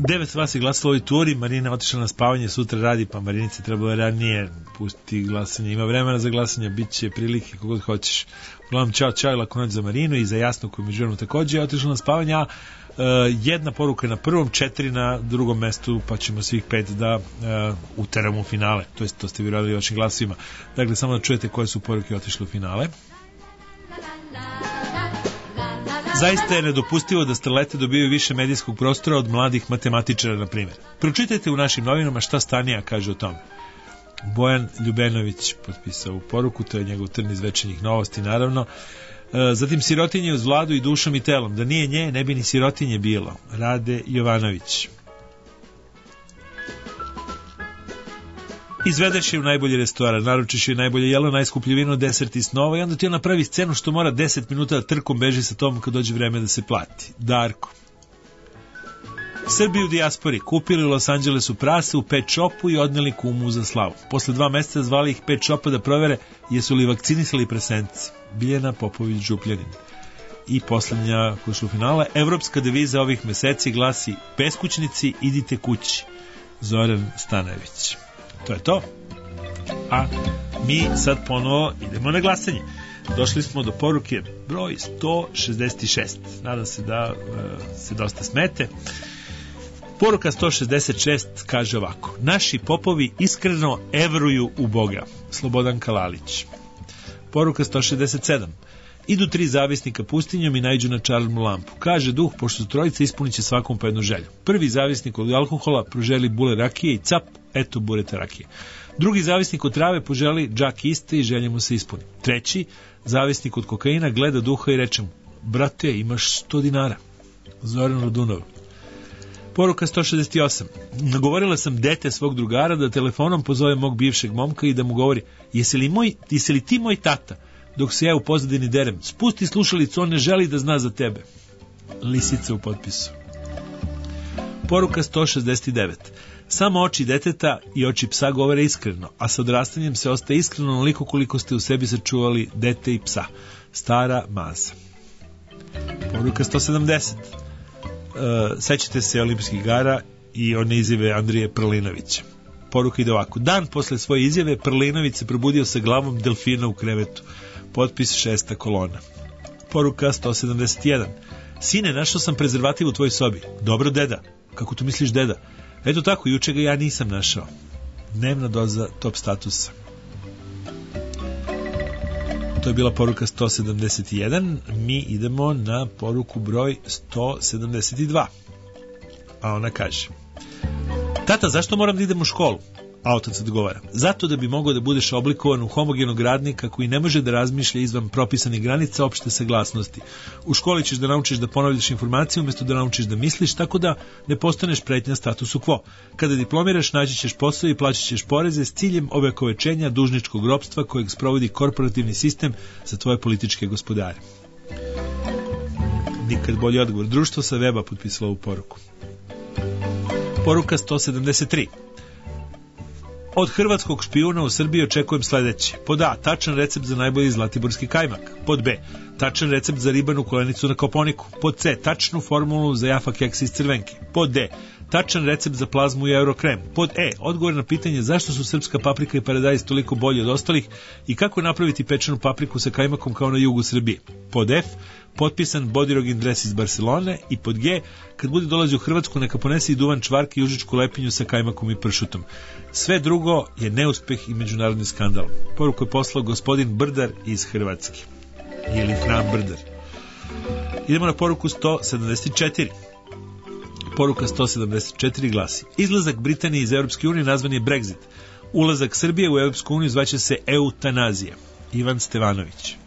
Devet vas je glasalo u ovoj turi, Marina otišla na spavanje, sutra radi, pa Marinici trebalo ranije pustiti glasanje. Ima vremena za glasanje, bit će prilike kogod hoćeš. Uglavnom, čao, čao i lako noć za Marinu i za Jasnu koju među vremenu takođe je otišla na spavanje, a Uh, jedna poruka na prvom, četiri na drugom mestu, pa ćemo svih pet da uh, uteramo u finale. To jest, to ste vi radili vašim glasovima. Dakle, samo da čujete koje su poruke otišle u finale. Zaista je nedopustivo da starlete dobiju više medijskog prostora od mladih matematičara, na primjer. Pročitajte u našim novinama šta Stanija kaže o tome. Bojan Ljubenović potpisao u poruku, to je njegov trn iz Večernjih novosti, naravno. Zatim sirotinje uz Vladu i dušom i telom. Da nije nje, ne bi ni sirotinje bilo. Rade Jovanović. Izvedeš je u najbolji restoran, naručiš je najbolje jelo, najskuplje vino, desert i snova i onda ti ona pravi scenu što mora deset minuta da trkom beži sa tom kad dođe vreme da se plati. Darko. Srbi u dijaspori kupili u Los Angelesu prase u pet shopu i odneli kumu za slavu. Posle dva meseca zvali ih pet shopa da provere jesu li vakcinisali presenci. Biljana Popović Župljanin. I poslednja koja su u finala, evropska deviza ovih meseci glasi beskućnici, idite kući. Zoran Stanojević. To je to. A mi sad ponovo idemo na glasanje. Došli smo do poruke broj sto šezdeset šest. Nadam se da uh, se dosta smete. Poruka sto šezdeset šest kaže ovako: naši popovi iskreno evruju u Boga. Slobodan Kalalić. Poruka sto šezdeset sedam. Idu tri zavisnika pustinjom i naiđu na čarobnu lampu. Kaže duh, pošto su trojica, ispunit će svakom po jednu želju. Prvi zavisnik od alkohola proželi bule rakije i cap, eto bureta rakije. Drugi zavisnik od trave poželi džak iste i želje mu se ispuni. Treći zavisnik od kokaina gleda duha i reče mu: brate, imaš sto dinara. Zoran Rodunov. Poruka sto šezdeset osam. Nagovorila sam dete svog drugara da telefonom pozove mog bivšeg momka i da mu govori: jesi li, moj, jesi li ti moj tata? Dok se ja u pozadini derem. Spusti slušalicu, on ne želi da zna za tebe. Lisica u potpisu. Poruka sto šezdeset devet. Samo oči deteta i oči psa govore iskreno, a sa odrastanjem se ostaje iskreno onoliko koliko ste u sebi sačuvali dete i psa. Stara Maza. Poruka sto sedamdeset. Uh, sećate se olimpijskih igara i one izjave Andrije Prlinovića. Poruka ide ovako: dan posle svoje izjave Prlinović se probudio sa glavom delfina u krevetu. Potpis šesta kolona. Poruka sto sedamdeset jedan. Sine, našao sam prezervativ u tvojoj sobi. Dobro, deda. Kako tu misliš, deda? Eto tako, juče ga ja nisam našao. Dnevna doza top statusa. To je bila poruka sto sedamdeset jedan. Mi idemo na poruku broj sto sedamdeset dva. A ona kaže: tata, zašto moram da idem u školu? A otac odgovara: zato da bi mogao da budeš oblikovan u homogenog radnika koji ne može da razmišlja izvan propisanih granica opšte saglasnosti. U školi ćeš da naučiš da ponavljaš informacije umjesto da naučiš da misliš, tako da ne postaneš pretnja statusu quo. Kada diplomiraš, naći ćeš posao i plaćat ćeš poreze s ciljem ovekovečenja dužničkog ropstva kojeg sprovodi korporativni sistem za tvoje političke gospodare. Nikad bolji odgovor. Društvo sa weba potpisalo ovu poruku. Poruka sto sedamdeset tri. Od hrvatskog špijuna u Srbiji očekujem sledeće. Pod A, tačan recept za najbolji zlatiborski kajmak. Pod B, tačan recept za ribanu kolenicu na Koponiku. Pod C, tačnu formulu za jafa keks iz crvenke. Pod D, tačan recept za plazmu i eurokrem. Pod E, odgovor na pitanje zašto su srpska paprika i paradajz toliko bolji od ostalih i kako napraviti pečenu papriku sa kajmakom kao na jugu Srbije. Pod F, potpisan Bodirogin dres iz Barcelone. I pod G, kad bude dolazi u Hrvatsku, neka ponese i duvan čvark i užičku lepinju sa kajmakom i pršutom. Sve drugo je neuspeh i međunarodni skandal. Poruku je poslao gospodin Brdar iz Hrvatske. Ili Fran Brdar. Idemo na poruku sto sedamdeset četiri. Poruka sto sedamdeset četiri glasi: izlazak Britanije iz Europske unije nazvan je Brexit. Ulazak Srbije u Europsku uniju zvaće se eutanazija. Ivan Stevanović.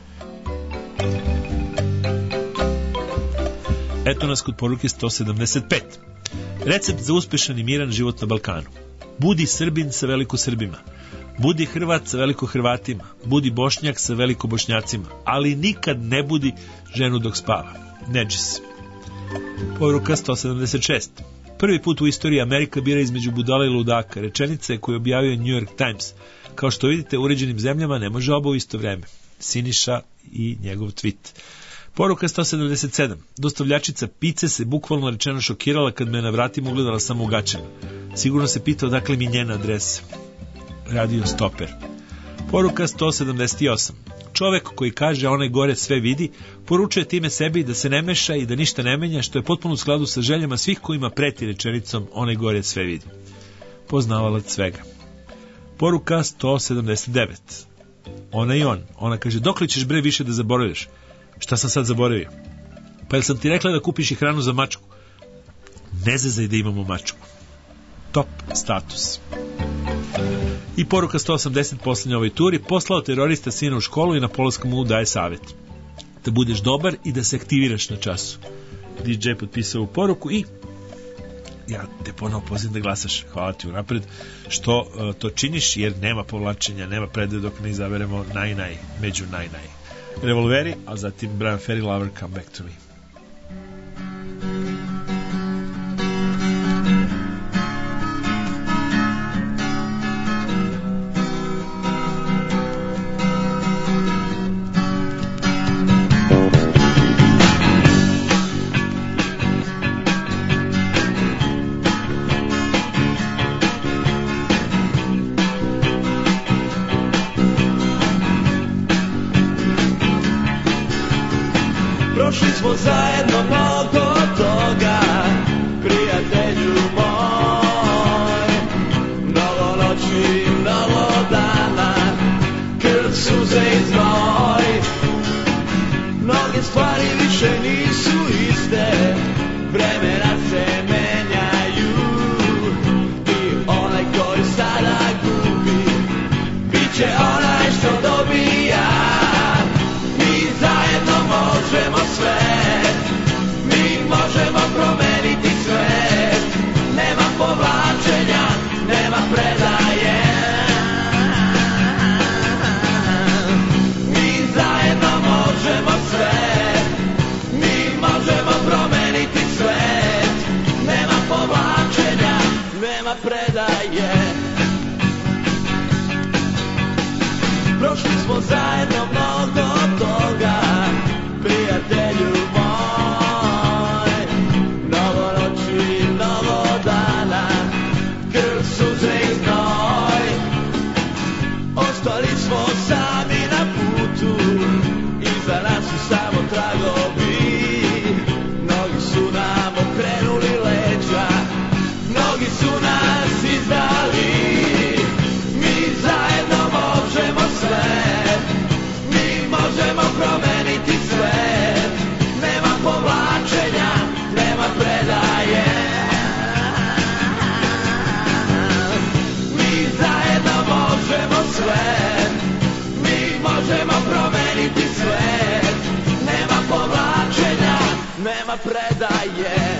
Eto nas kod poruke sto sedamdeset pet. Recept za uspešan i miran život na Balkanu. Budi Srbin sa veliko Srbima. Budi Hrvat sa veliko Hrvatima. Budi Bošnjak sa veliko Bošnjacima. Ali nikad ne budi ženu dok spava. Nedžis. Poruka sto sedamdeset šest. Prvi put u istoriji Amerika bira između budala i ludaka. Rečenica je koju objavio New York Times. Kao što vidite, u uređenim zemljama ne može oba u isto vreme. Siniša i njegov tweet. Poruka sto sedamdeset sedam. Dostavljačica pice se bukvalno rečeno šokirala kad me na vratima ugledala samo u gaćama. Sigurno se pitao odakle mi njena adresa. Radio stoper. Poruka sto sedamdeset osam. Čovek koji kaže onaj gore sve vidi, poručuje time sebi da se ne meša i da ništa ne menja, što je potpuno u skladu sa željama svih kojima preti rečenicom onaj gore sve vidi. Poznavalac svega. Poruka sto sedamdeset devet. Ona i on. Ona kaže, dokle ćeš bre više da zaboravljaš? Šta sam sad zaboravio? Pa jel sam ti rekla da kupiš i hranu za mačku? Ne zezaj da imamo mačku. Top status. I poruka sto osamdeset posljednje ovoj turi. Poslao terorista sina u školu i na polasku mu daje savjet. Da budeš dobar i da se aktiviraš na času. D J potpisao u poruku i ja te ponovo pozivam da glasaš. Hvala ti unapred što uh, to činiš, jer nema povlačenja, nema predaje dok ne izaberemo naj-naj, među naj-naj. Revolveri, a zatim Brian Ferry, Lover, Come Back to Me. Prošli smo zajedno mnogo toga, prijatelju moj. Mnogo noći, mnogo dana, krv, suze i znoj. Mnoge stvari više nisu iste, vremena se menjaju. I onaj koji sada gubi, bit će onaj što dobija. Možemo sve, mi možemo promeniti svet. Nema povlačenja, nema predaje. Mi zajedno možemo sve, mi možemo promeniti svet. Nema povlačenja, nema predaje. Prošli smo zajedno mnogo toga, prijatelju moj. Mnogo noći, mnogo dana, krv, suze i znoj. Ostali smo sami na putu, iza nas su samo tragovi. Mnogi su nam okrenuli leđa, mnogi su nas izdali. Mi zajedno možemo sve, mi možemo promeniti svet. Nema povlačenja, nema predaje. Mi zajedno možemo sve, mi možemo promeniti svet. Nema povlačenja, nema predaje.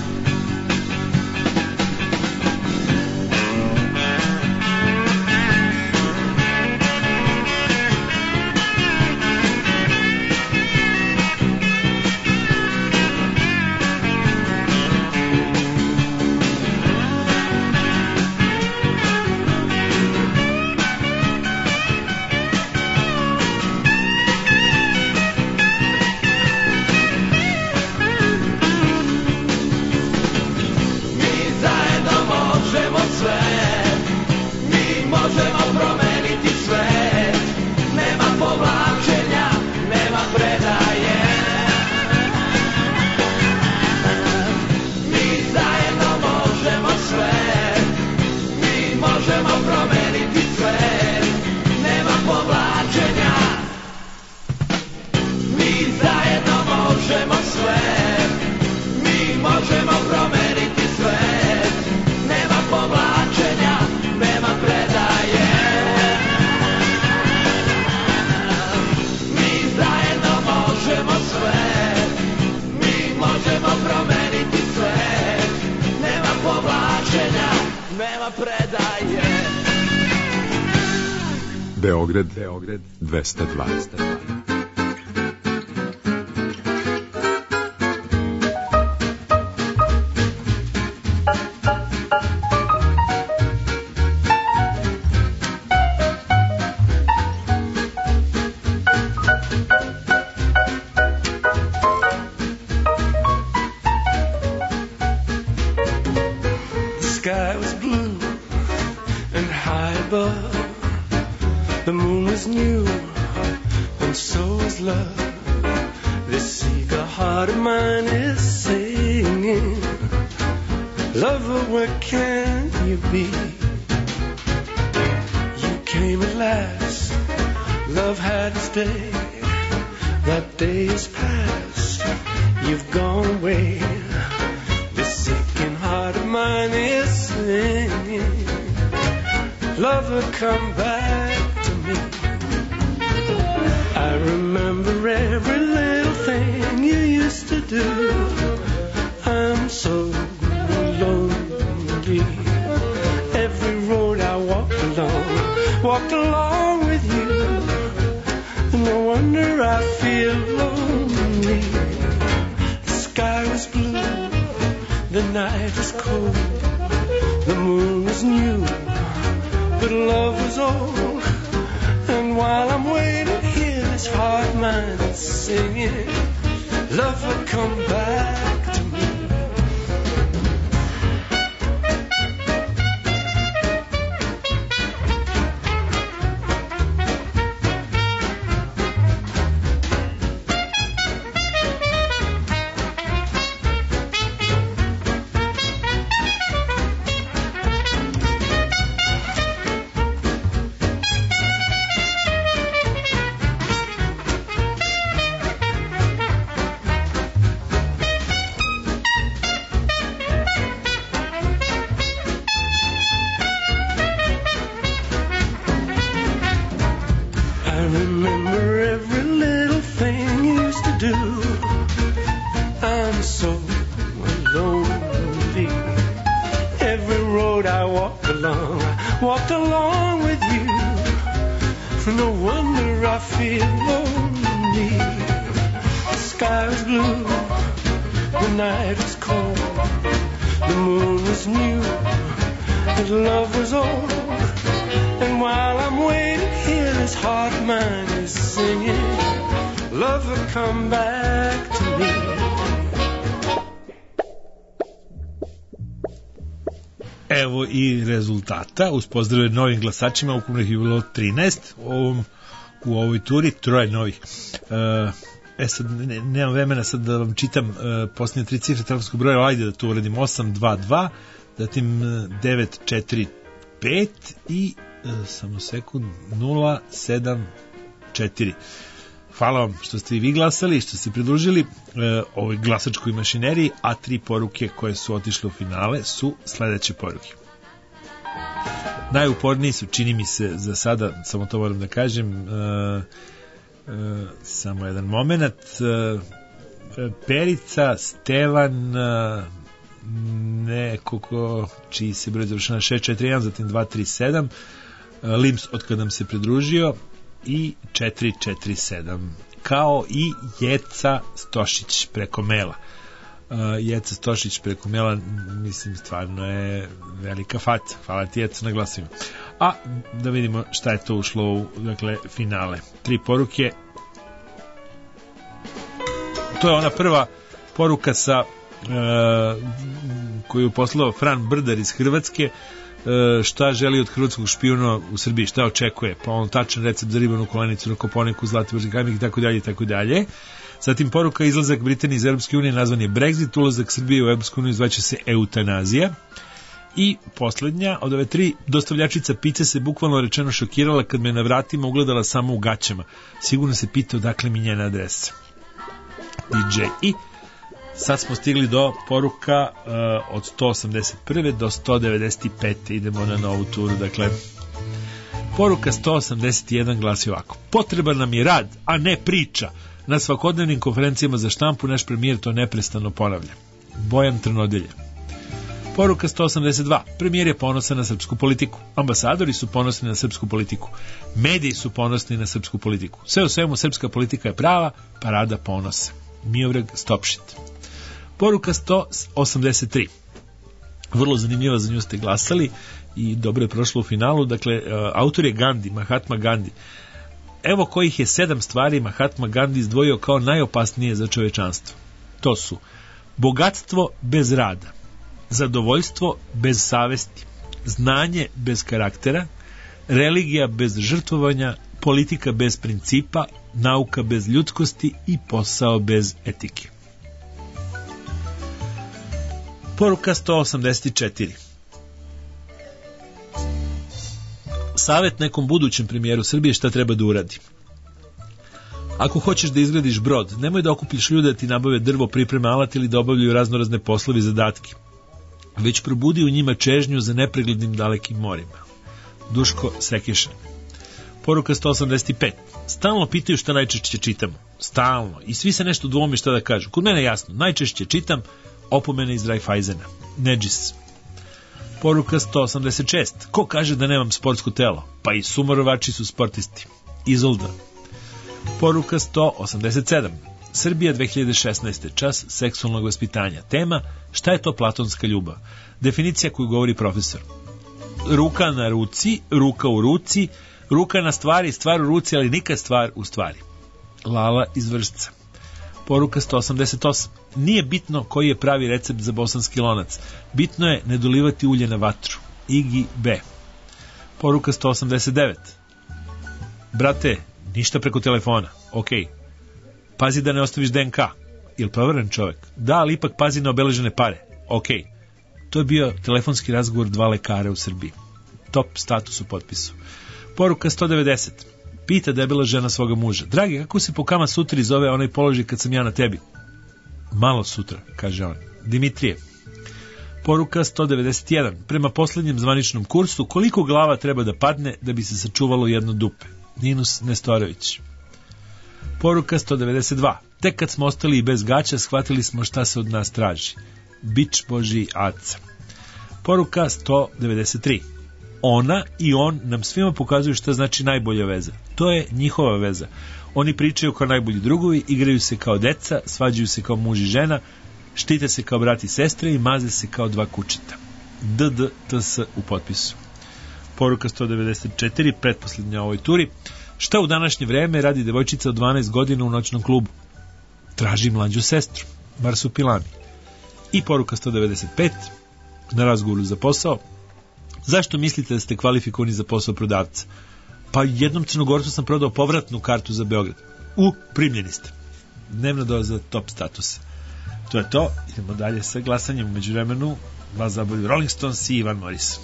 Beograd, Beograd dvesta dva. sky was blue and high above. The moon was new and so was love. This eager heart of mine is singing, lover, where can you be? You came at last, love had its day. That day is past, you've gone away. This aching heart of mine is singing, lover, come back to me. I remember every little thing you used to do. I'm so lonely. Every road I walked along, walked along with you. No wonder I feel lonely. The sky was blue, the night was cold, the moon was new, but love was old. And while I'm waiting here, this heart of mine is singing, lover, come back to me. Evo i rezultata, uz pozdrave novim glasačima, ukupno ih je bilo trinaest u, ovom, u ovoj turi, troje novih. E sad, ne, nemam vremena sad da vam čitam uh, posljednje tri cifre telefonskog broja, ajde da to uradim, osam dva dva, zatim devet četiri pet i uh, samo sekund, nula sedam četiri. Hvala vam što ste i vi glasali, što ste pridružili uh, ovoj glasačkoj mašineriji, a tri poruke koje su otišle u finale su sledeće poruke. Najuporniji su, čini mi se, za sada, samo to moram da kažem, uh, uh, samo jedan moment, uh, Perica, Stevan, uh, neko ko, čiji se broj završena šest četiri jedan, zatim dva tri sedam, uh, Lims od kada nam se pridružio, i četiri četiri sedam, kao i Jeca Stošić preko maila. Uh, Jeca Stošić preko maila, mislim, stvarno je velika faca. Hvala ti, Jeca, na glasima. A da vidimo šta je to ušlo u, dakle, finale. Tri poruke. To je ona prva poruka sa uh, koju je poslao Fran Brdar iz Hrvatske. Šta želi od hrvatskog špijuna u Srbiji, šta očekuje, pa on tačan recept za ribanu kolenicu na Koponiku, Zlatiborski kamik i tako dalje i tako dalje. Zatim poruka, izlazak Britanije iz Europske unije nazvan je Brexit, ulazak Srbije u Europsku uniju zvaće se eutanazija. I poslednja, od ove tri, dostavljačica pice se bukvalno rečeno šokirala kad me na vratima ugledala samo u gaćama. Sigurno se pitao dakle mi njena adresa. D J i sad smo stigli do poruka uh, od sto osamdeset prve do sto devedeset pete. Idemo na novu turu. Dakle, poruka sto osamdeset jedan glasi ovako: potreban nam je rad, a ne priča. Na svakodnevnim konferencijama za štampu naš premijer to neprestano ponavlja. Bojan Trnodelja. Poruka sto osamdeset dva. Premijer je ponosan na srpsku politiku. Ambasadori su ponosni na srpsku politiku. Mediji su ponosni na srpsku politiku. Sve u svemu srpska politika je prava, parada ponosa. Miodrag Stopšit. Poruka sto osamdeset tri. Vrlo zanimljiva, za nju ste glasali i dobro je prošlo u finalu. Dakle, autor je Gandhi, Mahatma Gandhi. Evo kojih je sedam stvari Mahatma Gandhi izdvojio kao najopasnije za čovečanstvo. To su bogatstvo bez rada, zadovoljstvo bez savesti, znanje bez karaktera, religija bez žrtvovanja, politika bez principa, nauka bez ljudskosti i posao bez etike. Poruka sto osamdeset četiri. Savet nekom budućem premijeru Srbije šta treba da uradi. Ako hoćeš da izgradiš brod, nemoj da okupljiš ljude da ti nabave drvo, pripreme alat ili da obavljaju raznorazne poslove i zadatke, već probudi u njima čežnju za nepreglednim dalekim morima. Duško Sekiša. Poruka sto osamdeset pet. Stalno pitaju šta najčešće čitamo. Stalno. I svi se nešto dvomi šta da kažu. Kod mene je jasno. Najčešće čitam opomene iz Raiffeisena. Neđis. Poruka sto osamdeset šest. Ko kaže da nemam sportsko telo? Pa i sumorovači su sportisti. Izolda. Poruka sto osamdeset sedam. Srbija dve hiljade šesnaeste. Čas seksualnog vaspitanja. Tema: šta je to platonska ljubav? Definicija koju govori profesor. Ruka na ruci, ruka u ruci, ruka na stvari, stvar u ruci, ali nikad stvar u stvari. Lala iz Vršca. Poruka sto osamdeset osam. Nije bitno koji je pravi recept za bosanski lonac. Bitno je ne dolivati ulje na vatru. Igi B. Poruka sto osamdeset devet. Brate, ništa preko telefona. Ok. Pazi da ne ostaviš D N K. Jel proveren čovjek? Da, ali ipak pazi na obeležene pare. Ok. To je bio telefonski razgovor dva lekara u Srbiji. Top status u potpisu. Poruka sto devedeset. Pita debela žena svoga muža. Dragi, kako se po Kama Sutri zove onaj položaj kad sam ja na tebi? Malo sutra, kaže on. Dimitrije. Poruka sto devedeset jedan. Prema posljednjem zvaničnom kursu, koliko glava treba da padne da bi se sačuvalo jedno dupe? Ninus Nestorović. Poruka sto devedeset dva. Tek kad smo ostali i bez gaća, shvatili smo šta se od nas traži. Bič Božji Aca. Poruka sto devedeset tri. Ona i on nam svima pokazuju šta znači najbolja veza. To je njihova veza. Oni pričaju kao najbolji drugovi, igraju se kao deca, svađaju se kao muž i žena, štite se kao brat i sestre i maze se kao dva kučeta. D D T S u potpisu. Poruka sto devedeset četiri, pretposlednja ovoj turi. Šta u današnje vreme radi devojčica od dvanaest godina u noćnom klubu? Traži mlađu sestru. Marsupilami. I poruka sto devedeset pet, na razgovoru za posao. Zašto mislite da ste kvalifikovani za posao prodavca? Pa jednom Crnogorcu sam prodao povratnu kartu za Beograd. U, primljeni ste. Dnevna doza top statusa. To je to. Idemo dalje sa glasanjem. U međuvremenu vas zabavljaju Rolling Stones i Ivan Morris.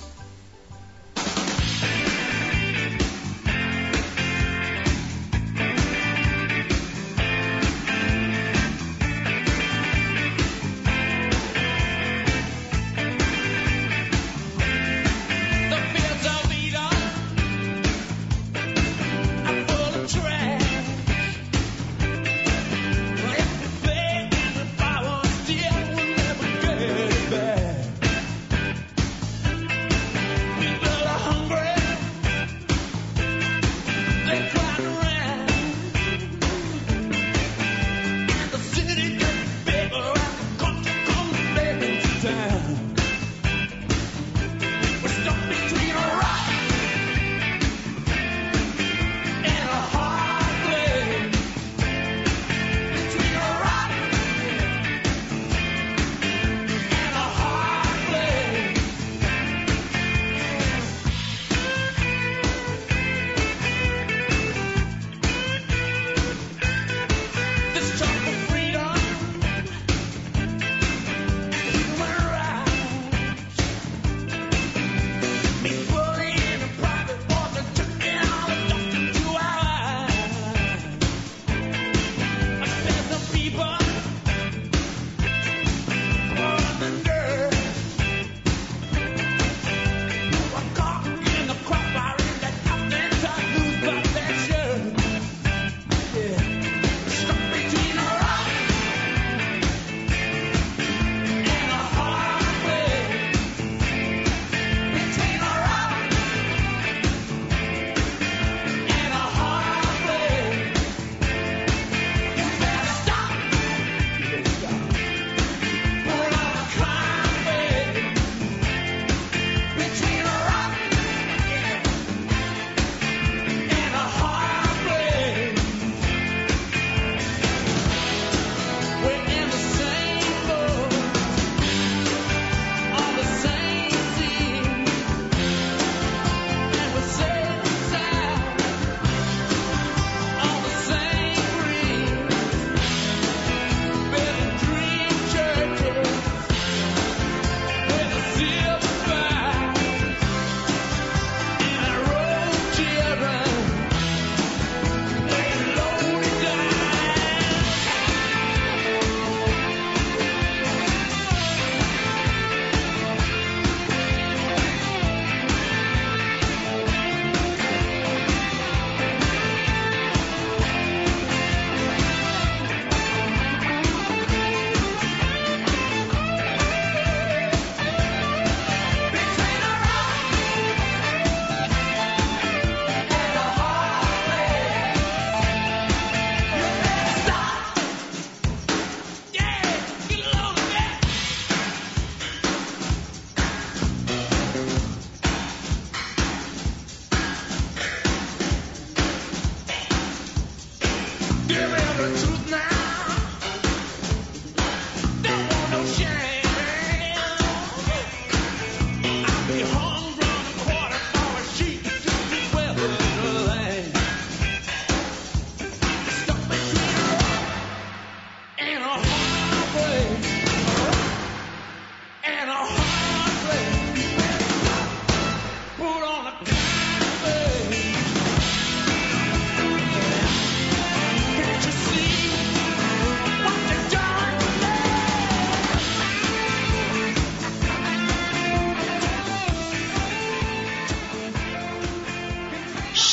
Back.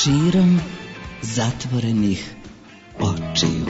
širom zatvorenih očiju.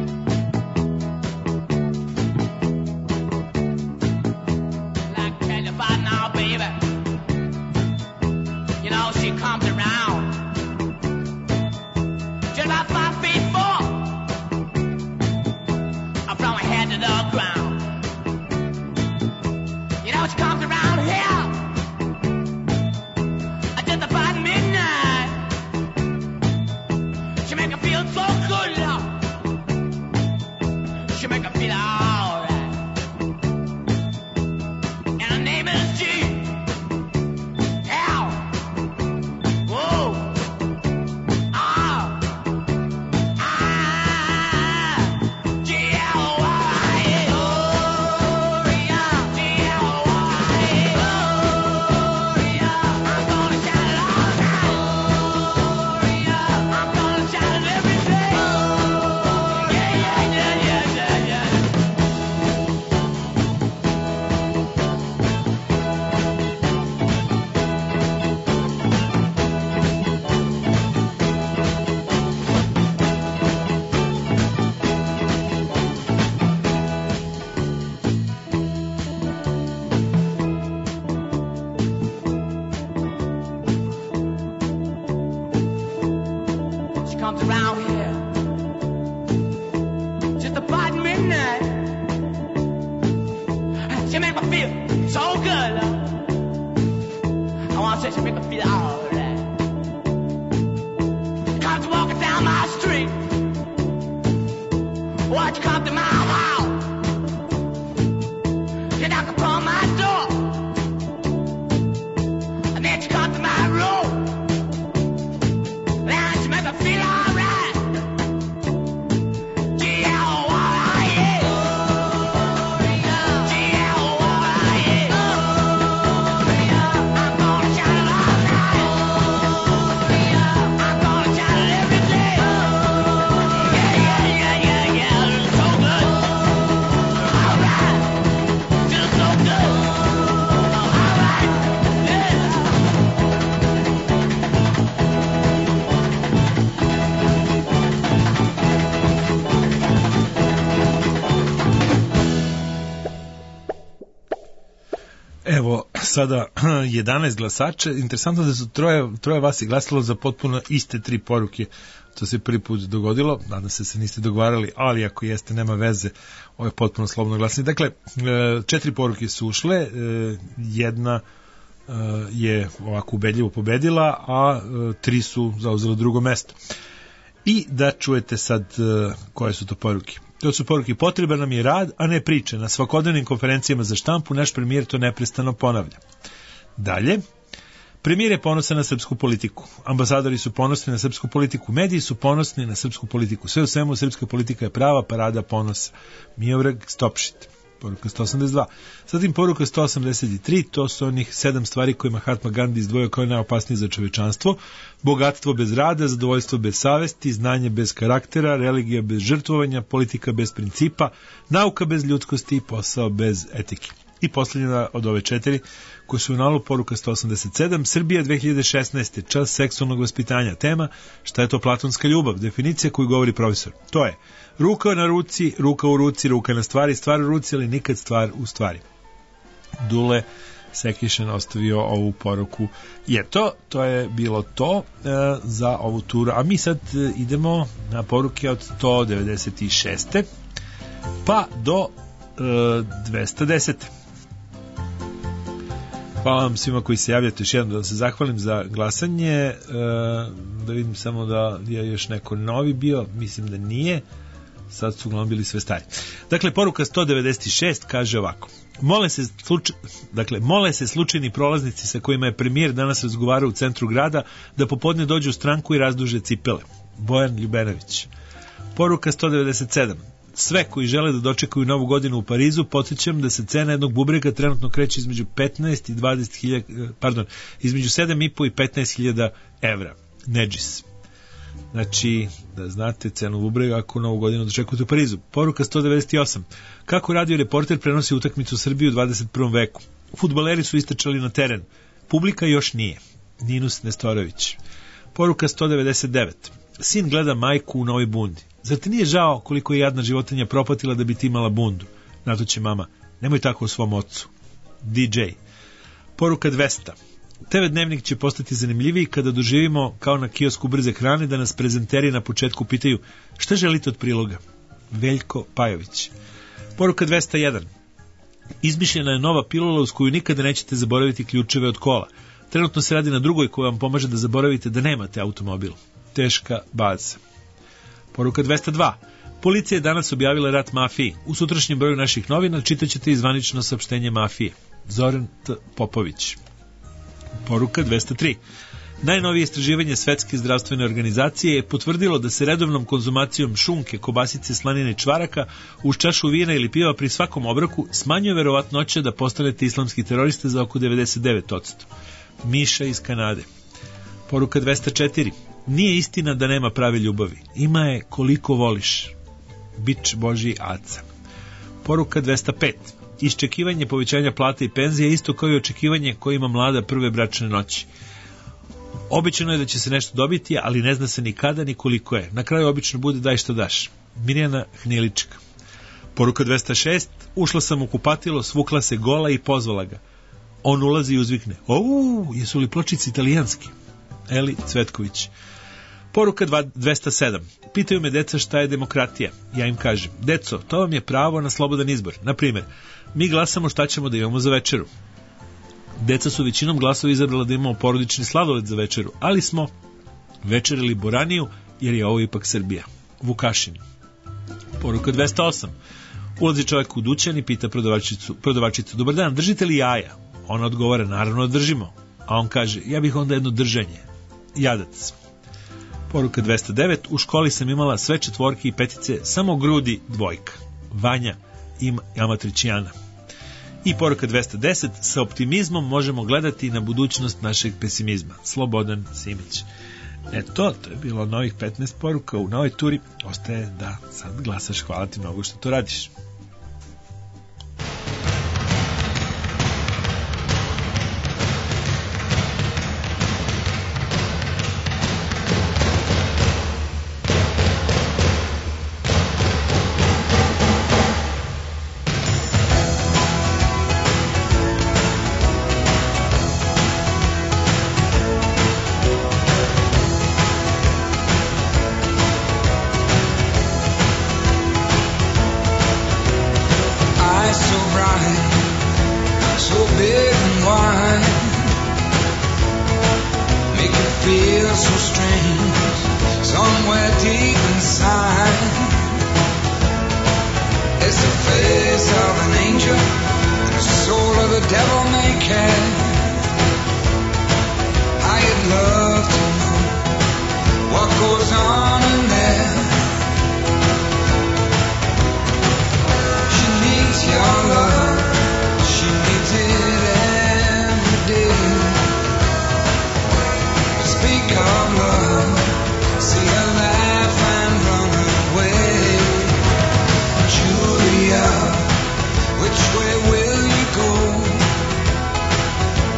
Evo, sada jedanaest glasača. Interesantno da su troje, troje vas je glasalo za potpuno iste tri poruke. To se prvi put dogodilo. Nadam se se niste dogovarali, ali ako jeste, nema veze. Ovo je potpuno slobodno glasanje. Dakle, četiri poruke su ušle. Jedna je ovako ubedljivo pobedila, a tri su zauzelo drugo mesto. I da čujete sad koje su to poruke. To su poruke: potreban nam je rad, a ne priče. Na svakodnevnim konferencijama za štampu naš premijer to neprestano ponavlja. Dalje, premijer je ponosan na srpsku politiku. Ambasadori su ponosni na srpsku politiku. Mediji su ponosni na srpsku politiku. Sve u svemu, srpska politika je prava parada ponosa. Miodrag Stopšit. Poruka sto osamdeset dva. Zatim poruka sto osamdeset tri, to su onih sedam stvari koje Mahatma Gandhi izdvojio kao najopasnije za čovečanstvo: bogatstvo bez rada, zadovoljstvo bez savesti, znanje bez karaktera, religija bez žrtvovanja, politika bez principa, nauka bez ljudskosti i posao bez etike. I posljednja od ove četiri, koje su u nalu, poruka sto osamdeset sedam, Srbija dve hiljade šesnaeste. Čas seksualnog vaspitanja. Tema: šta je to platonska ljubav? Definicija koju govori profesor: to je ruka na ruci, ruka u ruci, ruka na stvari, stvar u ruci, ali nikad stvar u stvari. Dule Sekišen ostavio ovu poruku. Je to, to je bilo to e, za ovu turu. A mi sad e, idemo na poruke od sto devedeset šest. pa do e, dvesta deset. Hvala vam svima koji se javljate. Još jednom da se zahvalim za glasanje. E, da vidim samo da je još neko novi bio. Mislim da nije. Sad su uglavnom bili sve stari. Dakle, poruka sto devedeset šest kaže ovako: Mole se, sluč... dakle, mole se slučajni prolaznici sa kojima je premijer danas razgovarao u centru grada da popodne dođu u stranku i razduže cipele. Bojan Ljubenović. Poruka sto devedeset sedam. Sve koji žele da dočekaju novu godinu u Parizu, podsjećam da se cena jednog bubrega trenutno kreće između petnaest i dvadeset hiljada, pardon, između sedam i po i petnaest hiljada evra. Nedžis. Znači, da znate cenu bubrega ako novu godinu dočekujete u Parizu. Poruka sto devedeset osam. Kako radio reporter prenosi utakmicu u Srbiji u dvadeset prvom veku? Fudbaleri su istrčali na teren. Publika još nije. Ninus Nestorović. Poruka sto devedeset devet. Sin gleda majku u novoj bundi. Zar ti nije žao koliko je jadna životinja propatila da bi ti imala bundu? Na to će mama: nemoj tako o svom ocu. D J. Poruka dvesta. T V dnevnik će postati zanimljiviji kada doživimo, kao na kiosku brze hrane, da nas prezenteri na početku pitaju: šta želite od priloga? Veljko Pajović. Poruka dvesta jedan. Izmišljena je nova pilula uz koju nikada nećete zaboraviti ključeve od kola. Trenutno se radi na drugoj koja vam pomaže da zaboravite da nemate automobil. Teška baza. Poruka dvesta dva. Policija je danas objavila rat mafiji. U sutrašnjem broju naših novina čitaćete i zvanično saopštenje mafije. Zoran T. Popović. Poruka dvesta tri. Najnovije istraživanje Svetske zdravstvene organizacije je potvrdilo da se redovnom konzumacijom šunke, kobasice, slanine i čvaraka uz čašu vina ili piva pri svakom obroku smanjuje verovatnoća da postanete islamski teroriste za oko devedeset devet posto. Miša iz Kanade. Poruka dvesta četiri. Nije istina da nema prave ljubavi. Ima je koliko voliš. Bič Božji Aca. Poruka dvesta pet. Iščekivanje povećanja plata i penzije je isto kao i očekivanje koje ima mlada prve bračne noći. Običano je da će se nešto dobiti, ali ne zna se ni kada ni koliko je. Na kraju obično bude daj što daš. Mirjana Hnilička. Poruka dvesta šest. Ušla sam u kupatilo, svukla se gola i pozvala ga. On ulazi i uzvikne: "Ou, jesu li pločice italijanski?" Eli Cvetković. Poruka dvesta sedam. Pitaju me deca šta je demokratija. Ja im kažem: deco, to vam je pravo na slobodan izbor. Na primjer, mi glasamo šta ćemo da imamo za večeru. Deca su većinom glasova izabrala da imamo porodični sladoled za večeru, ali smo večerili boraniju jer je ovo ipak Srbija. Vukašin. Poruka dvesta osam. Ulazi čovjek u dućan i pita prodavačicu, prodavačicu: dobar dan, držite li jaja? Ona odgovara: naravno držimo. A on kaže: ja bih onda jedno držanje. Jadac. Poruka dvesta devet. U školi sam imala sve četvorke i petice, samo grudi dvojka. Vanja im Amatrićijana. I poruka dvesta deset. Sa optimizmom možemo gledati na budućnost našeg pesimizma. Slobodan Simić. Eto, to je bilo novih petnaest poruka u novoj turi. Ostaje da sad glasaš. Hvala ti mnogo što to radiš.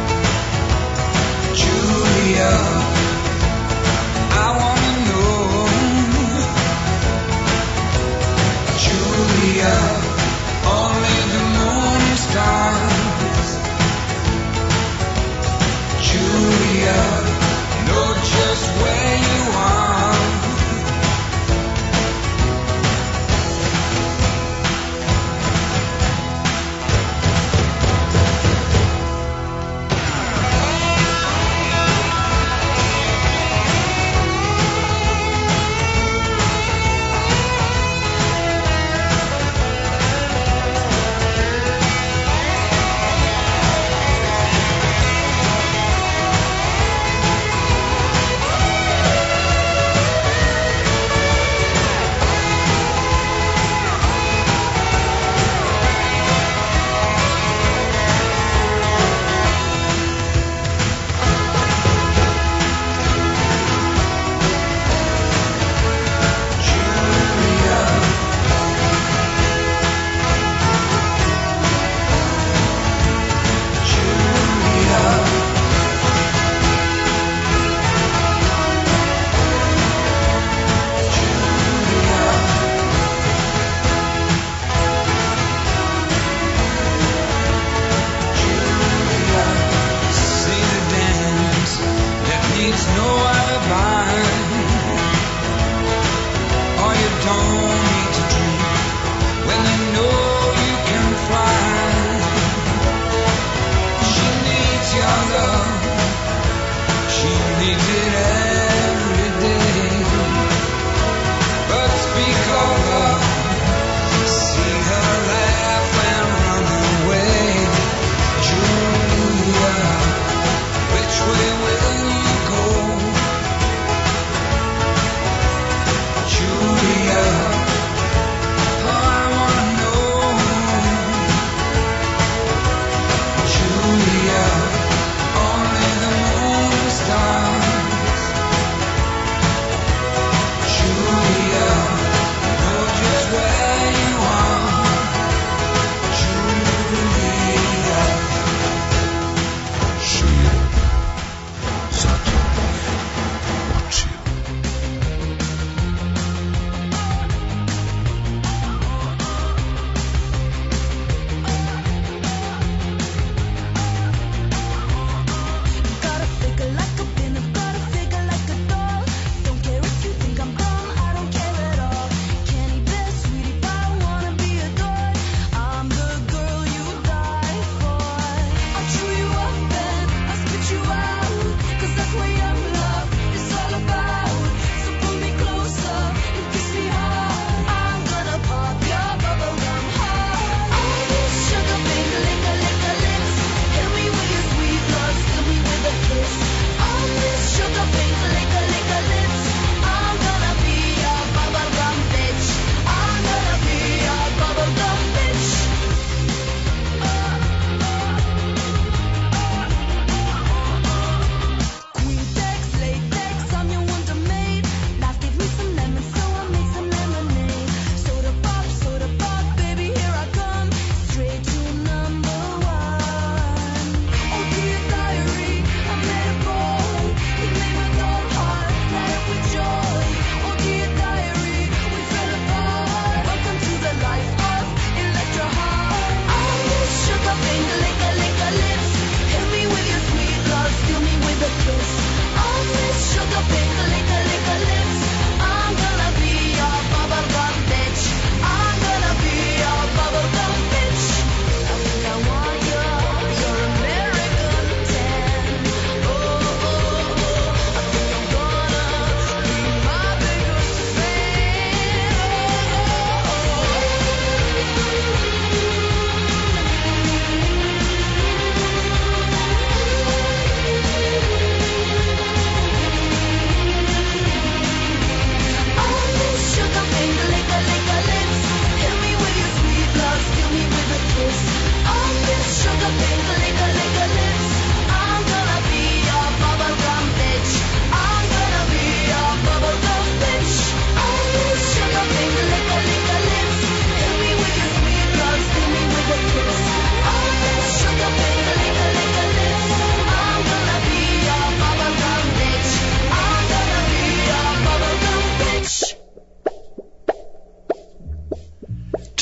I wanna know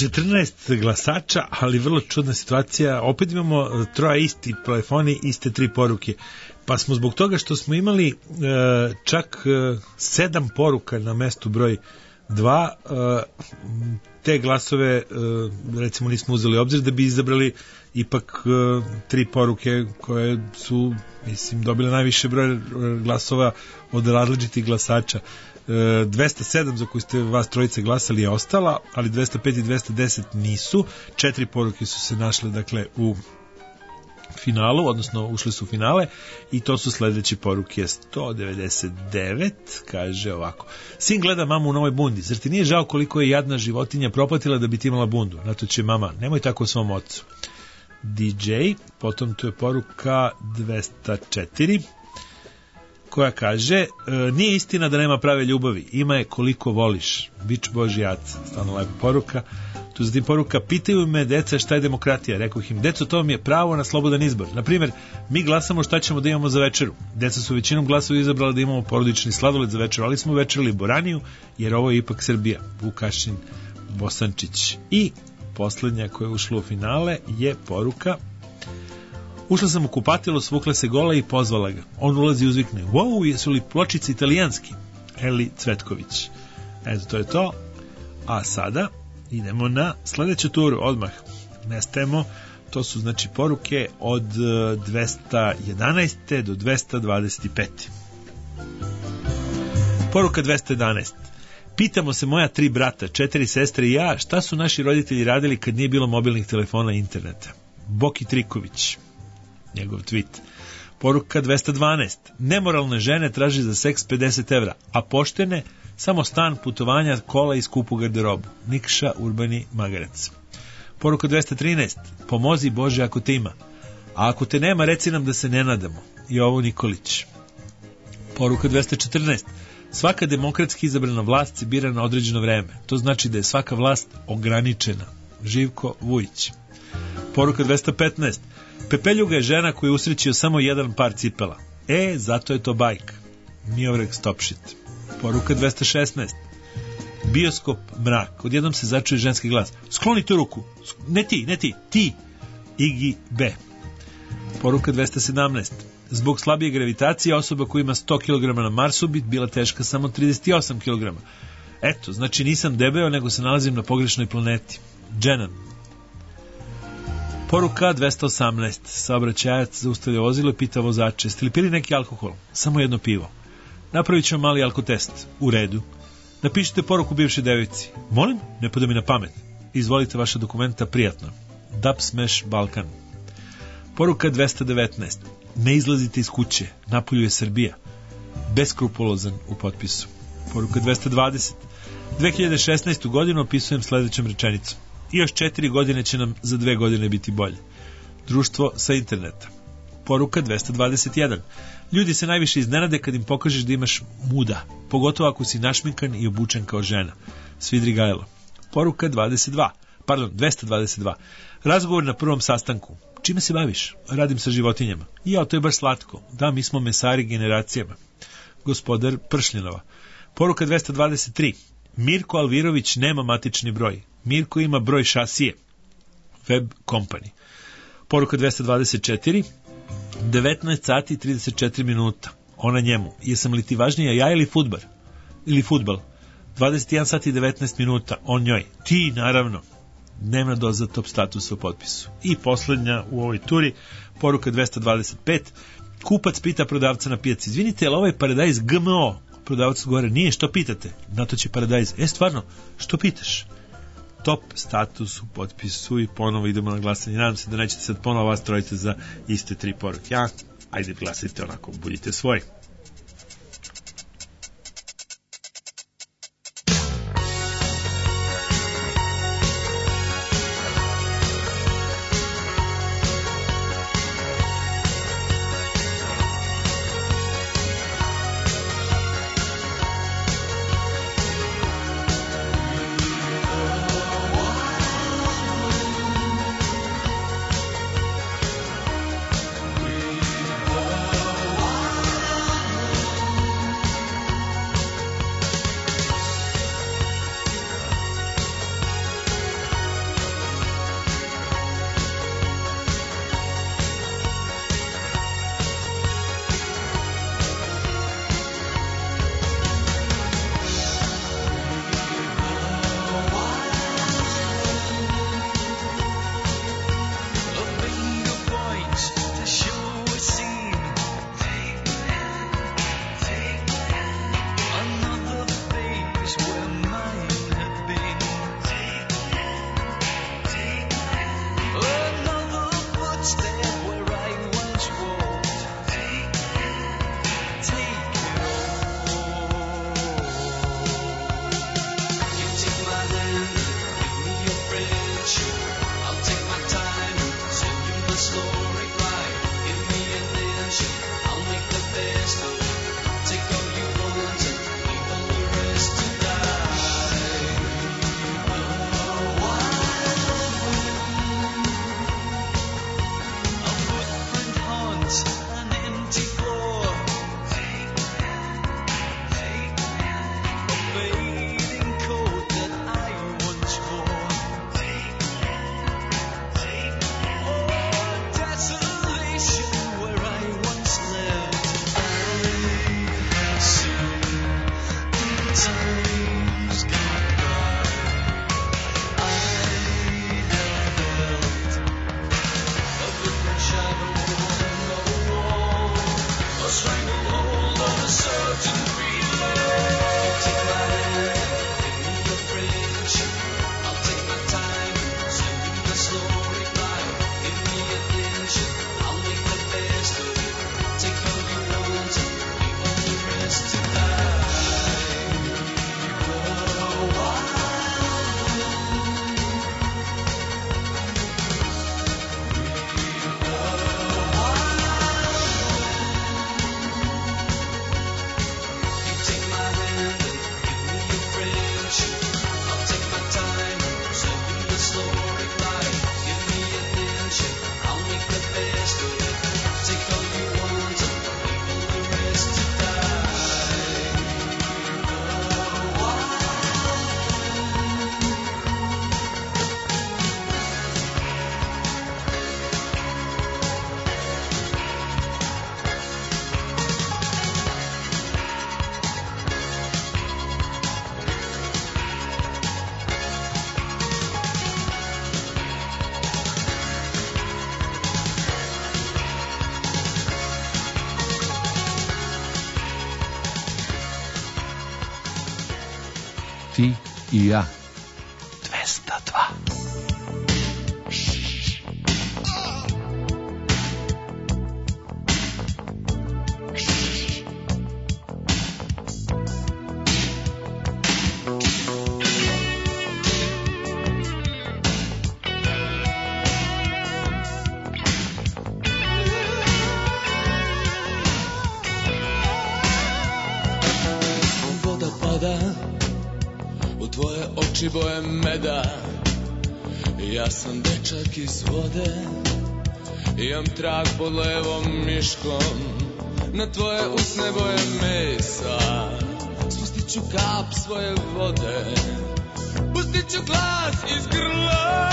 četrnaest glasača, ali vrlo čudna situacija. Opet imamo troje isti telefoni, iste tri poruke. Pa smo zbog toga što smo imali e, čak e, sedam poruka na mestu broj dva, e, te glasove e, recimo nismo uzeli obzir da bi izabrali ipak e, tri poruke koje su, mislim, dobile najviše broj glasova od različitih glasača. E, dvesta sedam za koju ste vas trojice glasali je ostala, ali dvesta pet i dvesta deset nisu. Četiri poruke su se našle, dakle, u finalu, odnosno ušli su u finale, i to su sledeće poruke. Sto devedeset devet kaže ovako: sin gleda mamu u novoj bundi, zar ti nije žao koliko je jadna životinja propatila da bi ti imala bundu? Na to će mama: nemoj tako o svom ocu. D J, potom tu je poruka dvesta četiri koja kaže: e, nije istina da nema prave ljubavi, ima je koliko voliš. Bič Božjac, stvarno lepa poruka. Tu zatim poruka: pitaju me deca šta je demokratija. Rekao im: deco, to mi je pravo na slobodan izbor. Naprimjer, mi glasamo šta ćemo da imamo za večeru. Deca su većinom glasova izabrala da imamo porodični sladoled za večeru, ali smo večerali boraniju, jer ovo je ipak Srbija. Vukašin Bosančić. I poslednja koja je ušla u finale je poruka: ušla sam u kupatilo, svukla se gola i pozvala ga. On ulazi i uzvikne: wow, jesu li pločice italijanski? Eli Cvetković. Eto, to je to. A sada idemo na sledeću turu, odmah nestajemo. To su, znači, poruke od dvesta jedanaest do dvesta dvadeset pet. Poruka dvesta jedanaest. Pitamo se moja tri brata, četiri sestre i ja, šta su naši roditelji radili kad nije bilo mobilnih telefona i interneta. Boki Triković, njegov tweet. Poruka dvesta dvanaest. Nemoralne žene traži za seks pedeset evra, a poštene samo stan, putovanja, kola i skupu garderobu. Nikša Urbani Magarac. Poruka dvesta trinaest. Pomozi Bože ako te ima, a ako te nema reci nam da se ne nadamo. Jovo Nikolić. Poruka dvesta četrnaest. Svaka demokratski izabrana vlast se bira na određeno vreme. To znači da je svaka vlast ograničena. Živko Vujić. Poruka dvesta petnaest. Pepeljuga je žena koja je usrećio samo jedan par cipela. E, zato je to bajka. Miovrek Stopšit. Poruka dvesta šesnaest. Bioskop mrak. Odjednom se začuje ženski glas. Skloni tu ruku. Ne ti, ne ti, ti. Igi B. Poruka dvesta sedamnaest. Zbog slabije gravitacije osoba koja ima sto kilograma na Marsu bi bila teška samo trideset osam kilograma. Eto, znači nisam debeo, nego se nalazim na pogrešnoj planeti. Dženan. Poruka dvesta osamnaest. Saobraćajac zaustavlja vozilo i pita vozače: jeste li pili neki alkohol? Samo jedno pivo. Napravit ćemo mali alkotest. U redu. Napišite poruku bivšoj devojci. Molim? Ne pada mi na pamet. Izvolite vaša dokumenta, prijatno. Dub Smash Balkan. Poruka dvesta devetnaest. Ne izlazite iz kuće, napolju je Srbija. Beskrupulozan u potpisu. Poruka dvesta dvadeset. dve hiljade šesnaestu. godinu opisujem sledećom rečenicom. I još četiri godine će nam za dve godine biti bolje. Društvo sa interneta. Poruka dvesta dvadeset jedan. Ljudi se najviše iznenade kad im pokažeš da imaš muda, pogotovo ako si našminkan i obučen kao žena. Svidrigajlo. Poruka dvadeset dva. Pardon, dvesta dvadeset dva. Razgovor na prvom sastanku. Čime se baviš? Radim sa životinjama. Ja, to je baš slatko. Da, mi smo mesari generacijama. Gospodar Pršljenova. Poruka dvesta dvadeset tri. Mirko Alvirović nema matični broj. Mirko ima broj šasije. Web Company. Poruka dvesta dvadeset četiri. devetnaest sati i trideset četiri minuta. Ona njemu. Jesam li ti važnija ja ili fudbal? Ili fudbal? dvadeset jedan sati i devetnaest minuta. On njoj. Ti, naravno. Dnevna doza top statusa u potpisu. I poslednja u ovoj turi, poruka dvesta dvadeset pet. Kupac pita prodavca na pijaci: izvinite, je li ovaj paradajz G M O? Prodavac gore: nije, što pitate? Na to će paradajz: e, stvarno, što pitaš? Top status u potpisu. I ponovo idemo na glasanje. Nadam se da nećete sad ponovo vas trojite za iste tri poruke. Ja, ajde glasajte onako, budite svoji. Ti i ja. dvesta dva. Voda pada u tvoje oči boje meda. Ja sam dečak iz vode, imam trag pod levom miškom, na tvoje usne boje mesa. Spustit ću kap svoje vode, pustit ću glas iz grla.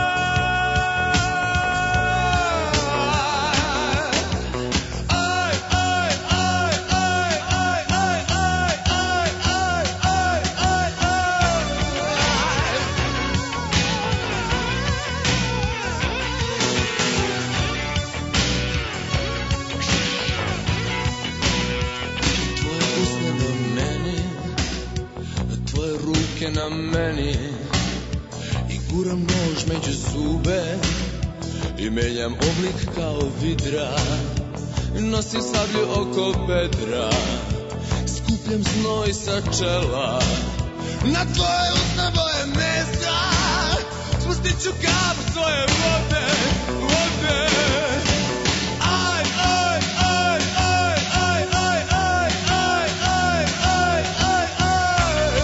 Na meni i guram nož među zube i menjam oblik kao vidra, nosim sablju oko bedra, skupljam znoj sa čela, na tvoje usne boje mesa, spustit ću kap svoje vode, vode. Aj, aj, aj, aj, aj, aj, aj, aj, aj, aj, aj, aj.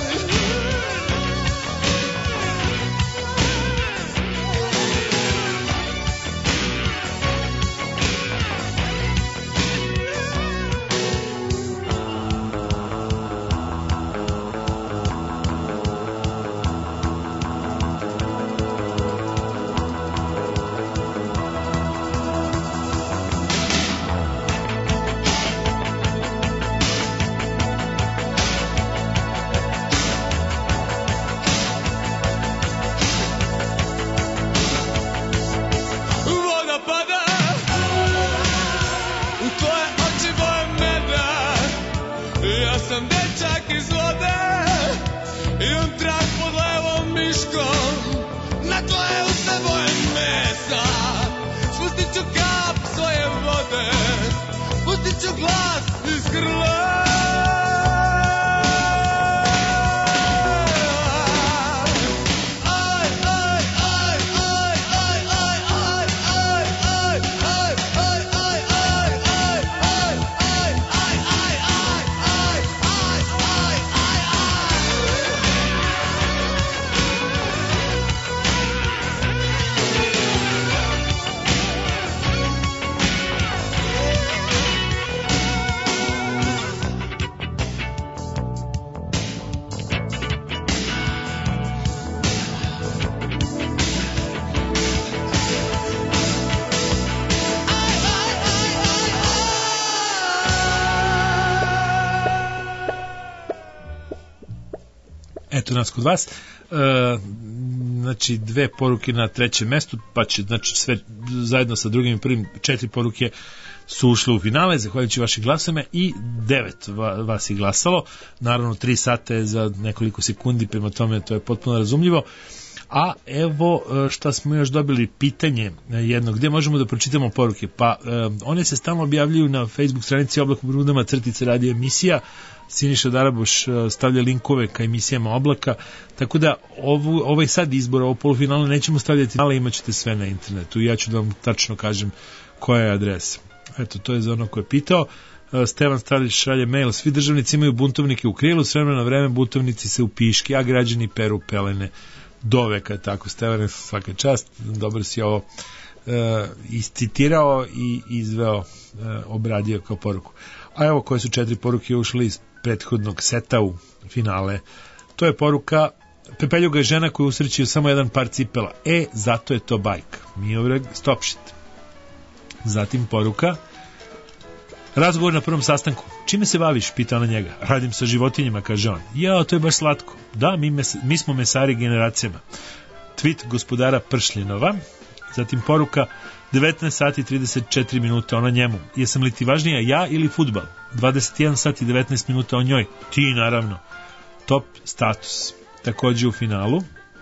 eto nas kod vas. E, znači dve poruke na trećem mestu, pa će znači sve zajedno sa drugim i prvim četiri poruke su ušle u finale, zahvaljujući vašim glasama, i devet vas je glasalo. Naravno, tri sata je za nekoliko sekundi, prema tome to je potpuno razumljivo. A evo šta smo još dobili, pitanje jedno, gde možemo da pročitamo poruke? Pa one se stalno objavljuju na Facebook stranici Oblak u Bermudama, crtice radio emisija. Siniša Daraboš stavlja linkove ka emisijama Oblaka, tako da ovu, ovaj sad izbor, ovo polufinale nećemo stavljati, ali imat ćete sve na internetu i ja ću da vam tačno kažem koja je adresa. Eto, to je za ono ko je pitao. Stevan Stalić šalje mail: svi državnici imaju buntovnike u krilu, s vremena na vreme buntovnici se u piški, a građani peru pelene do veka. Tako, Stevane, svaka čast, dobro si ovo e, iscitirao i izveo, e, obradio kao poruku. A evo koje su četiri poruke ušli iz prethodnog seta u finale. To je poruka: Pepeljuga je žena koju usrećio samo jedan par cipela. E, zato je to bajka. Miovrag Stopšit. Zatim poruka: razgovor na prvom sastanku. Čime se baviš? Pita ona njega. Radim sa životinjama, kaže on. Ja, to je baš slatko. Da, mi, mes, mi smo mesari generacijama. Tweet gospodara Pršljenova. Zatim poruka: devetnaest sati i trideset četiri minuta, ona njemu. Jesam li ti važnija ja ili fudbal? dvadeset jedan sati i devetnaest minuta o njoj. Ti, naravno. Top status. Takođe u finalu.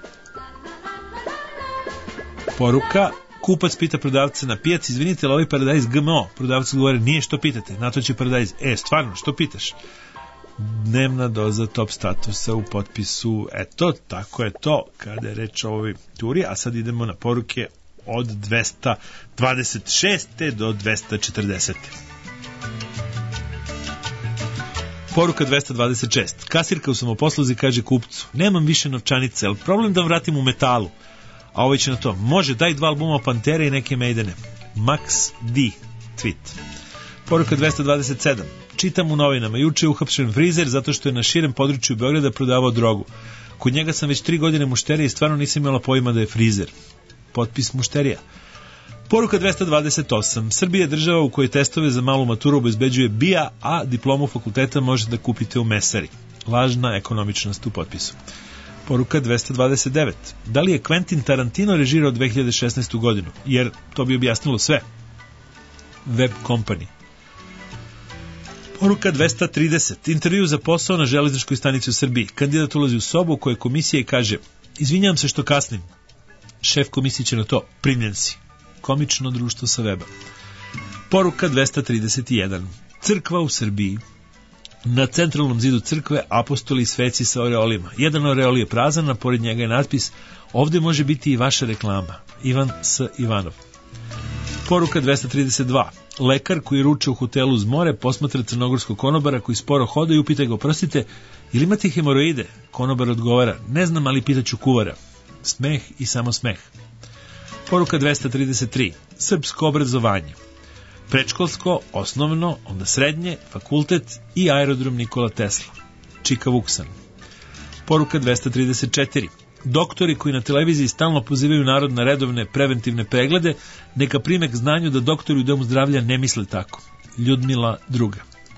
Poruka: kupac pita prodavca na pijaci: izvinite, li ovaj paradajz G M O? Prodavca govore: nije, što pitate, na to će paradajz. E, stvarno, što pitaš? Dnevna doza top statusa u potpisu. Eto, tako je to kada je reč o ovoj turi. A sad idemo na poruke od dvesta dvadeset šest do dvesta četrdeset. Poruka dvesta dvadeset šest. Kasirka u samoposluzi kaže kupcu: nemam više novčanice, ali problem da vratim u metalu. A ovaj će na to: može, daj dva albuma Pantere i neke Maidene. Max D. Tweet. Poruka dvesta dvadeset sedam. Čitam u novinama: juče je uhapšen frizer zato što je na širem području Beograda prodavao drogu. Kod njega sam već tri godine mušterija i stvarno nisam imala pojma da je frizer. Potpis mušterija. Poruka dvesta dvadeset osam. Srbija je država u kojoj testove za malu maturu obezbeđuje B I A, a diplomu fakulteta možete da kupite u mesari. Lažna ekonomičnost u potpisu. Poruka dvesta dvadeset devet. Da li je Quentin Tarantino režirao dve hiljade šesnaestu godinu? Jer to bi objasnilo sve. Web Company. Poruka dvesta trideset. Intervju za posao na železničkoj stanici u Srbiji. Kandidat ulazi u sobu u kojoj komisija i kaže: izvinjam se što kasnim. Šef komisije će na to: primljen si. Komično društvo sa weba. Poruka dvesta trideset jedan. Crkva u Srbiji. Na centralnom zidu crkve apostoli i sveci sa oreolima. Jedan oreol je prazan, a pored njega je natpis: ovde može biti i vaša reklama. Ivan S. Ivanov. Poruka dvesta trideset dva. Lekar koji ruče u hotelu uz more posmatra crnogorskog konobara koji sporo hoda i upita ga: prostite, ili imate hemoroide? Konobar odgovara: ne znam, ali pitaću kuvara. Smeh i samo smeh. Poruka dvesta trideset tri. Srpsko obrazovanje. Predškolsko, osnovno, onda srednje, fakultet i aerodrom Nikola Tesla. Čika Vuksan. Poruka dvesta trideset četiri. Doktori koji na televiziji stalno pozivaju narod na redovne preventivne preglede, neka prime k znanju da doktori u domu zdravlja ne misle tako. Ljudmila druga.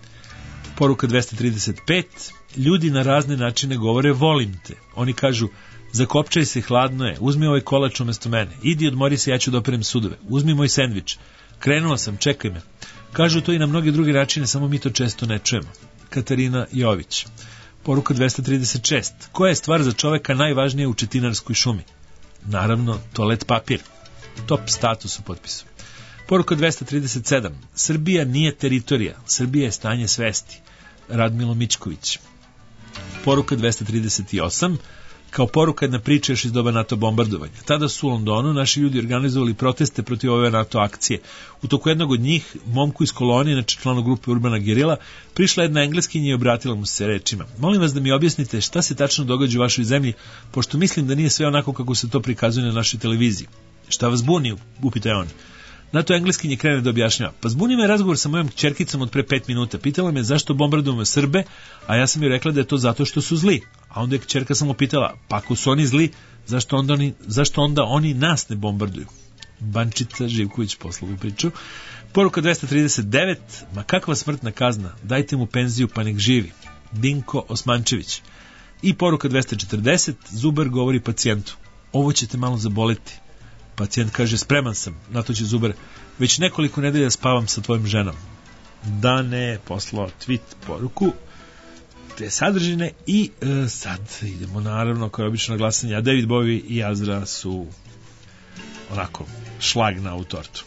Poruka dvesta trideset pet. Ljudi na razne načine govore: volim te. Oni kažu: zakopčaj se, hladno je, uzmi ovaj kolač umesto mene, idi odmori se, ja ću da operem sudove, uzmi moj sendvič, krenula sam, čekaj me. Kažu to i na mnoge druge načine, samo mi to često ne čujemo. Katarina Jović. Poruka dvesta trideset šest. Koja je stvar za čoveka najvažnija u Četinarskoj šumi? Naravno, toalet papir. Top status u potpisu. Poruka dvesta trideset sedam. Srbija nije teritorija, Srbija je stanje svesti. Radmilo Mičković. Poruka dvesta trideset osam. Kao poruka jedna priča još iz doba NATO bombardovanja. Tada su u Londonu naši ljudi organizovali proteste protiv ove NATO akcije. U toku jednog od njih, momku iz kolonije, znači članu grupe Urbana Gerila, prišla jedna Engleskinja i obratila mu se rečima: molim vas da mi objasnite šta se tačno događa u vašoj zemlji, pošto mislim da nije sve onako kako se to prikazuje na našoj televiziji. Šta vas buni? Upita je on. Na to Engleskinje krene da objašnjava: pa zbuni me razgovor sa mojom kćerkicom od pre pet minuta. Pitala me zašto bombardujemo Srbe, a ja sam joj rekla da je to zato što su zli. A onda je kćerka samo pitala: pa ako su oni zli, zašto onda oni, zašto onda oni nas ne bombarduju? Bančica Živković poslala u priču. Poruka dvesta trideset devet. Ma kakva smrtna kazna, dajte mu penziju pa nek živi. Dinko Osmančević. I poruka dvesta četrdeset, zubar govori pacijentu: ovo će te malo zaboleti. Pacijent kaže: spreman sam. Na to će zubar: već nekoliko nedelja spavam sa tvojom ženom. Dane je poslao tweet poruku te sadržine i e, sad idemo naravno kao obično na glasanje, a David Bowie i Azra su onako šlag na ovu tortu.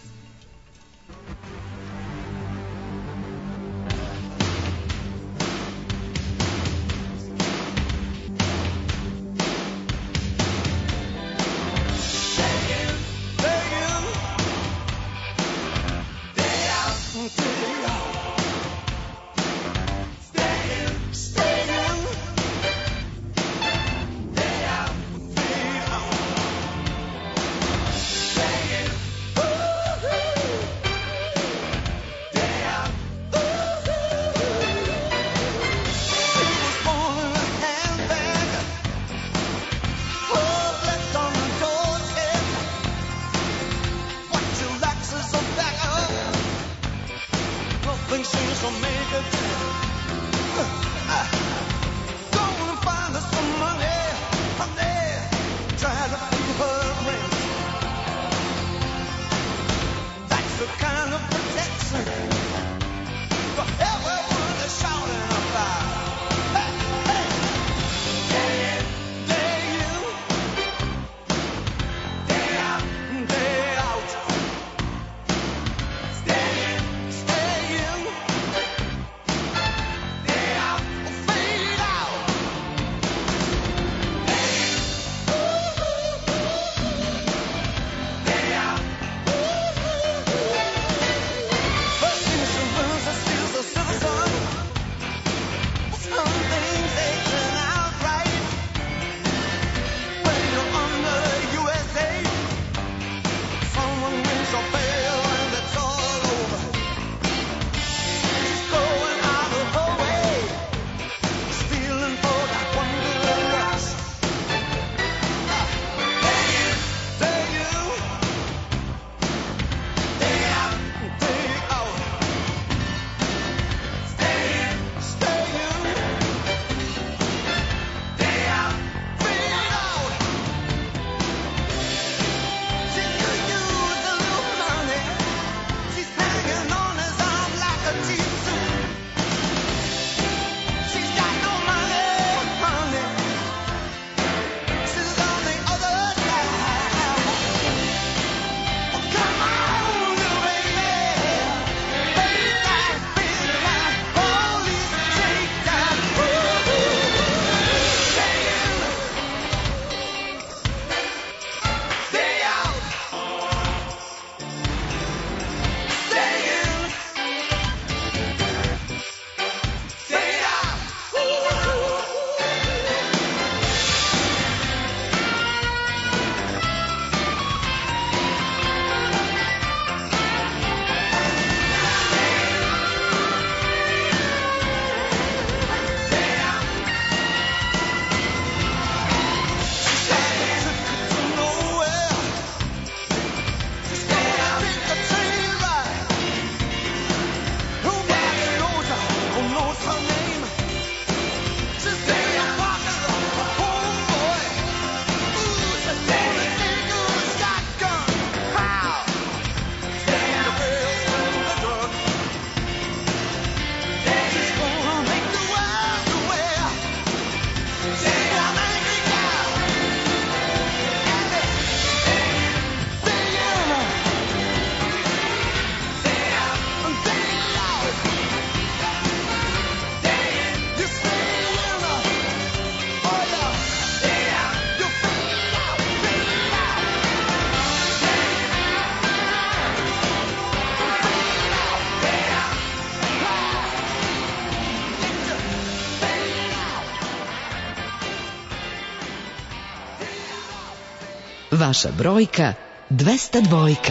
Vaša brojka dvesta dvojka.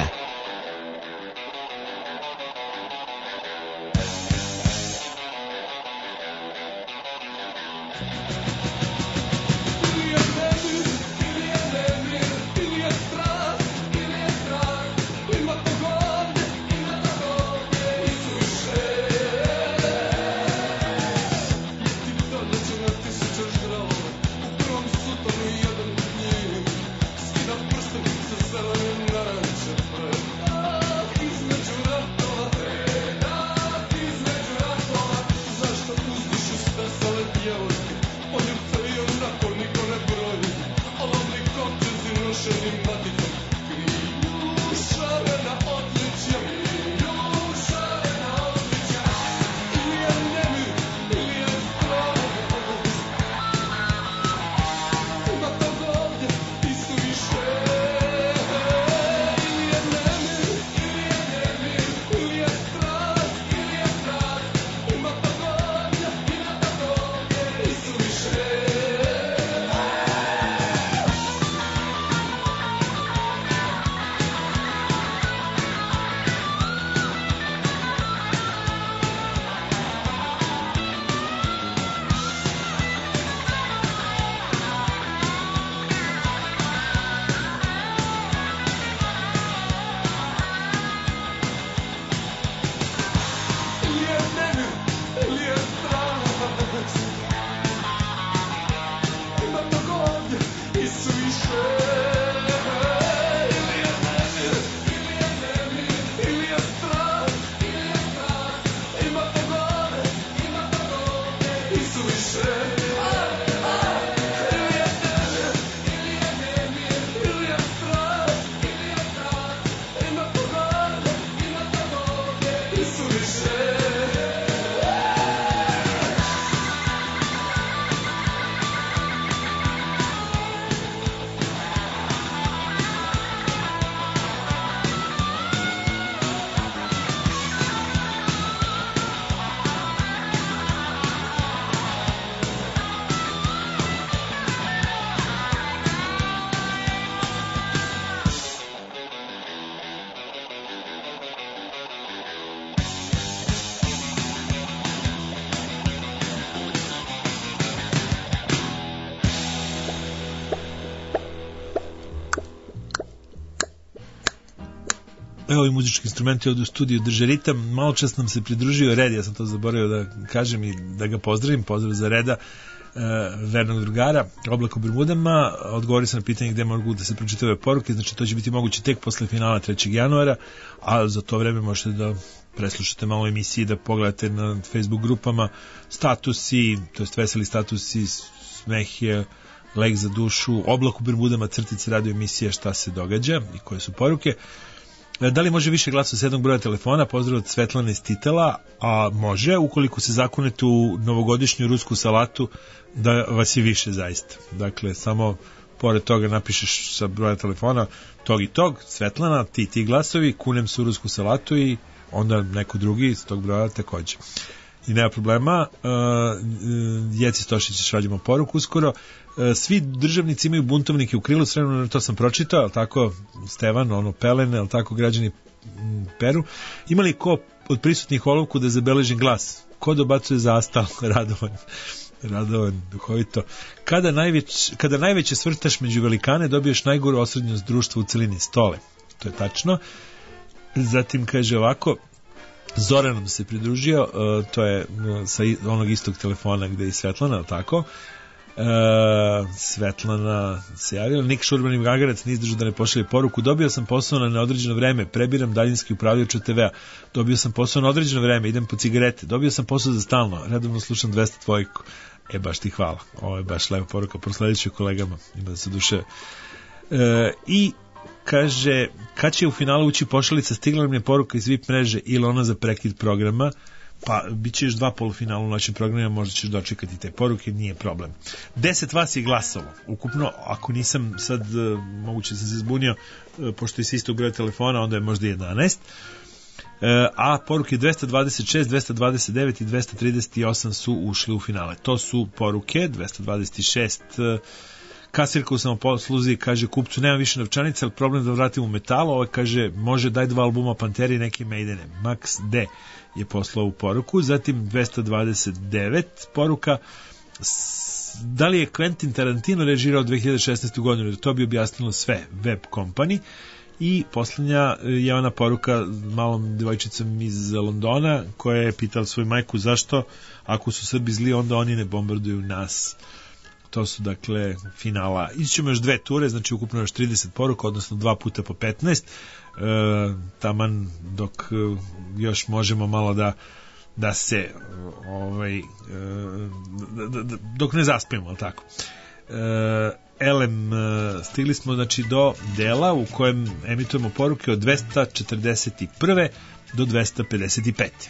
Thank you. Evo i muzički instrumenti od u studiju drže ritam. Malo čas nam se pridružio Red, ja sam to zaboravio da kažem i da ga pozdravim. Pozdrav za Reda, Uh, vernog drugara, Oblak u Bermudama. Odgovori sam na pitanje gde mogu da se pročitaju ove poruke, znači to će biti moguće tek posle finala trećeg januara, a za to vreme možete da preslušate malo emisije, da pogledate na Facebook grupama statusi, to jest veseli statusi, smeh je lek za dušu, Oblak u Bermudama, crtice radio emisija šta se događa i koje su poruke. Da li može više glasa s jednog broja telefona? Pozdrav od Svetlane iz Titela. A može, ukoliko se zakunete u novogodišnju rusku salatu, da vas je više zaista. Dakle, samo pored toga napišeš sa broja telefona tog i tog, Svetlana, ti ti glasovi, kunem se u rusku salatu i onda neko drugi iz tog broja takođe. I nema problema. Uh, Jeci Stošić šaljemo poruku uskoro. Uh, svi državnici imaju buntovnike u krilu, sredno to sam pročitao, ali tako Stevan, ono pelene, ali tako građani m, peru. Imali ko od prisutnih olovku da zabeležim glas? Ko dobacuje zastal? Radovan. Radovan, duhovito. Kada, najveć, kada najveće svrtaš među velikane, dobiješ najgoru osrednjost društva u celini, stole. To je tačno. Zatim kaže ovako, Zoran nam se pridružio, uh, to je uh, sa onog istog telefona gde je Svetlana, ali tako? Uh, Svetlana se javila. Nik Šurban i Gagarac ne izdržu da ne pošalje poruku. Dobio sam posao na neodređeno vreme, prebiram daljinski upravljač te ve a. Dobio sam posao na određeno vreme, idem po cigarete. Dobio sam posao za stalno, redovno slušam dvesta dvojku. E, baš ti hvala. Ovo je baš lepa poruka, prosledeću kolegama, ima da se duše. Uh, I kaže, kad će u finalu ući pošalica, stigla nam je poruka iz V I P mreže ili ona za prekid programa, pa bit će još dva polufinala u noćnim programima, možda ćeš dočekati te poruke, nije problem. Deset vas je glasalo, ukupno, ako nisam sad, uh, moguće da sam se zbunio, uh, pošto je se isto broj telefona, onda je možda jedanaest, uh, a poruke dvesta dvadeset šest, dvesta dvadeset devet i dvesta trideset osam su ušli u finale. To su poruke, dvesta dvadeset šest, uh, kasirka u samoposluzi kaže kupcu nema više novčanica, ali problem da vratim u metalu. Ovo kaže može daj dva albuma Panteri i neki Maidene. Max D je poslao u poruku. Zatim dvesta dvadeset devet poruka, da li je Quentin Tarantino režirao dve hiljade šesnaeste. godinu, to bi objasnilo sve. Web Company. I poslednja je ona poruka malom devojčicom iz Londona koja je pitala svoju majku zašto ako su Srbi zli onda oni ne bombarduju nas. To su dakle finala. Ićemo još dve ture, znači ukupno još trideset poruka, odnosno dva puta po petnaest. E, taman dok e, još možemo malo da da se ovaj, e, da, da, dok ne zaspimo, ali tako. E, Elem, stigli smo znači do dela u kojem emitujemo poruke od dvesta četrdeset prve do dvesta pedeset pete.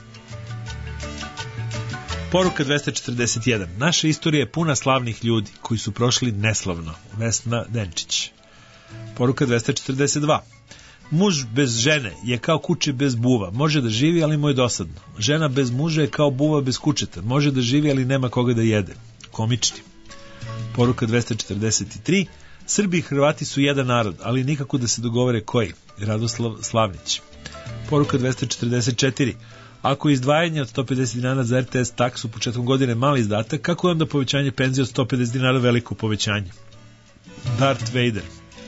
Poruka dvesta četrdeset jedan. Naša istorija je puna slavnih ljudi koji su prošli neslavno. Vesna Denčić. Poruka dvesta četrdeset dva. Muž bez žene je kao kuće bez buva. Može da živi, ali mu je dosadno. Žena bez muža je kao buva bez kučeta. Može da živi, ali nema koga da jede. Komični. Poruka dvesta četrdeset tri. Srbi i Hrvati su jedan narod, ali nikako da se dogovore koji. Radoslav Slavnić. Poruka dvesta četrdeset četiri. Ako je izdvajanje od sto pedeset dinara za er te es taksu početkom godine mali izdatak, kako je onda povećanje penzije od sto pedeset dinara veliko povećanje? Darth Vader.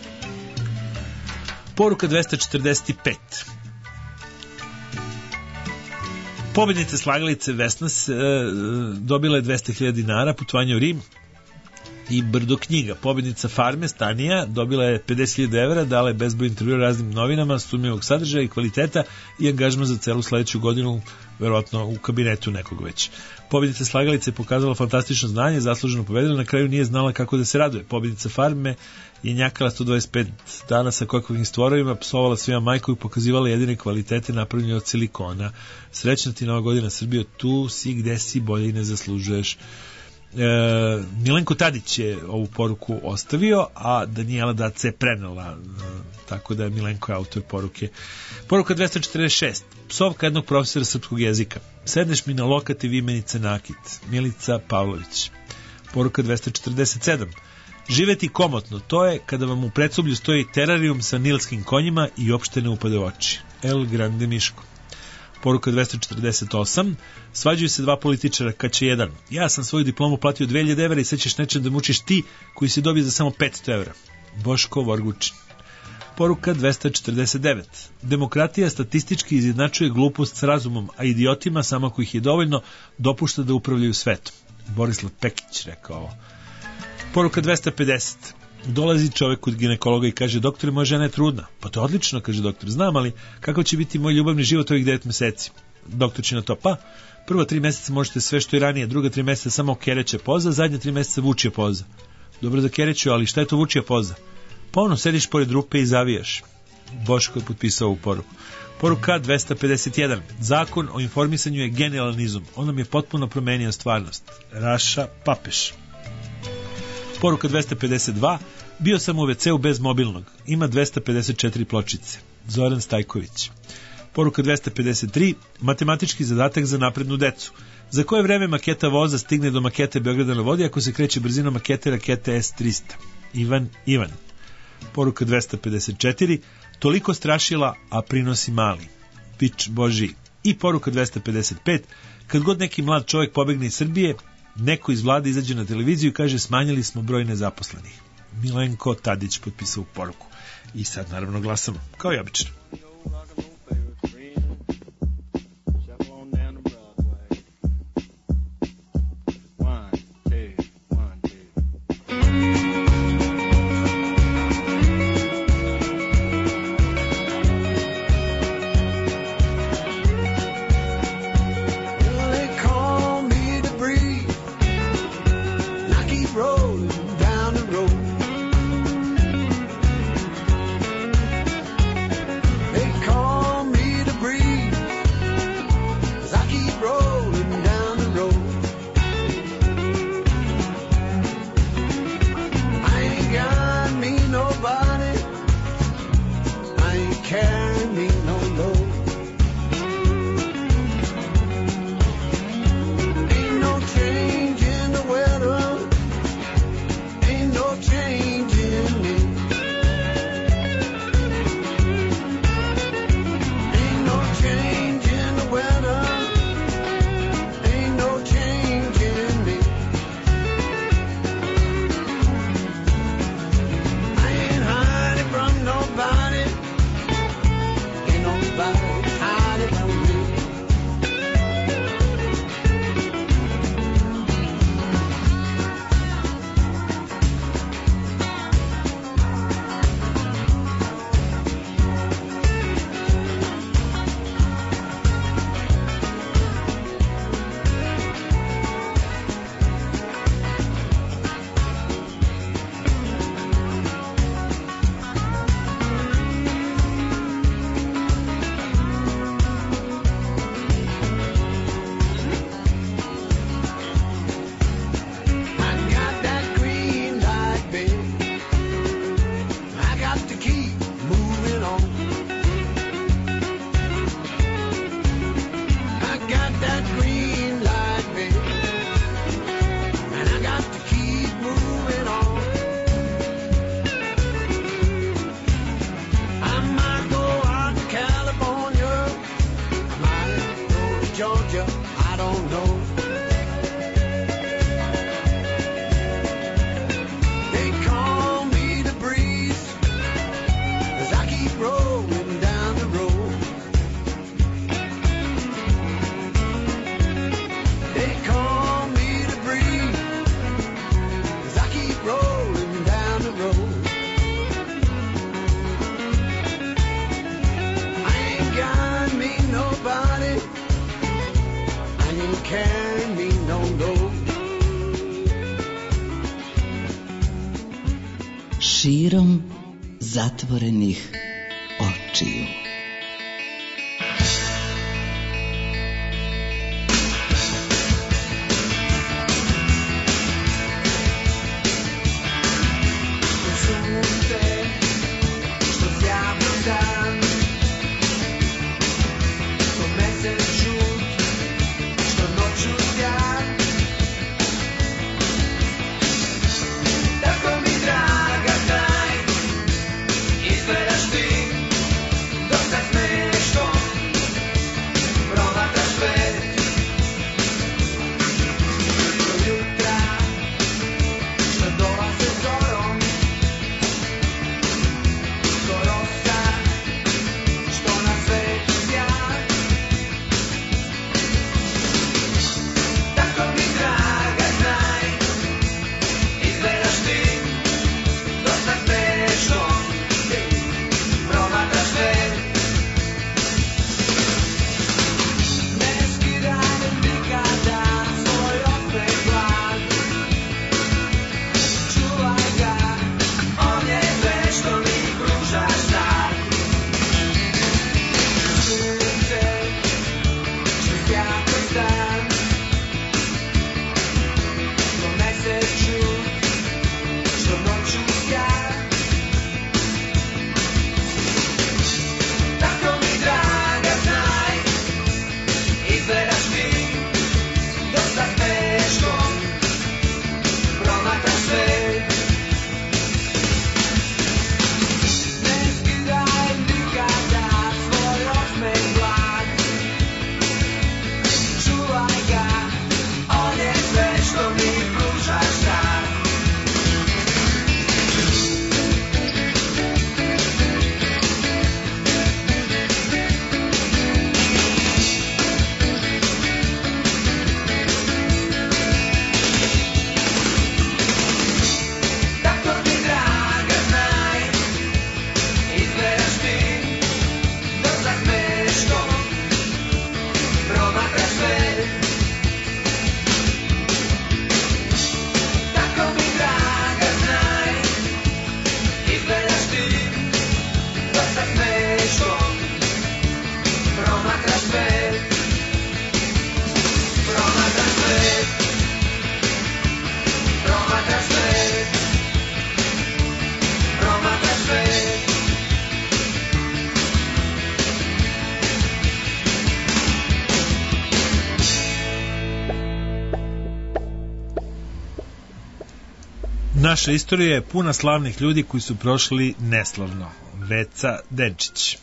Poruka dvesta četrdeset pet. Pobednica slagalice Vesna e, dobila je dvesta hiljada dinara, putovanje u Rim i brdo knjiga. Pobednica Farme Stanija dobila je pedeset hiljada evra, dala je bezbroj intervjua raznim novinama, sumnjivog sadržaja i kvaliteta i angažman za celu sledeću godinu, verovatno u kabinetu nekog već. Pobednica slagalice je pokazala fantastično znanje, zasluženo pobedila, na kraju nije znala kako da se raduje. Pobednica Farme je njakala sto dvadeset pet dana sa kakvim stvorovima, psovala svima majku i pokazivala jedine kvalitete napravljene od silikona. Srećna ti Nova godina Srbijo, tu si gde si, bolje i ne zaslužuješ. E, Milenko Tadić je ovu poruku ostavio, a Danijela Dace je prenela, e, tako da je Milenko autor poruke. Poruka dvesta četrdeset šest. Psovka jednog profesora srpskog jezika. Sedneš mi na lokat i vimenice nakit. Milica Pavlović. Poruka dvesta četrdeset sedam. Živeti komotno, to je kada vam u predsoblju stoji terarijum sa nilskim konjima i uopšte ne upade u oči. El Grande Miško. Poruka dvesta četrdeset osam. Svađuju se dva političara, kad će jedan. Ja sam svoju diplomu platio dve hiljade evra i sad ćeš nečem da mučiš ti koji si dobio za samo petsto evra. Boško Vorgučin. Poruka dvesta četrdeset devet. Demokratija statistički izjednačuje glupost s razumom, a idiotima, samo ako ih je dovoljno, dopušta da upravljaju svetom. Borislav Pekić rekao ovo. Poruka dvesta pedeset. Dolazi čovjek kod ginekologa i kaže: doktore, moja žena je trudna. Pa to je odlično, kaže doktor. Znam, ali kakav će biti moj ljubavni život ovih devet meseci? Doktor će na to: pa, prva tri meseca možete sve što je ranije, druga tri meseca samo kereće poza, zadnje tri meseca vučija poza. Dobro za kereću, ali šta je to vučija poza? Pa ono, sediš pored rupe i zavijaš. Boško je potpisao ovu poruku. Poruka dvesta pedeset jedan. Zakon o informisanju je genijalan izum. On nam je potpuno promenio stvarnost. Raša Papeš. Poruka dvesta pedeset dva. Bio sam u ve ce u bez mobilnog. Ima dvesta pedeset četiri pločice. Zoran Stajković. Poruka dvesta pedeset tri. Matematički zadatak za naprednu decu. Za koje vreme maketa voza stigne do makete Beograda na vodi ako se kreće brzinom makete rakete es trista? Ivan Ivan. Poruka dvesta pedeset četiri. Toliko strašila, a prinosi mali. Pič Boži. I poruka dvesta pedeset pet. Kad god neki mlad čovjek pobegne iz Srbije, neko iz vlade izađe na televiziju i kaže: smanjili smo broj nezaposlenih. Milenko Tadić potpisao poruku. I sad naravno glasamo, kao i obično. Širom zatvorenih očiju. Tako mi draga, daj, izgledaš ti Naša istorija je puna slavnih ljudi koji su prošli neslavno. Veca Denčić.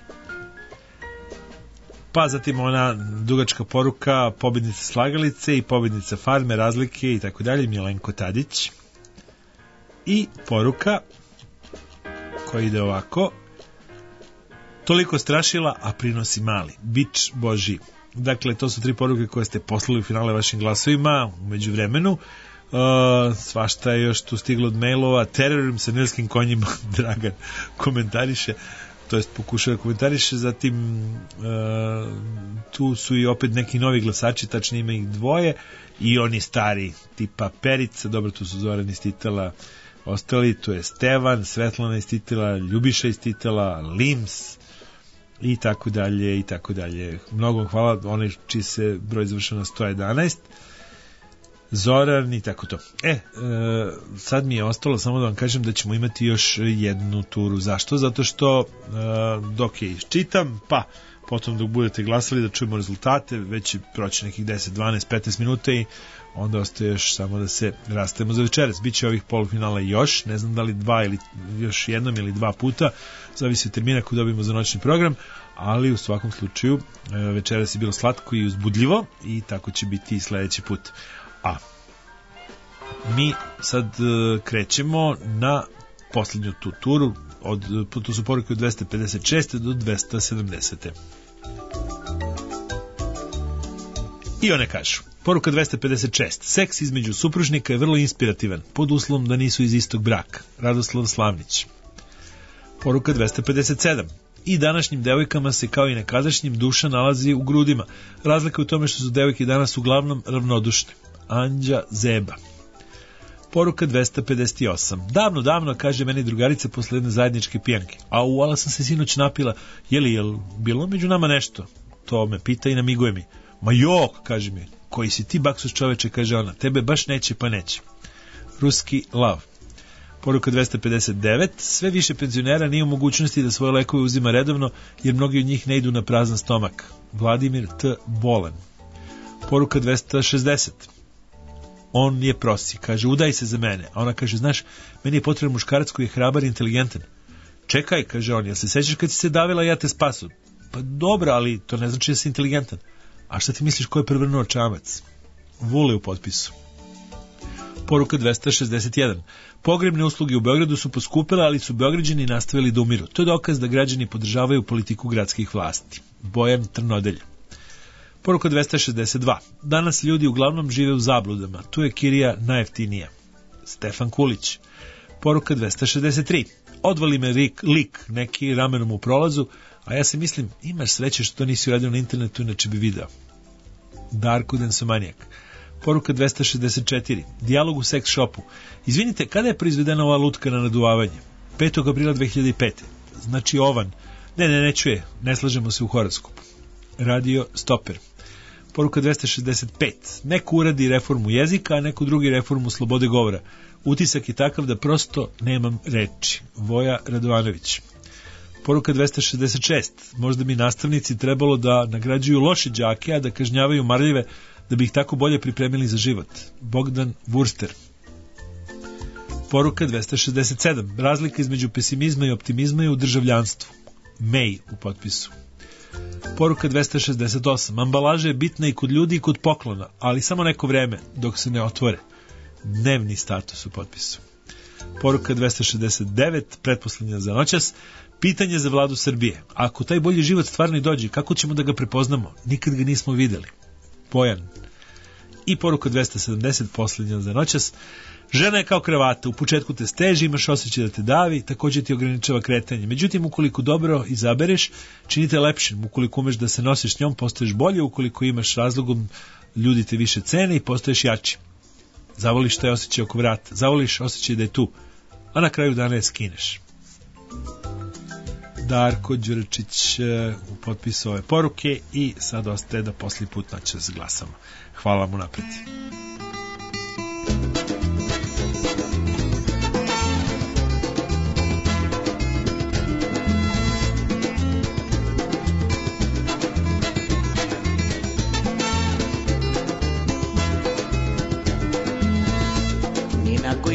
Pa zatim ona dugačka poruka, pobednica Slagalice i pobednica Farme, razlike i tako dalje, Milenko Tadić. I poruka koja ide ovako: toliko strašila, a prinosi mali. Bič Boži. Dakle, to su tri poruke koje ste poslali u finale vašim glasovima u međuvremenu. Uh, svašta je još tu stiglo od mailova. Terorim sa nilskim konjima, Dragan komentariše, to jest pokušava komentariše. Zatim uh, tu su i opet neki novi glasači, tačnije ima ih dvoje, i oni stari tipa Perica, dobro, tu su Zoran iz Titela, ostali, tu je Stevan, Svetlana iz Titela, Ljubiša iz Titela, Lims i tako dalje i tako dalje. Mnogo hvala, onaj čiji se broj završao na sto jedanaest, Zoran i tako to. E, e, sad mi je ostalo samo da vam kažem da ćemo imati još jednu turu. Zašto? Zato što e, dok je iščitam, pa potom dok budete glasali da čujemo rezultate, već će proći nekih deset, dvanaest, petnaest minuta i onda ostaje još samo da se rastavimo za večeras. Biće ovih polufinala još, ne znam da li dva ili još jednom ili dva puta, zavisi od termina koju dobijemo za noćni program, ali u svakom slučaju večeras je bilo slatko i uzbudljivo i tako će biti i sledeći put. A mi sad krećemo na posljednju tu turu, od, to su poruke od dvesta pedeset šest do dvesta sedamdeset. I one kažu: poruka dvesta pedeset šest. Seks između supružnika je vrlo inspirativan, pod uslovom da nisu iz istog braka. Radoslav Slavnić. Poruka dvesta pedeset sedam. I današnjim devojkama se kao i nekadašnjim duša nalazi u grudima. Razlika je u tome što su devojke danas uglavnom ravnodušne. Anđa Zeba. Poruka dvesta pedeset osam. Davno, davno, kaže meni drugarica posle jedne zajedničke pijanke. A u ala sam se sinoć napila. Je li, je li bilo među nama nešto? To me pita i namiguje mi. Ma jok, kaže mi. Koji si ti, baksus čoveče, kaže ona. Tebe baš neće, pa neće. Ruski lav. Poruka dvesta pedeset devet. Sve više penzionera nije u mogućnosti da svoje lekove uzima redovno, jer mnogi od njih ne idu na prazan stomak. Vladimir T. Bolan. Poruka dvesta šezdeset. On je prosi, kaže, udaj se za mene. A ona kaže, znaš, meni je potreban muškarac koji je hrabar i inteligentan. Čekaj, kaže on, jel se sećaš kad si se davila, ja te spasu? Pa dobro, ali to ne znači da si inteligentan. A šta ti misliš ko je prevrnuo čamac? Vule u potpisu. Poruka dvesta šezdeset jedan. Pogrebne usluge u Beogradu su poskupile, ali su Beograđani nastavili da umiru. To je dokaz da građani podržavaju politiku gradskih vlasti. Bojan Trnodelj. Poruka dvesta šezdeset dva. Danas ljudi uglavnom žive u zabludama. Tu je kirija najjeftinija. Stefan Kulić. Poruka dvesta šezdeset tri. Odvali me lik, lik neki ramenom u prolazu, a ja se mislim, imaš sreće što to nisi uradio na internetu, inače bi video. Darko Densomanijak. Poruka dvesta šezdeset četiri. Dijalog u seks shopu. Izvinite, kada je proizvedena ova lutka na naduvavanje? petog aprila dve hiljade pete. Znači ovan. Ne, ne, ne čuje. Ne slažemo se u horoskopu. Radio Stoper. Poruka dvesta šezdeset pet. Neko uradi reformu jezika, a neko drugi reformu slobode govora. Utisak je takav da prosto nemam reči. Voja Radovanović. Poruka dvesta šezdeset šest. Možda bi nastavnici trebalo da nagrađuju loše đake, a da kažnjavaju marljive, da bi ih tako bolje pripremili za život. Bogdan Wurster. Poruka dvesta šezdeset sedam. Razlika između pesimizma i optimizma je u državljanstvu. May u potpisu. Poruka dvesta šezdeset osam. Ambalaža je bitna i kod ljudi i kod poklona, ali samo neko vreme, dok se ne otvore. Dnevni status u potpisu. Poruka dvesta šezdeset devet. Pretposlednja za noćas. Pitanje za vladu Srbije. Ako taj bolji život stvarno i dođe, kako ćemo da ga prepoznamo? Nikad ga nismo videli. Bojan. I poruka dvesta sedamdeset. Poslednja za noćas. Žena je kao kravata, u početku te steži, imaš osjećaj da te davi, također ti ograničava kretanje. Međutim, ukoliko dobro izabereš, čini te lepšim. Ukoliko umeš da se nosiš s njom, postaješ bolje. Ukoliko imaš razlogom, ljudi te više cene i postaješ jači. Zavoliš taj osjećaj oko vrata, zavoliš osjećaj da je tu, a na kraju dana je skineš. Darko Đurčić u potpisu ove poruke i sad ostaje da poslije put noćas glasamo. Hvala mu napred.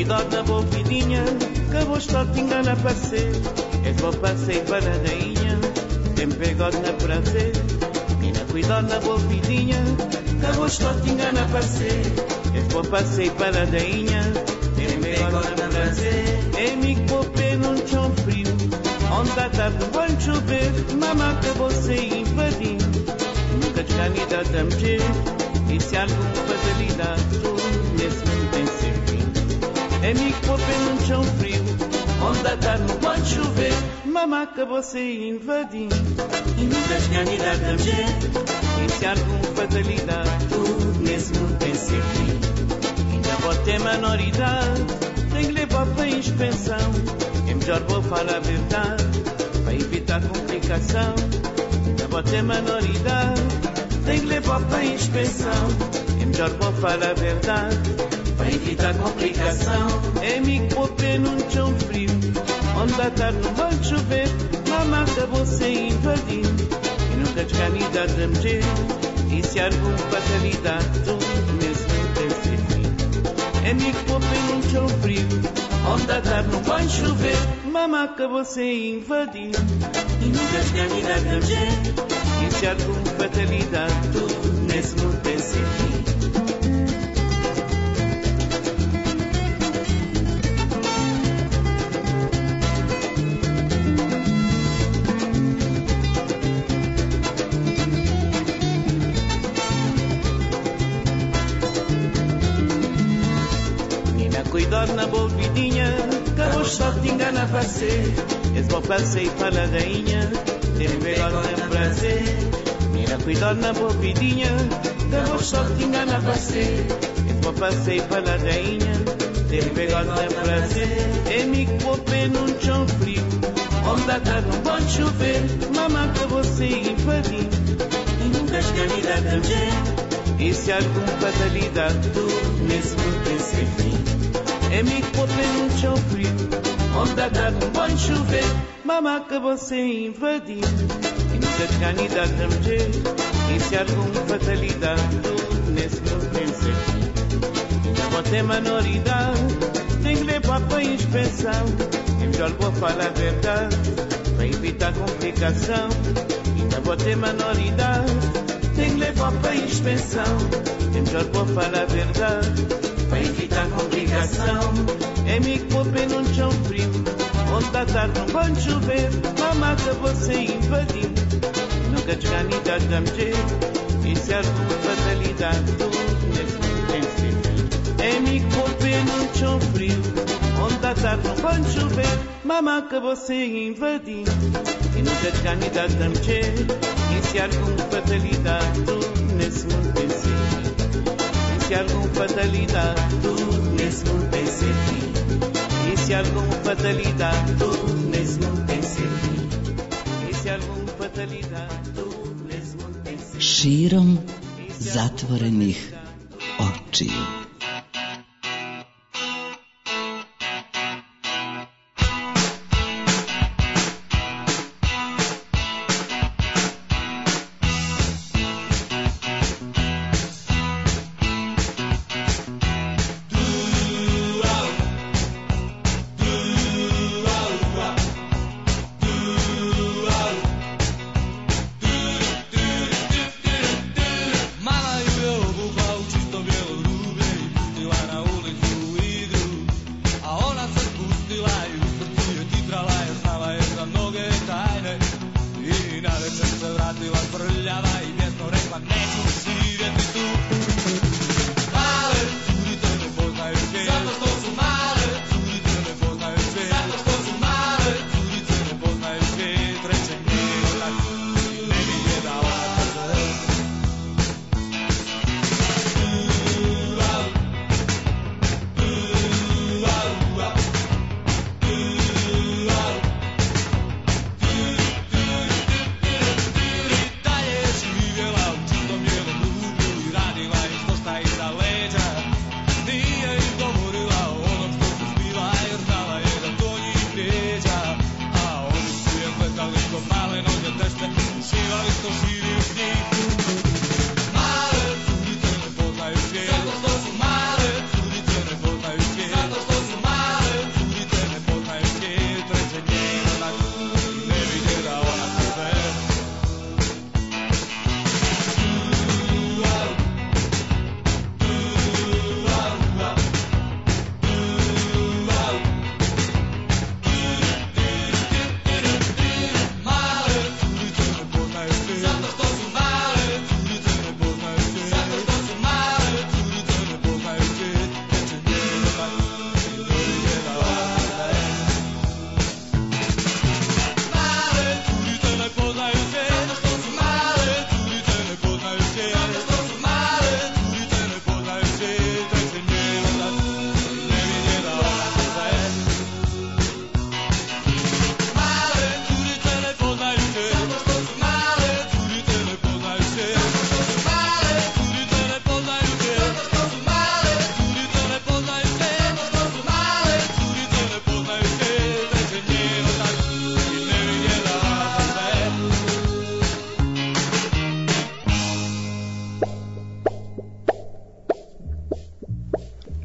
cuidado na boa vidinha, que vou estar te engana para ser. És bom passeio para a dainha, tem pegado na prazer. Mina, cuidado na boa vidinha, que vou estar te engana para ser. És bom passeio para a dainha, tem pegado na prazer. É me copé num chão frio, onde à tarde vai chover, mamá que você invadir. Nunca descanida da mulher, e se alguma fatalidade, nesse mundo tem ser fim. É me copé num chão frio, onde à tarde vai chover, mamá que você invadir. E nunca descanida da mulher, e se alguma fatalidade, nesse mundo tem ser fim. Ainda pode ter menoridade, tem que levar para a inspeção. É melhor vou falar a verdade, para evitar complicação. Ainda pode ter menoridade, tem que levar para a inspeção. É melhor vou falar a verdade, para evitar complicação. É me copé num chão frio, onde à tarde não vai chover, mamá que você invadir. E nunca descanida da mulher, e se alguma fatalidade, tudo nesse mundo tem ser fim. É me copé num chão frio, onde à tarde não vai chover, mamá que você invadir. E nunca descanida da mulher, e se alguma fatalidade, tudo nesse mundo tem ser fim. Cuidado na boa vidinha, que vos só te engana para ser. És bom passeio para a rainha, ter pegado na prazer. Mira, cuidado na boa vidinha, que vos só te engana para ser. És bom passeio para a rainha, ter pegado na prazer. É me copé num chão frio, onde à tarde não vai chover, mamá que você invadir. E nunca escanida da mulher, e se alguma fatalidade, tudo nesse mundo tem ser fim. É me copé num chão frio, onde à tarde não vai chover, mamá que você invadir. E nunca descanida da mulher, e se alguma fatalidade, tudo nesse mundo tem ser fim. Ainda vou ter menoridade, tem que levar para a inspeção. É melhor vou falar a verdade, para evitar complicação. Ainda vou ter menoridade, tem que levar para a inspeção. É melhor vou falar a verdade, para evitar complicação. É me copé num chão frio, onde à tarde não vai chover, mamá que você invadir. Nunca descanida da mulher, e se alguma fatalidade, tudo nesse mundo tem ser fim. É me copé num chão frio, onde à tarde não vai chover, mamá que você invadir. E nunca descanida da mulher, e se alguma fatalidade, tudo nesse mundo tem ser fim. E se alguma fatalidade, tudo nesse mundo tem ser fim. E se alguma fatalidade, tudo nesse mundo tem ser fim. E se alguma fatalidade, tudo nesse mundo tem ser fim. Širom zatvorenih očiju. Mala i u Beogradu, Čistom Bjelorube.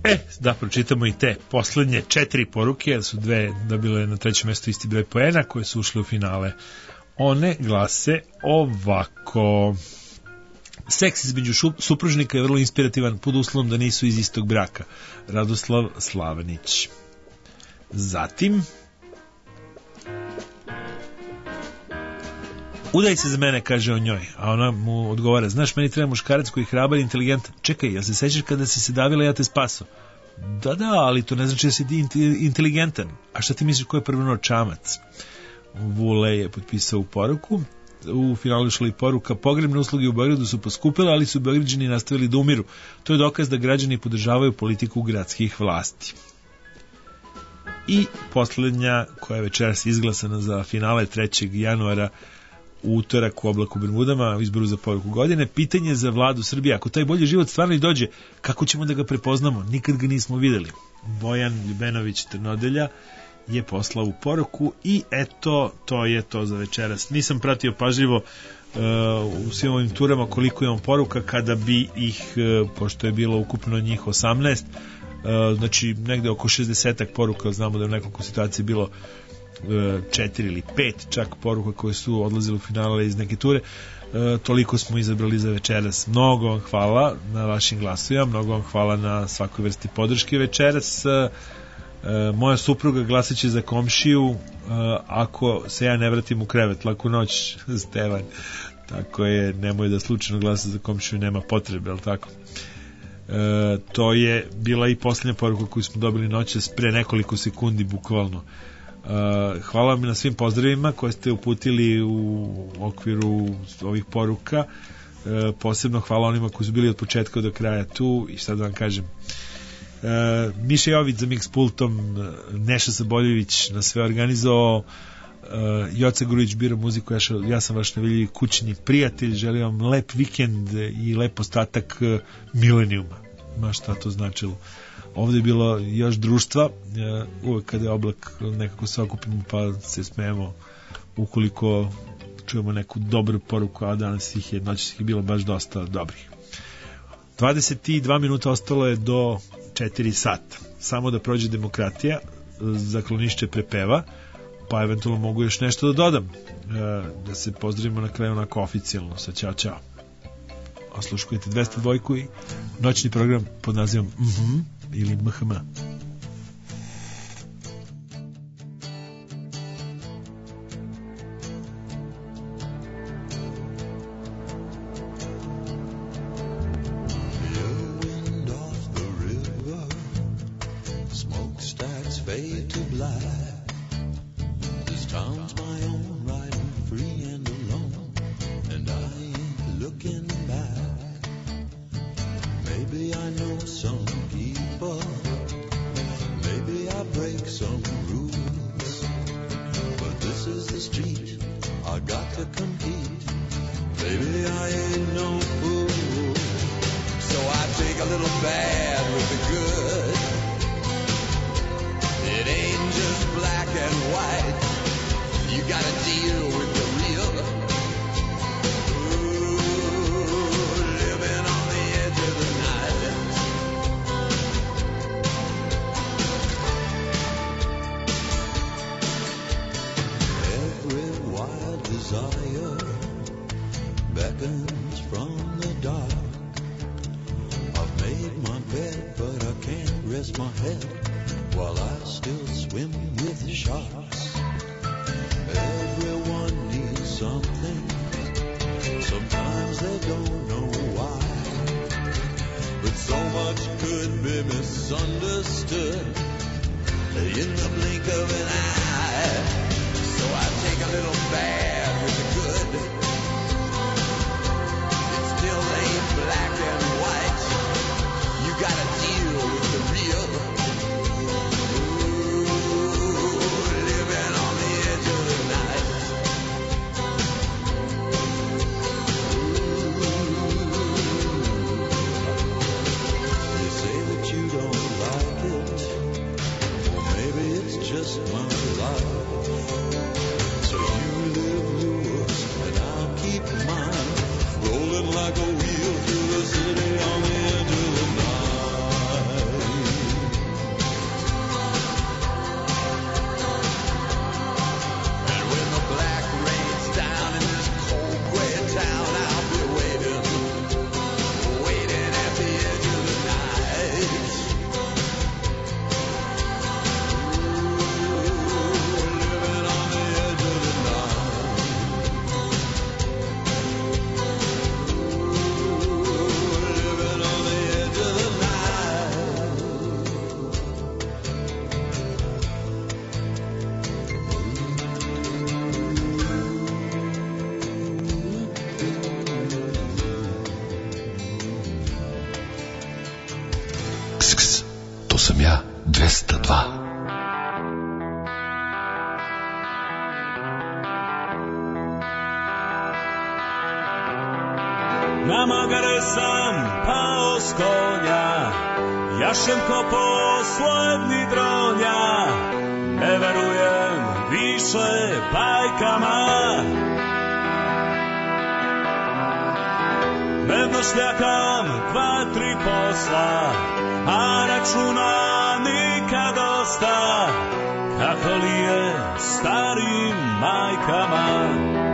E, da pročitamo i te poslednje četiri poruke, jer su dve dobile na trećem mestu isti broj poena, koje su ušle u finale. One glase ovako: seks između supružnika je vrlo inspirativan pod uslovom da nisu iz istog braka. Radoslav Slavanić. Zatim, udaj se za mene, kaže on njoj, a ona mu odgovara: znaš, meni treba muškarac koji je hrabar i inteligentan. Čekaj, ja se sećaš kada si se davila, ja te spaso. Da, da, ali to ne znači da si inteligentan. A šta ti misliš, ko je prveno čamac? Vule je potpisao u poruku. U finalu išla i poruka: pogrebne usluge u Beogradu su poskupile, ali su Beograđani nastavili da umiru. To je dokaz da građani podržavaju politiku gradskih vlasti. I poslednja, koja je večeras izglasana za finale trećeg januara, u utorak u Oblaku Bermudama, u izboru za poruku godine, pitanje za vladu Srbije: ako taj bolji život stvarno i dođe, kako ćemo da ga prepoznamo? Nikad ga nismo videli. Bojan Ljubenović Trnodelja je poslao u poruku i eto, to je to za večeras. Nisam pratio pažljivo uh, u svim ovim turama koliko imam poruka, kada bi ih, uh, pošto je bilo ukupno njih osamnaest, uh, znači negde oko šezdesetak poruka, znamo da je u nekoliko situacije bilo četiri ili pet čak poruka koje su odlazile u finale iz neke ture. E, toliko smo izabrali za večeras. Mnogo vam hvala na vašim glasovima, mnogo vam hvala na svakoj vrsti podrške večeras. E, moja supruga glasaće za komšiju e, ako se ja ne vratim u krevet. Laku noć, Stevan. Tako je, nemoj da slučajno glasa za komšiju, nema potrebe, ali tako? E, to je bila i posljednja poruka koju smo dobili noćas pre nekoliko sekundi, bukvalno. Uh, hvala vam na svim pozdravima koje ste uputili u okviru ovih poruka. Uh, posebno hvala onima koji su bili od početka do kraja tu i šta da vam kažem. Uh, Miša Jović za mix pultom, Neša Saboljević na sve organizovao, uh, Joca Grujić bira muziku, ja, ša, ja sam vaš nevidljivi kućni prijatelj, želim vam lep vikend i lep ostatak uh, milenijuma, ma šta to značilo. Ovdje je bilo još društva, uvek kada je oblak nekako se okupimo pa se smijemo ukoliko čujemo neku dobru poruku, a danas ih je, noći ih je bilo baš dosta dobrih. dvadeset dva minuta ostalo je do četiri sata. Samo da prođe demokratija, zaklonišće prepeva, pa eventualno mogu još nešto da dodam, da se pozdravimo na kraju onako oficijalno sa ćao ćao. Osluškujete dvesta dva i noćni program pod nazivom Mhm ili M H M. Just my life. So you live sam ja dvesta dva. Na magare sam pao s konja, jašem ko poslednji dronja, ne verujem više bajkama. Medno šljakam dva, tri posla, a računa nikad dosta, kako li je starim majkama.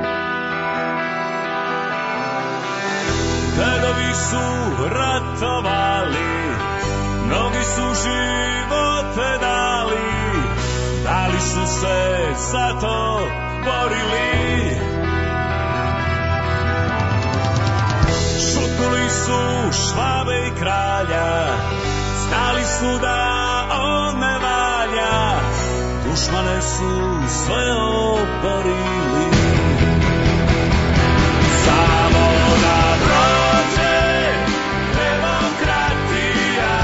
Dedovi su ratovali, mnogi su živote dali, da li su se za to borili? Šutnuli su Švabe i kralja, znali su da on ne valja, dušmane su sve oborili. Samo da prođe demokratija,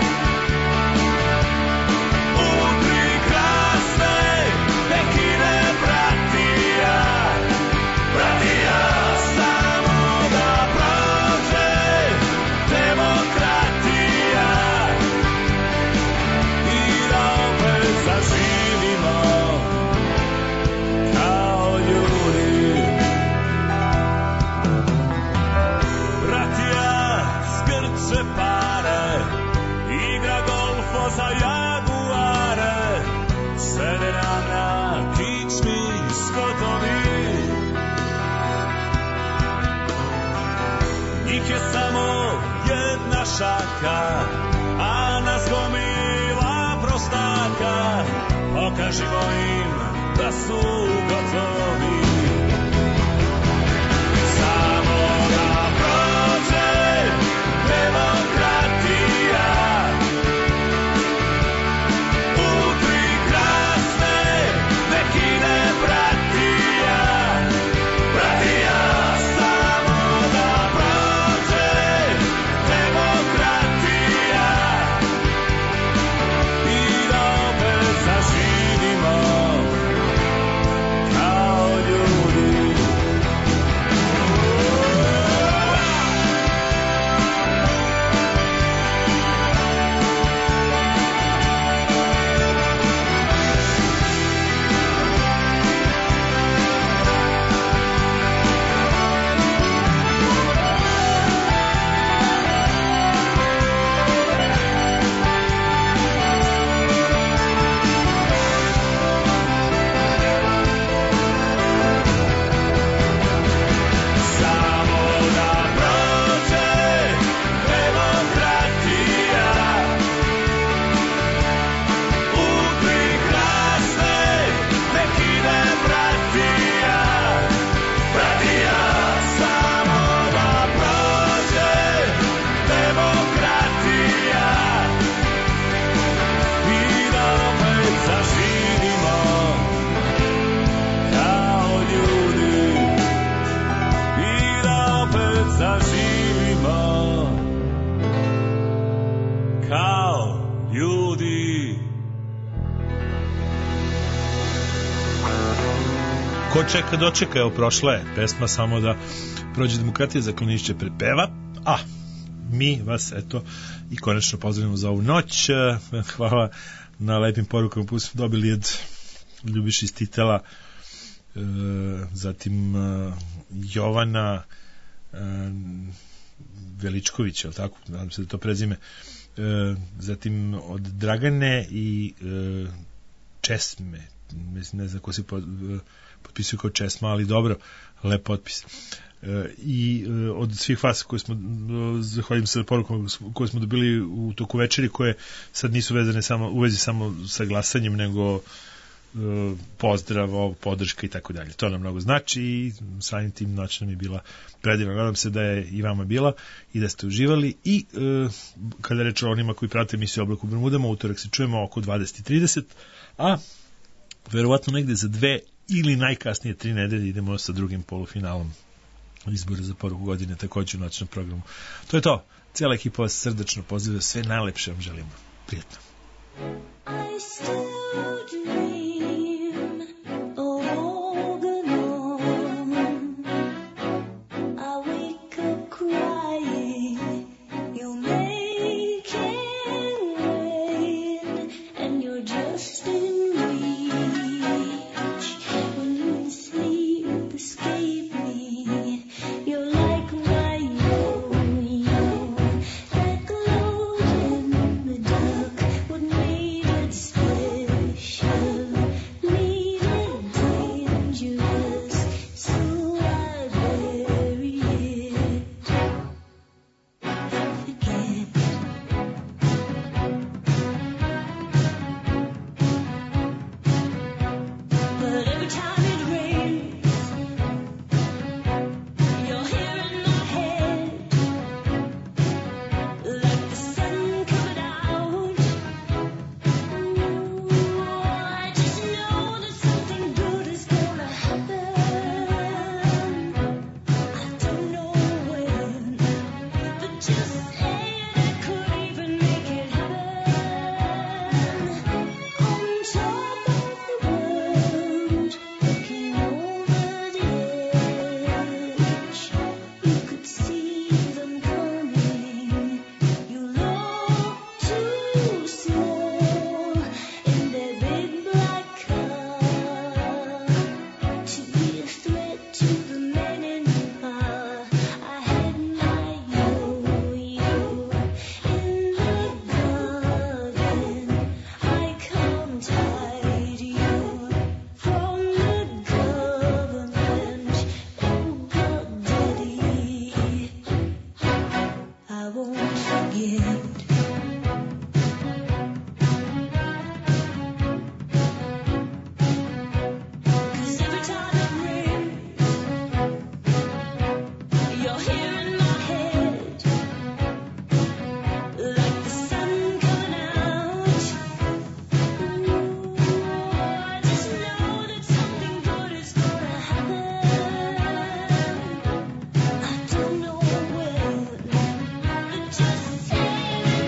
u tri krasne nekine bratija, bratija. Samo da prođe demokratija i da opet zaživimo kao ljudi. Se pare, igra golfo za jaguare, sede nam na kičmi skotovi. Njih je samo jedna šaka, a nas gomila prostaka, pokažimo im da su gotovi. Samo da prođe demokratija, u tri krasne nekine bratija, bratija. Samo da prođe demokratija i da opet zaživimo kao ljudi. Ko čeka dočeka, evo prošla je pesma Samo da prođe demokratija, za Klinišće prepeva, a mi vas eto i konačno pozdravimo za ovu noć. Hvala na lepim porukama koje smo dobili od Ljubiša iz Titela, e, zatim e, Jovana e, Veličkovića, tako, nadam se da to prezime, e, zatim od Dragane i e, Česme, mislim, ne znam ko se pod, potpisuje kao Česma, ali dobro, lep potpis. E, i e, od svih vas koji smo, e, zahvaljujem se porukom koje smo dobili u toku večeri, koje sad nisu vezane samo, u vezi samo sa glasanjem, nego e, pozdrav, podrška i tako dalje. To nam mnogo znači i samim tim noć nam je bila predivna. Nadam se da je i vama bila i da ste uživali i e, kada reč o onima koji prate emisiju Oblak u Bermudama, utorak se čujemo oko dvadeset i trideset, a verovatno negde za dve ili najkasnije tri nedelje idemo sa drugim polufinalom izbora za poruku godine, također u noćnom programu. To je to. Cijela ekipa vas srdačno poziva, sve najlepše vam želimo. Prijetno. Just say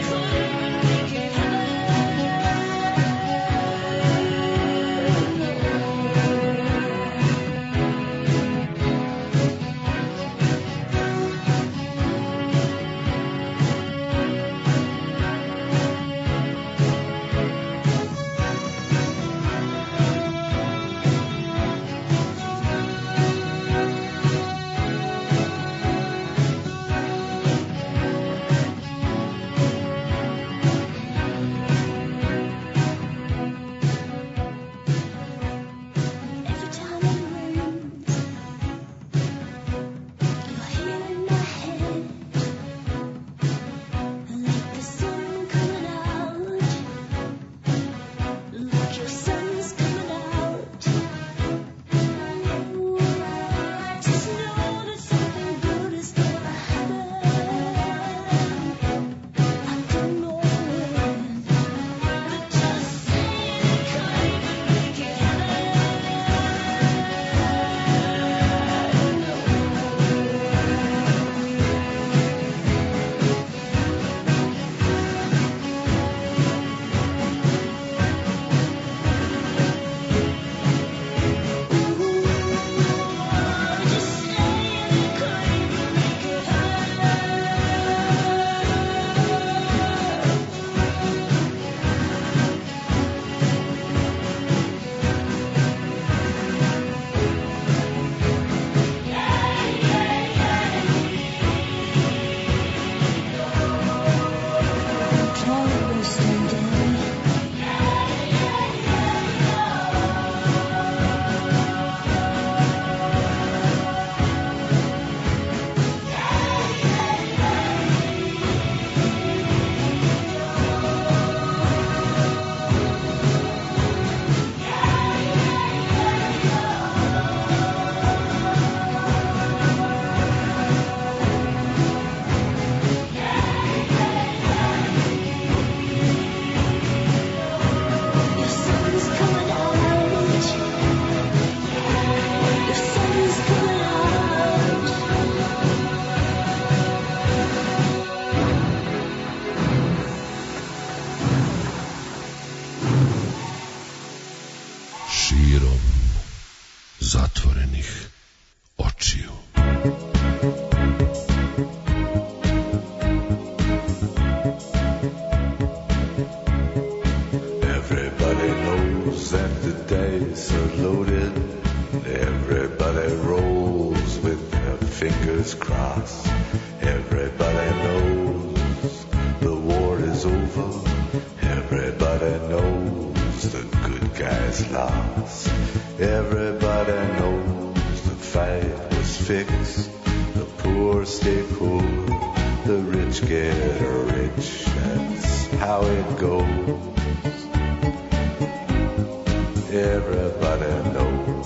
is lost. Everybody knows the fight was fixed. The poor stay poor, the rich get rich. That's how it goes. Everybody knows.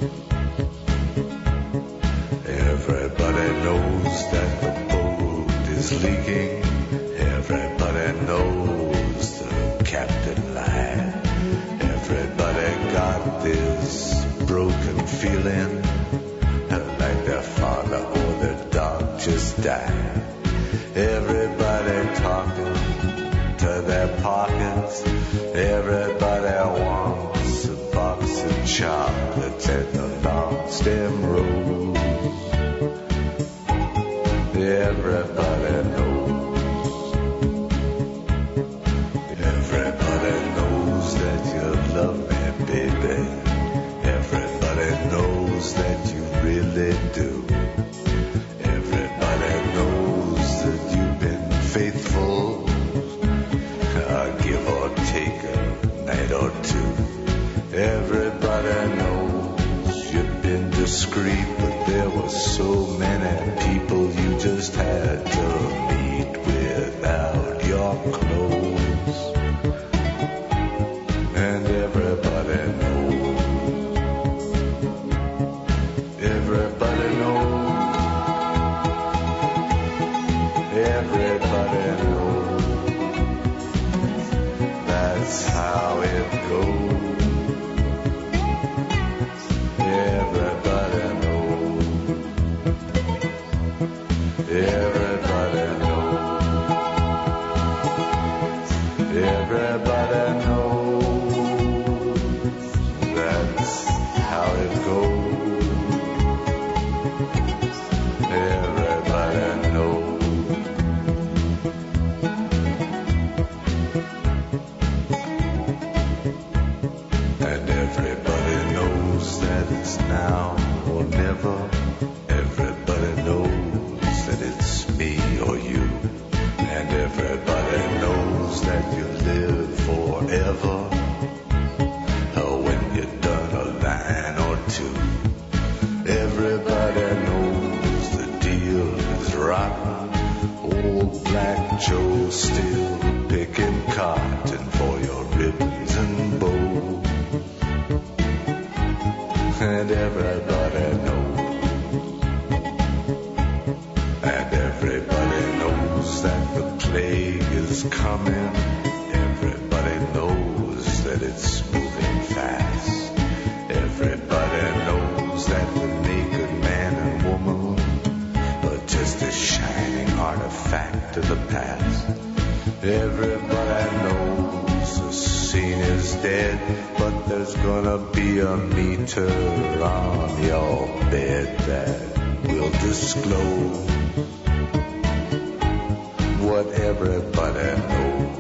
Everybody knows that the boat is leaking. Everybody knows the captain lied. Everybody got this broken feeling like their father or their dog just died. Everybody talking to their pockets. Everybody wants a box of chocolates and a long stem rose. Everybody knows. Everybody knows that you love me, baby. Everybody knows that you really do. Everybody knows that you've been faithful, uh, give or take a night or two. Everybody knows you've been discreet, but there were so many people you just had to meet without your clothes. And everybody knows. Everybody knows. Everybody knows. That's how it goes. Everybody knows. Everybody knows. Everybody knows. That's how it goes. Everybody knows. And everybody knows that it's now or never. Everybody knows that it's me or you. And everybody knows that you live forever. Oh, when you've done a line or two. Everybody knows the deal is rotten. Old Black Joe still picking cotton for your ribbons and bows. And everybody knows. And everybody knows that the plague is coming. Everybody knows that it's moving fast. Everybody knows that the naked man and woman are just a shining artifact of the past. Everybody knows the scene is dead, but there's gonna be a meter on your bed that will disclose what everybody knows.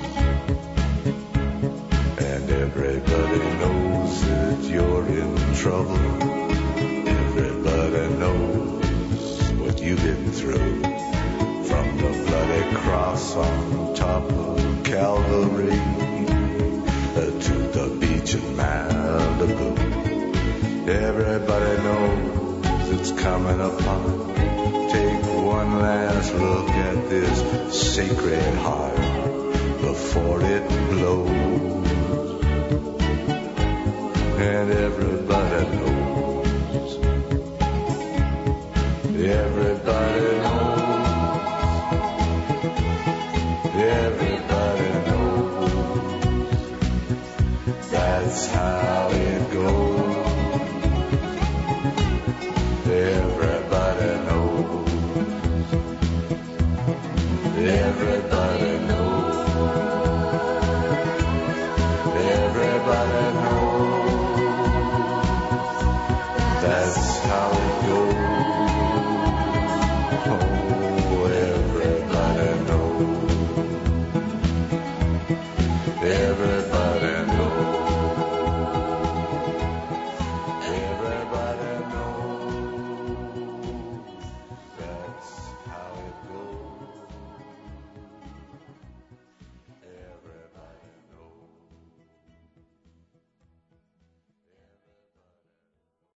And everybody knows that you're in trouble. Everybody knows what you've been through. From the bloody cross on top of Calvary to the beach in Malibu. Everybody knows it's coming upon. Take one last look at this sacred heart before it blows. And everybody knows. Everybody knows. Everybody knows. That's how it goes. Everybody knows. Everybody knows. Everybody knows. That's how it goes. Oh, everybody knows. Everybody